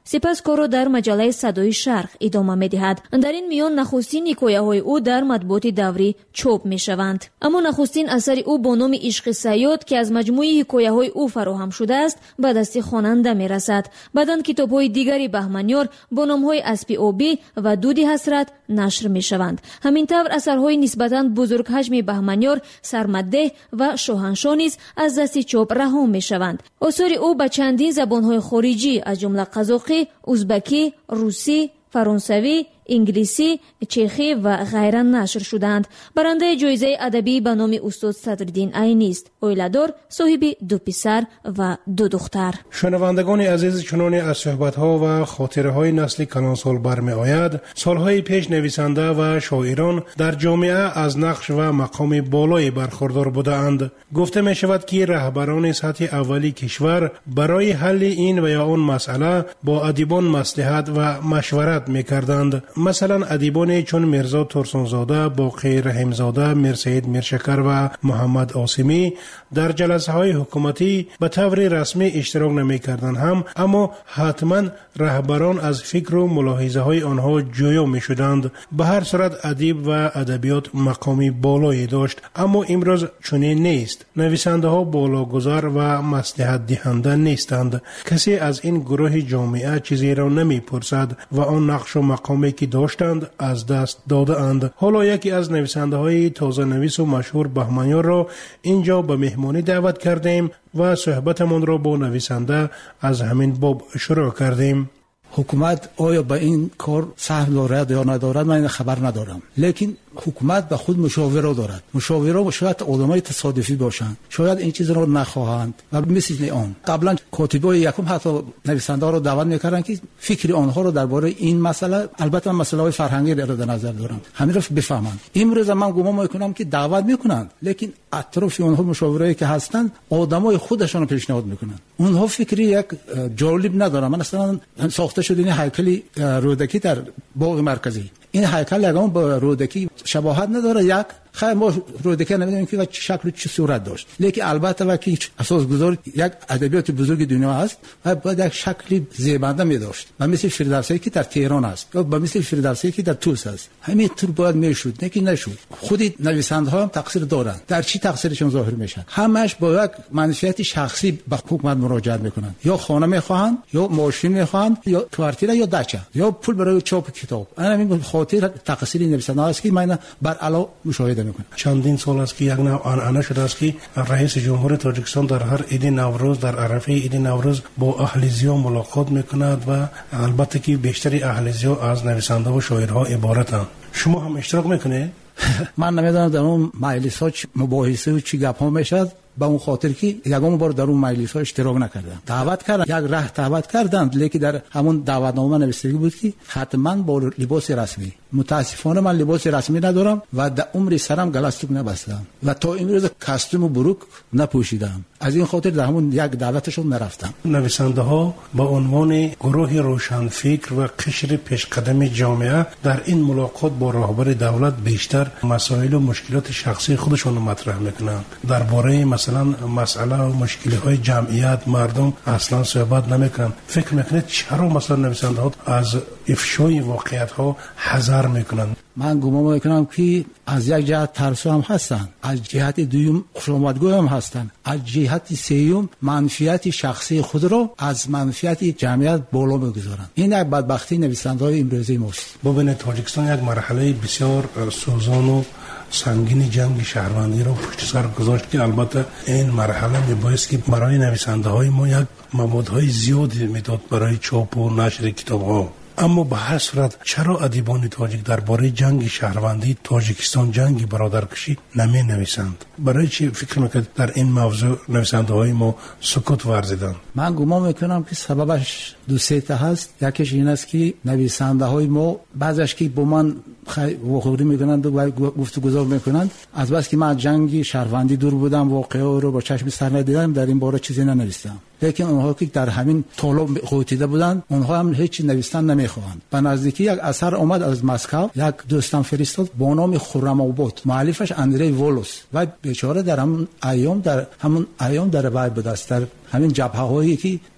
سپس کار را در مجله صدای شرق ادامه می‌دهد. در این میان نخستین حکایه‌های او در مطبوعات دوری چاپ می‌شوند. اما نخستین اثر او با نام عشق صیاد که از مجموعه حکایه‌های او فراهم شده است به دست خواننده می‌رسد. بعداً کتاب‌های دیگری بهمنیار با نام‌های اسب آبی و دود حسرت نشر می‌شوند. همینطور اثرهای نسبتاً بزرگ حجم بهمنیار سرمده و شاهنشاه نیز از دست چاپ رها می‌شوند. آثار او به چندین زبان‌های خارجی از جمله قزاقی، ازبکی، روسی، فرانسوی، انگلیسی، چخی و غیره نشر شدند. برنده جایزه ادبی به نام استاد صدرالدین عینی است. اویله‌دار، صاحب 2 پسر و 2 دختر. شنوندگان عزیز، چنان از صحبت‌ها و خاطره‌های نسل کلانسال برمی آید، سالهای پیش نویسنده و شاعران در جامعه از نقش و مقام بالایی برخوردار بودند. گفته می شود که رهبران سطح اولی کشور برای حل این و یا آن مسئله با ادیبان مصلحت و مشورت می‌کردند. مثلا ادیبان چون میرزا ترسانزاده، باقی رحیمزاده، میرسید میرشکر و محمد عاصمی در جلسه های حکومتی به طور رسمی اشتراک نمی کردند هم، اما حتما رهبران از فکر و ملاحظه های آنها جویا می شدند. به هر صورت ادیب و ادبیات مقامی بالایی داشت، اما امروز چنین نیست. نویسنده ها بالاگذار و مصلحت دهنده نیستند. کسی از این گروه جامعه چیزی را نمی پرسد و آن نقش و مقامی که داشتند از دست داده اند. حالا یکی از نویسنده های تازه نویس و مشهور بهمنیار را اینجا به مهمانی دعوت کردیم و صحبتمان را با نویسنده از همین باب شروع کردیم. حکومت آیا به این کار سهم دارد یا ندارد من خبر ندارم، لیکن حکومت به خود مشاوره دارد. مشاوره شاید آدمای تصادفی باشند، شاید این چیز را نخواهند و مثل آن قبلا کاتبای یکم حتی نویسنده ها را دعوت میکردند که فکر آنها را درباره این مسئله، البته مسئله های فرهنگی را در نظر دارم، همین را بفهمند. امروز من گمان میکنم که دعوت میکنند، لیکن اطراف آنها مشاورهایی که هستند آدمای خودشان پیشنهاد میکنند. اونها فکری یک جالب ندارن. من اصلا ساخته شده این هیکل رودکی در باغ مرکزی، این هیکل یگان با رودکی شباهت نداره. یک خیلی ما رودکی نمیدونیم که چه شکل و چه صورت داشت، لیکن البته وقتی اساس گذار یک ادبیات بزرگ دنیا است و باید یک شکلی زیبنده می داشت و مثل فردوسی که در تهران است یا مثل فردوسی که در توس است، همین طور باید میشد، لیکن نشد. خود نویسنده ها هم تقصیر دارند. در چی تقصیرشون ظاهر میشن؟ همش با یک منفعت شخصی به حکومت مراجعه میکنند. یا خانه میخواهند، یا ماشین میخواهند، یا کوارتیر، یا دچه، یا پول برای چاپ کتاب. همین خاطر تقصیر نویسنده است که من بر علا مشاهده میکنم. چندین سال است که یک نوع آنعنه شده است که رئیس جمهور تاجیکستان در هر عید نوروز، در عرفه عید نوروز با اهلیزیا ملاقات میکند و البته که بیشتری اهلیزیا از نویسنده و شاعرها عبارتند. شما هم اشتراک میکنه؟ من نمیدونم در اون مجلس ها مباحثه و چی گپ ها میشد، با اون خاطر که یگام بار در اون مجلس ها اشتراک نکردم. دعوت کردن، یک ره دعوت کردند، لیکن در همون دعوتنامه نوشته بود که حتما با لباس رسمی. متاسفانه من لباس رسمی ندارم و در عمر سرم گلاستوک نبستم و تا امروز کاستوم و بروک نپوشیدم. از این خاطر در همون یک دعوتشون نرفتم. نویسنده ها با عنوان گروه روشنفکر و قشر پیشقدم جامعه در این ملاقات با رهبر دولت بیشتر مسائل و مشکلات شخصی خودشون رو مطرح میکنند. درباره مثلا مسئله و مشکلات جمعیت مردم اصلا صحبت نمیکنند. فکر میکنید چرا مثلا نویسنده ها از افشای واقعیت ها حذر میکنند؟ من گمان میکنم که از یک جهت ترسو هم هستن، از جهت دوم خوشامدگو هم هستن، از جهت سوم منفعت شخصی خود را از منفعت جمعیت بالا میگذارن. این یک بدبختی نویسنده‌های امروزی ماست. ببینید تاجیکستان یک مرحله بسیار سوزان و سنگین جنگ شهروندی رو پشت سر گذاشت که البته این مرحله میبایست که برای نویسنده های ما یک موادهای زیادی میداد برای چاپ و نشر کتاب ها. اما به هر صورت چرا ادیبان تاجیک درباره جنگ شهروندی تاجیکستان، جنگ برادرکشی نمی نویسند؟ برای چی فکر میکنید در این موضوع نویسنده های ما سکوت ورزیدند؟ من گمان میکنم که سببش دو سه تا هست. یکیش این است که نویسنده های ما بعضیش که با من واخوری میکنند و گفتگو میکنند، از بس که من جنگ شهروندی دور بودم، واقعه رو با چشم سر ندیدم، در این باره چیزی ننوشتم. لیکن اونها که در همین طالب قوتیده بودند، اونها هم هیچ نوشتن نمیخواهند. به نزدیکی یک اثر اومد از مسکو، یک دوستم فرستاد با نام خرم آباد، مؤلفش اندری وولوس و بیچاره در همون ایام در وای بود است، در همین جبهه هایی که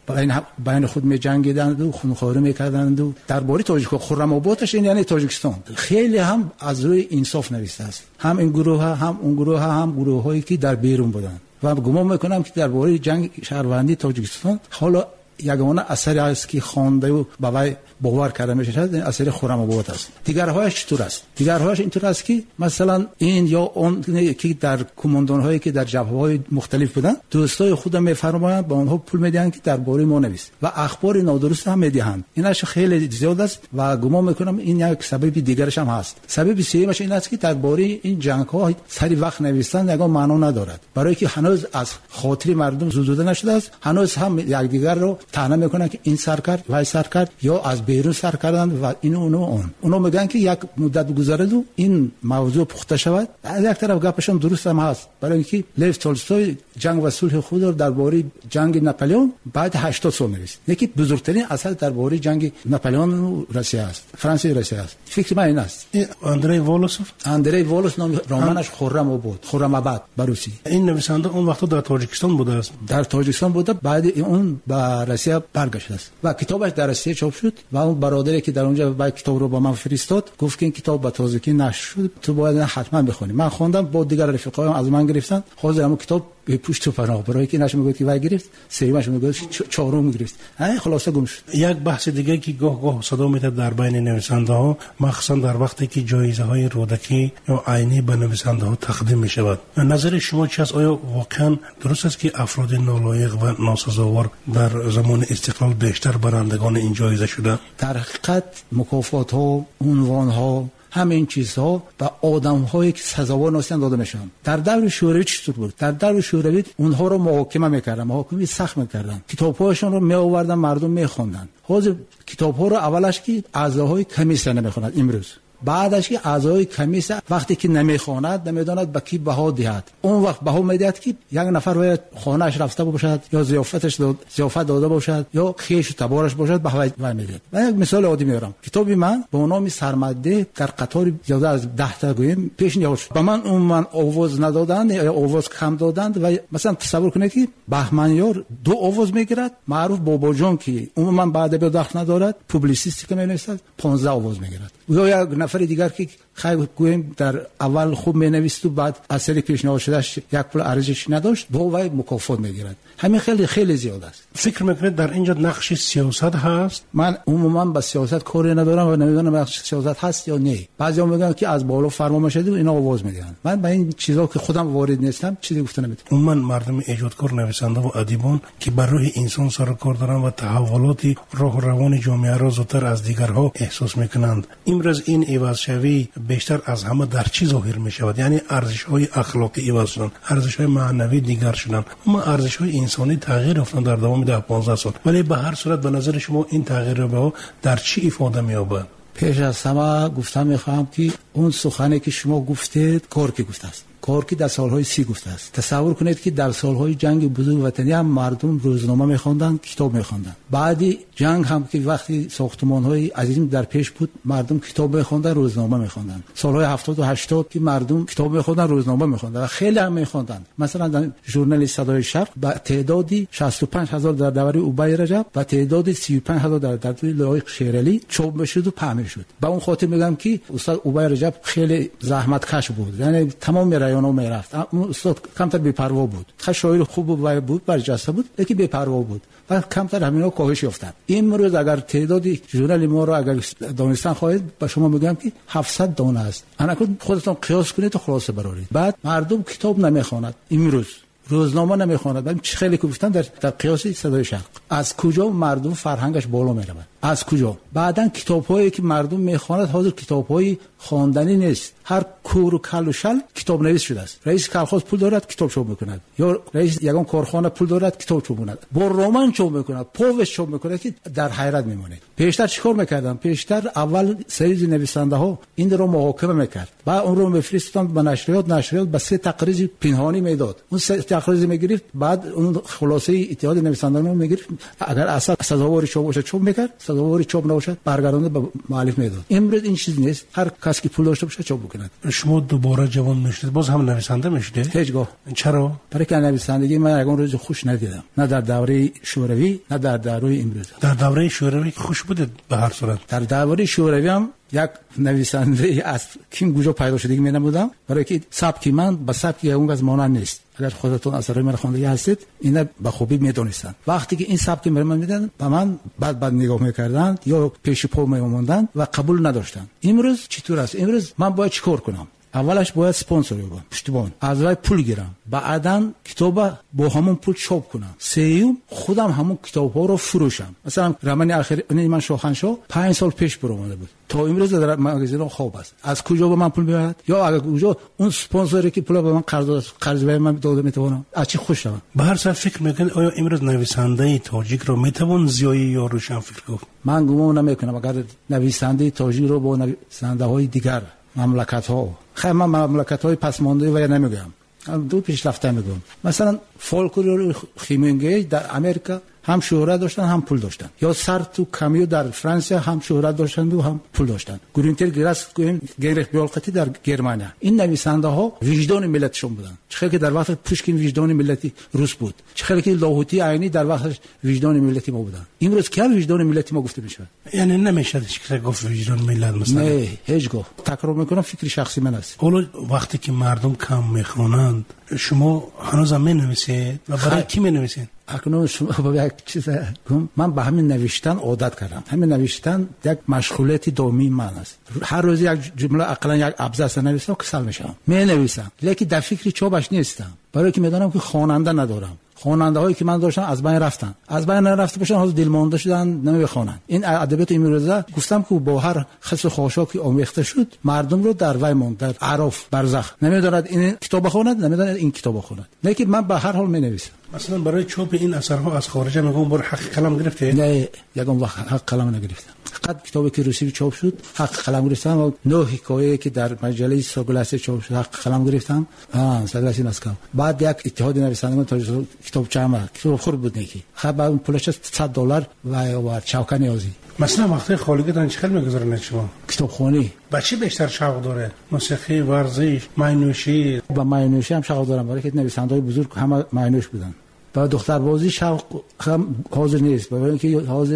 بین خود می جنگیدند و خونخواری میکردند و درباره تاجیک خرم آبادش این یعنی تاجیکستان خیلی هم از روی انصاف نوشته است، هم این گروه ها هم اون گروه ها هم گروه هایی که در بیرون بودند و گمان میکنم که درباره جنگ شهروندی تاجیکستان حالا یگانه اثری است که خوانده و باور باور کرده میشه اثر خرم آباد است. دیگرهایش چطور است؟ دیگرهایش اینطور است که مثلا این یا اون که در کماندان هایی که در جبهه های مختلف بودن دوستای خودم میفرمایند با اونها پول میدن که درباره ما نویس و اخبار نادرست هم میدهند. اینش خیلی زیاد است و گمان میکنم این یک سبب دیگرش هم هست. سبب سومش این است که درباره این جنگ ها سری وقت نوشتن یگان معنا ندارد، برای که هنوز از خاطر مردم زدوده نشده است. هنوز هم یکدیگر رو طعنه میکنن که این سر کرد وای سر کرد یا از بیرون سر کردن و اینو اونو میگن که یک مدت بگذره و این موضوع پخته شود. از یک طرف گپشون درست هم هست، برای اینکه لیو تولستوی جنگ و صلح خود رو درباره جنگ ناپلئون بعد 80 سال نوشت. یکی بزرگترین اثر درباره جنگ ناپلئون و روسیه است، فرانسه و روسیه است. فکر من این است. اندری والوس نام رمانش خرم آباد بروسی. این نویسنده اون وقت در تاجیکستان بوده است. در تاجیکستان بوده، بعد اون به روسیه برگشته است و کتابش در روسیه چاپ شد و اون برادری که در اونجا با کتاب رو با من فرستاد گفت که این کتاب به تازگی نشر شد، تو باید حتما بخونی. من خوندم، با دیگر رفیقایم از من گرفتن، حاضر همون کتاب به پشت و پناه، برای که نش میگه که وای گرفت، سومش میگه چهارم گرفت. خلاصه گم شد. یک بحث دیگه که گاه صدا میاد در بین نویسنده ها، مخصوصا در وقتی که جایزه های رودکی یا عینی به نویسنده ها تقدیم می شود، نظر شما چی است؟ آیا واقعا درست است که افراد نالایق و ناسزاوار در زمان استقلال بیشتر برندگان این جایزه شده؟ در حقیقت مکافات ها، عنوان ها، همین چیزها به آدم‌هایی که سزاوار نیستند داده میشن. در دور شوروی چطور بود؟ در دور شوروی اونها رو محاکمه میکردن، محاکمه سخت میکردن، کتاب‌هاشون رو میآوردن مردم میخوندن. حاضر کتاب‌ها رو اولش که اعضاهای کمیسیون نمیخونند، امروز بعدش که اعضای کمیسیون وقتی که نمیخواند نمیداند به کی بها دهد، اون وقت بها میدهد که یک نفر باید خانه‌اش رفته باشد یا ضیافت داده باشد یا خیش و تبارش باشد بها میدهد. من یک مثال عادی میارم. کتاب من با نام سرمده در قطار زیاده از 10 تا گویم پیش نیاورد. به من آواز ندادند یا آواز کم دادند و مثلا تصور کنید که بهمنیار 2 آواز میگیرد، معروف بابا جان که عموما بعد به دخل ندارد، پوبلیسیستی که مینویسد 15 آواز میگیرد. یا یک نفر دیگر که خیلی گویم در اول خوب مینویسد و بعد اثر پیشنهاد شدهش یک پول ارزشی نداشت، با وای مکافات میگیرد. همین خیلی زیاد است. فکر میکنید در اینجا نقش سیاست هست؟ من عموما با سیاست کاری ندارم و نمیدونم نقش سیاست هست یا نه. بعضیا میگن که از بالا فرمان میشه و اینا آواز میدن. من با این چیزا که خودم وارد نیستم چیزی گفته نمیتونم. عموما مردم ایجادکار، نویسنده و ادیبان که بر روح انسان سر و کار دارن و تحولات راه و روان جامعه را زودتر از دیگرها احساس میکنند. امروز این عوض شوی بیشتر از همه در چی ظاهر میشود؟ یعنی ارزش‌های اخلاقی عوض شدن، ارزش‌های معنوی دیگر شدن، اما ارزش‌های انسانی تغییر افتاد در دوام 10-15 سال. ولی به هر صورت به نظر شما این تغییر رو در چی ifade می‌یابد؟ پیش از همه گفتم می‌خوام که اون سخنی که شما گفتید کورکی گفته است. کورکی در سالهای 30 گفته است. تصور کنید که در سالهای جنگ بزرگ وطنی هم مردم روزنامه می‌خواندند، کتاب می‌خواندند. بعدی جنگ هم که وقتی ساختمان‌های عظیم در پیش بود، مردم کتاب می‌خواندند، روزنامه می‌خواندند. سالهای 70 و 80 که مردم کتاب می‌خواندند، روزنامه می‌خواندند و خیلی هم می‌خواندند. مثلا در ژورنال صدای شرق با تعدادی 65000 در دوره اوبای رجب و تعدادی 35000 در دوره لایق شیرالی چاپ می‌شد و پهن شد. با اون خاطر میگم که استاد اوبای رجب خیلی زحمتکش بود. یعنی تمام رایانو میرفت. اون استاد کمتر بی‌پروا بود. خیلی شاعر خوب بود، برجسته بود، لیکن بی‌پروا بود. و کمتر همینا کاهش یافتند. امروز اگر تعدادی ژورنال ما رو اگر دانستان خواهید به شما میگم که 700 دانه است. انا خودتون قیاس کنید و خلاصه برارید. بعد مردم کتاب نمیخواند، امروز روزنامه نمیخواند. من خیلی گفتم در قیاس صدای شرق از کجا مردم فرهنگش بالا میره؟ از کجا؟ بعدن کتاب‌هایی که مردم میخواند حاضر کتاب‌های خواندنی نیست. هر کور و کل و شل کتاب نویس شده است. رئیس کارخانه پول دارد کتاب چاپ میکند، یا رئیس یگان کارخانه پول دارد کتاب چاپ میکند، با رمان چاپ میکند، پووش چاپ میکند که در حیرت میمونید. پیشتر چیکار میکردن؟ پیشتر اول سری نویسنده ها این رو محاکمه میکرد، بعد اون رو میفرستادن به نشریات به 3 تقریر پنهانی میداد. اون 3 تقریر میگرفت، بعد اون خلاصه اتحاد نویسندگان رو میگرفت اگر اصلا سزاوار چوب باشه چوب میکرد، سزاوار چوب نباشه برگردونده به مؤلف میداد. امروز این چیز نیست، هر کسی که پول داشته باشه چوب بکنه. شما دوباره جوان میشید باز هم نویسنده میشید؟ هیچگاه. چرا؟ برای که نویسندگی من یگان روز خوش ندیدم، نه در دوره شوروی نه در دوره امروز. در دوره شوروی خوش بودید به هر صورت. در دوره شوروی هم یک نویسنده از کیم گوجا پیدا شده می نمودم، برای که سبک من با سبک اون از مانند نیست. اگر خودتون اثرای من خوانده هستید اینا به خوبی میدونستان. وقتی که این سبک من میدن به من بعد نگاه میکردن یا پیش پا میموندن و قبول نداشتن. امروز چطور است؟ امروز من باید چیکار کنم؟ اولش باید اسپانسر بگیرم، پشتیبان از راه پول گیرم، بعداً کتاب با همون پول چاپ کنم، سوم خودم همون کتاب‌ها رو فروشم. مثلا رمان اخیر من شاهنشاه 5 سال پیش برآمده بود، تا امروز در مغازه خواب است. از کجا به من پول میاد؟ یا اگر کجا اون اسپانسری که پول به من قرض به من داده میتونم از چی خوش شوم؟ به هر صورت فکر میکنید آیا امروز نویسنده تاجیک رو میتوان زیایی یا روشن فکر گفت؟ من گمان نمیکنم اگر نویسنده تاجیک رو با نویسنده‌های دیگر مملکت‌ها، خیلی من مملکت‌های پسمانده و یا نمیگم، دو پیشرفته میگم. مثلا فولکلور خیمنگی در امریکا هم شهرت داشتن هم پول داشتن، یا سارتو کامیو در فرانسه هم شهرت داشتن و هم پول داشتن، گرینتر گراس گینریخ بیالقتی در گرمانیا. این نویسنده ها وجدان ملتشون بودن، چه که در وقت پوشکین وجدان ملتی روس بود، چه که لاهوتی عینی در وقتش وجدان ملتی ما بودن. امروز که وجدان ملتی ما گفته میشه؟ یعنی نمیشه که گفت وجدان ملت مثلا؟ نه هیچگاه. تکرار میکنم فکر شخصی من است. حالا وقتی که مردم کم میخونند شما هنوز هم مینویسید و برای کی مینویسید؟ اکنون شما با یک چیز من به همین نوشتن عادت کردم. همین نوشتن یک مشغولیت دائمی من است. هر روز یک جمله اقلا یک ابزار نویسم کسل میشم، می نویسم، لیکن در فکر چوبش نیستم، برای که میدونم که خواننده ندارم. خواننده هایی که من داشتم از بین رفتن، از بین نرفته باشن، حالا دلمانده شدن نمیخوانن. این ادبیات امروزه گفتم که با هر خس و خاشاکی آمیخته شد مردم رو در وی ماند، در عرف برزخ، نمیدوند این کتاب بخواند، نمیدوند این کتاب بخواند. لیکن من به هر حال می نویسم. مثلا برای چاپ این اثرها از خارج میگم برای حق قلم گرفته؟ نه یگان وقت حق قلم نگرفتم. فقط کتابی که روسی چاپ شد حق قلم گرفتم و 9 حکایه که در مجله ساگلاس چاپ شد حق قلم گرفتم. ساگلاس مسکو. بعد یک اتحاد نویسندگان تاجیک کتاب چهار کتاب خورد بود نکی. خب اون پولش $100 و چاوکا نیازی. مثلا وقتی خالگیتان چقدر میگذارن شما؟ کتابخوانی. با چی بیشتر شوق داره؟ موسیقی، ورزش، معنوشی؟ با معنوشی هم شوق دارم، برای که نویسنده‌های بزرگ همه معنوش بودن. با دختر بازی شوق هم حاضر نیست، برای اینکه حاضر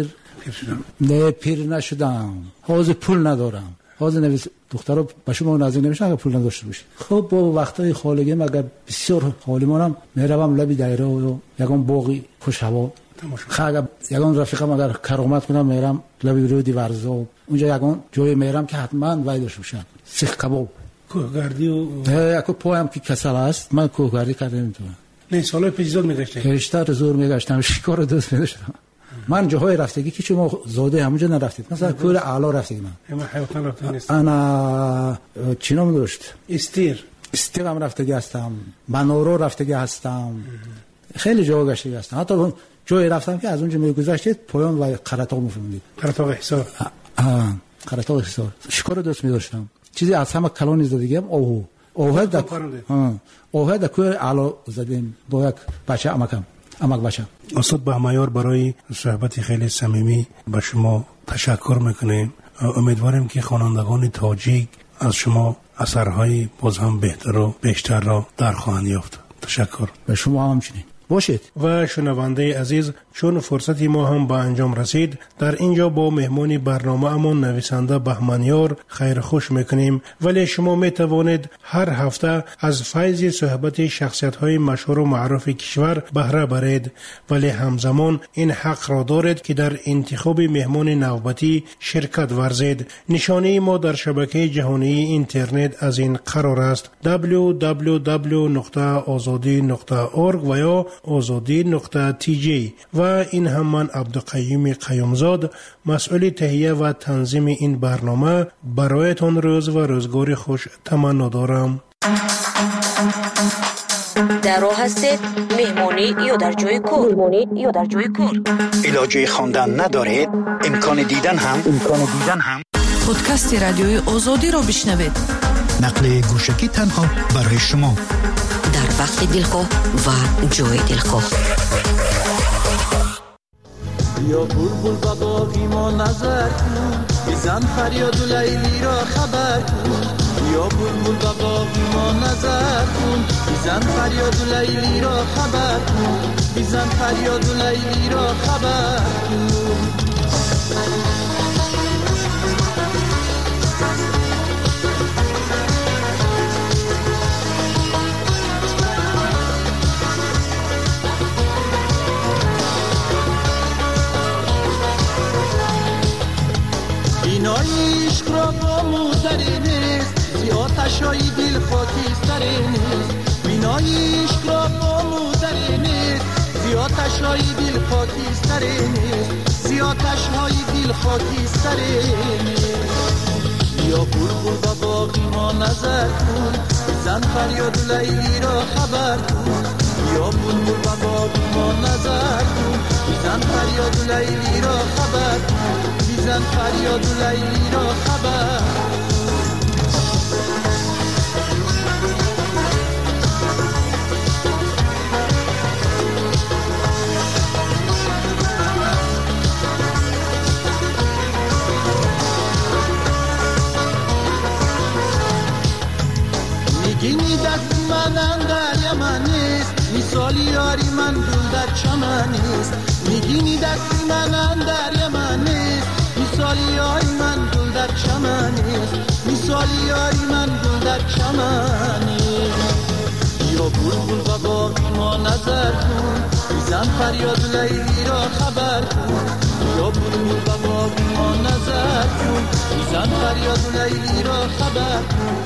نه پیر نشدم، حاضر پول ندارم، حاضر نویس دخترها به شما نازک نمیشن اگر پول نداشته باشید. خب با وقتای خالگی اگر بسیار حالیمونم میروم لبی دایره و یگان باقی خوش هوا، خب یگان رفیقم اگر کرامت کنم میرم لبی رودی ورزا، اونجا یگان جای میرم که حتما وای داشته باشن سیخ کباب، کوهگردی و اگه پایم که کسل است من کوهگردی کردم نمیتونم. نه سالای پیش زور میگشته؟ بیشتر زور میگشتم، شکار دوست میداشتم. من جاهای رفتگی که شما زاده همونجا نرفتید، مثلا کور اعلی رفتگی من حیوان رفته نیست. انا چی نام داشت؟ استیر هم رفتگی هستم، منورو رفتگی هستم، خیلی جا گشتگی هستم. حتی جایی رفتم که از اونجا میگذشتید پایان و قرطاق میفهمید. قرطاق حصار. قرطاق حصار. شکار دوست میداشتم. چیزی از همه کلان زدگیم اوه. اوه در کور اعلی زدیم با یک بچه امک بچه. استاد بهمایار برای صحبت خیلی صمیمی به شما تشکر میکنیم. امیدواریم که خوانندگان تاجیک از شما اثرهای باز هم بهتر و بیشتر را در خواهند یافت. تشکر. به شما همچنین باشید. و شنونده عزیز، چون فرصتی ما هم به انجام رسید، در اینجا با مهمانی برنامه امون نویسنده بهمانیار خیر خوش میکنیم. ولی شما میتوانید هر هفته از فیض صحبت شخصیت های مشهور و معروف کشور بهره برید، ولی همزمان این حق را دارید که در انتخاب مهمان نوبتی شرکت ورزید. نشانه ما در شبکه جهانی اینترنت از این قرار است: www.azadi.org و یا azadi.tj. و این هم من عبدالقیوم قیومزاد، مسئول تهیه و تنظیم این برنامه، برایتان روز و روزگار خوش تمنا دارم. در راه هستید مهمانی یا در جای کار؟ علاجه خواندن ندارید؟ امکان دیدن هم پادکست رادیوی آزادی را بشنوید. نقل گوشکی تنها برای شما، در وقت دلخواه و جای دلخواه. یا بلبل با باقی ما نظر کن بزن فریاد لیلی را خبر کن یا بلبل با باقی ما نظر کن بزن فریاد لیلی را خبر کن بزن فریاد لیلی را خبر کن بینایی عشق را با مودری نیست زی آتشای دل خاکستری نیست بینایی عشق را با مودری نیست زی آتشای دل خاکستری نیست زی آتشای دل خاکستری نیست یا بلبل با باقی ما نظر کن بزن فریاد لیلی را خبر کن یا بلبل با باقی ما نظر کن بزن فریاد لیلی را خبر کن بزن فریاد لیلی را خبر میگینی دست من اندر یمن نیست مثالی یاری من گل در چمن نیست میگینی دست من اندر یمن نیست مثالی یاری من گل در چمن نیست مثالی یاری من گل در چمن نیست یا بلبل با باقی ما نظر کن بزن فریاد لیلی را خبر کن یا بلبل با باقی ما نظر کن بزن فریاد لیلی را خبر کن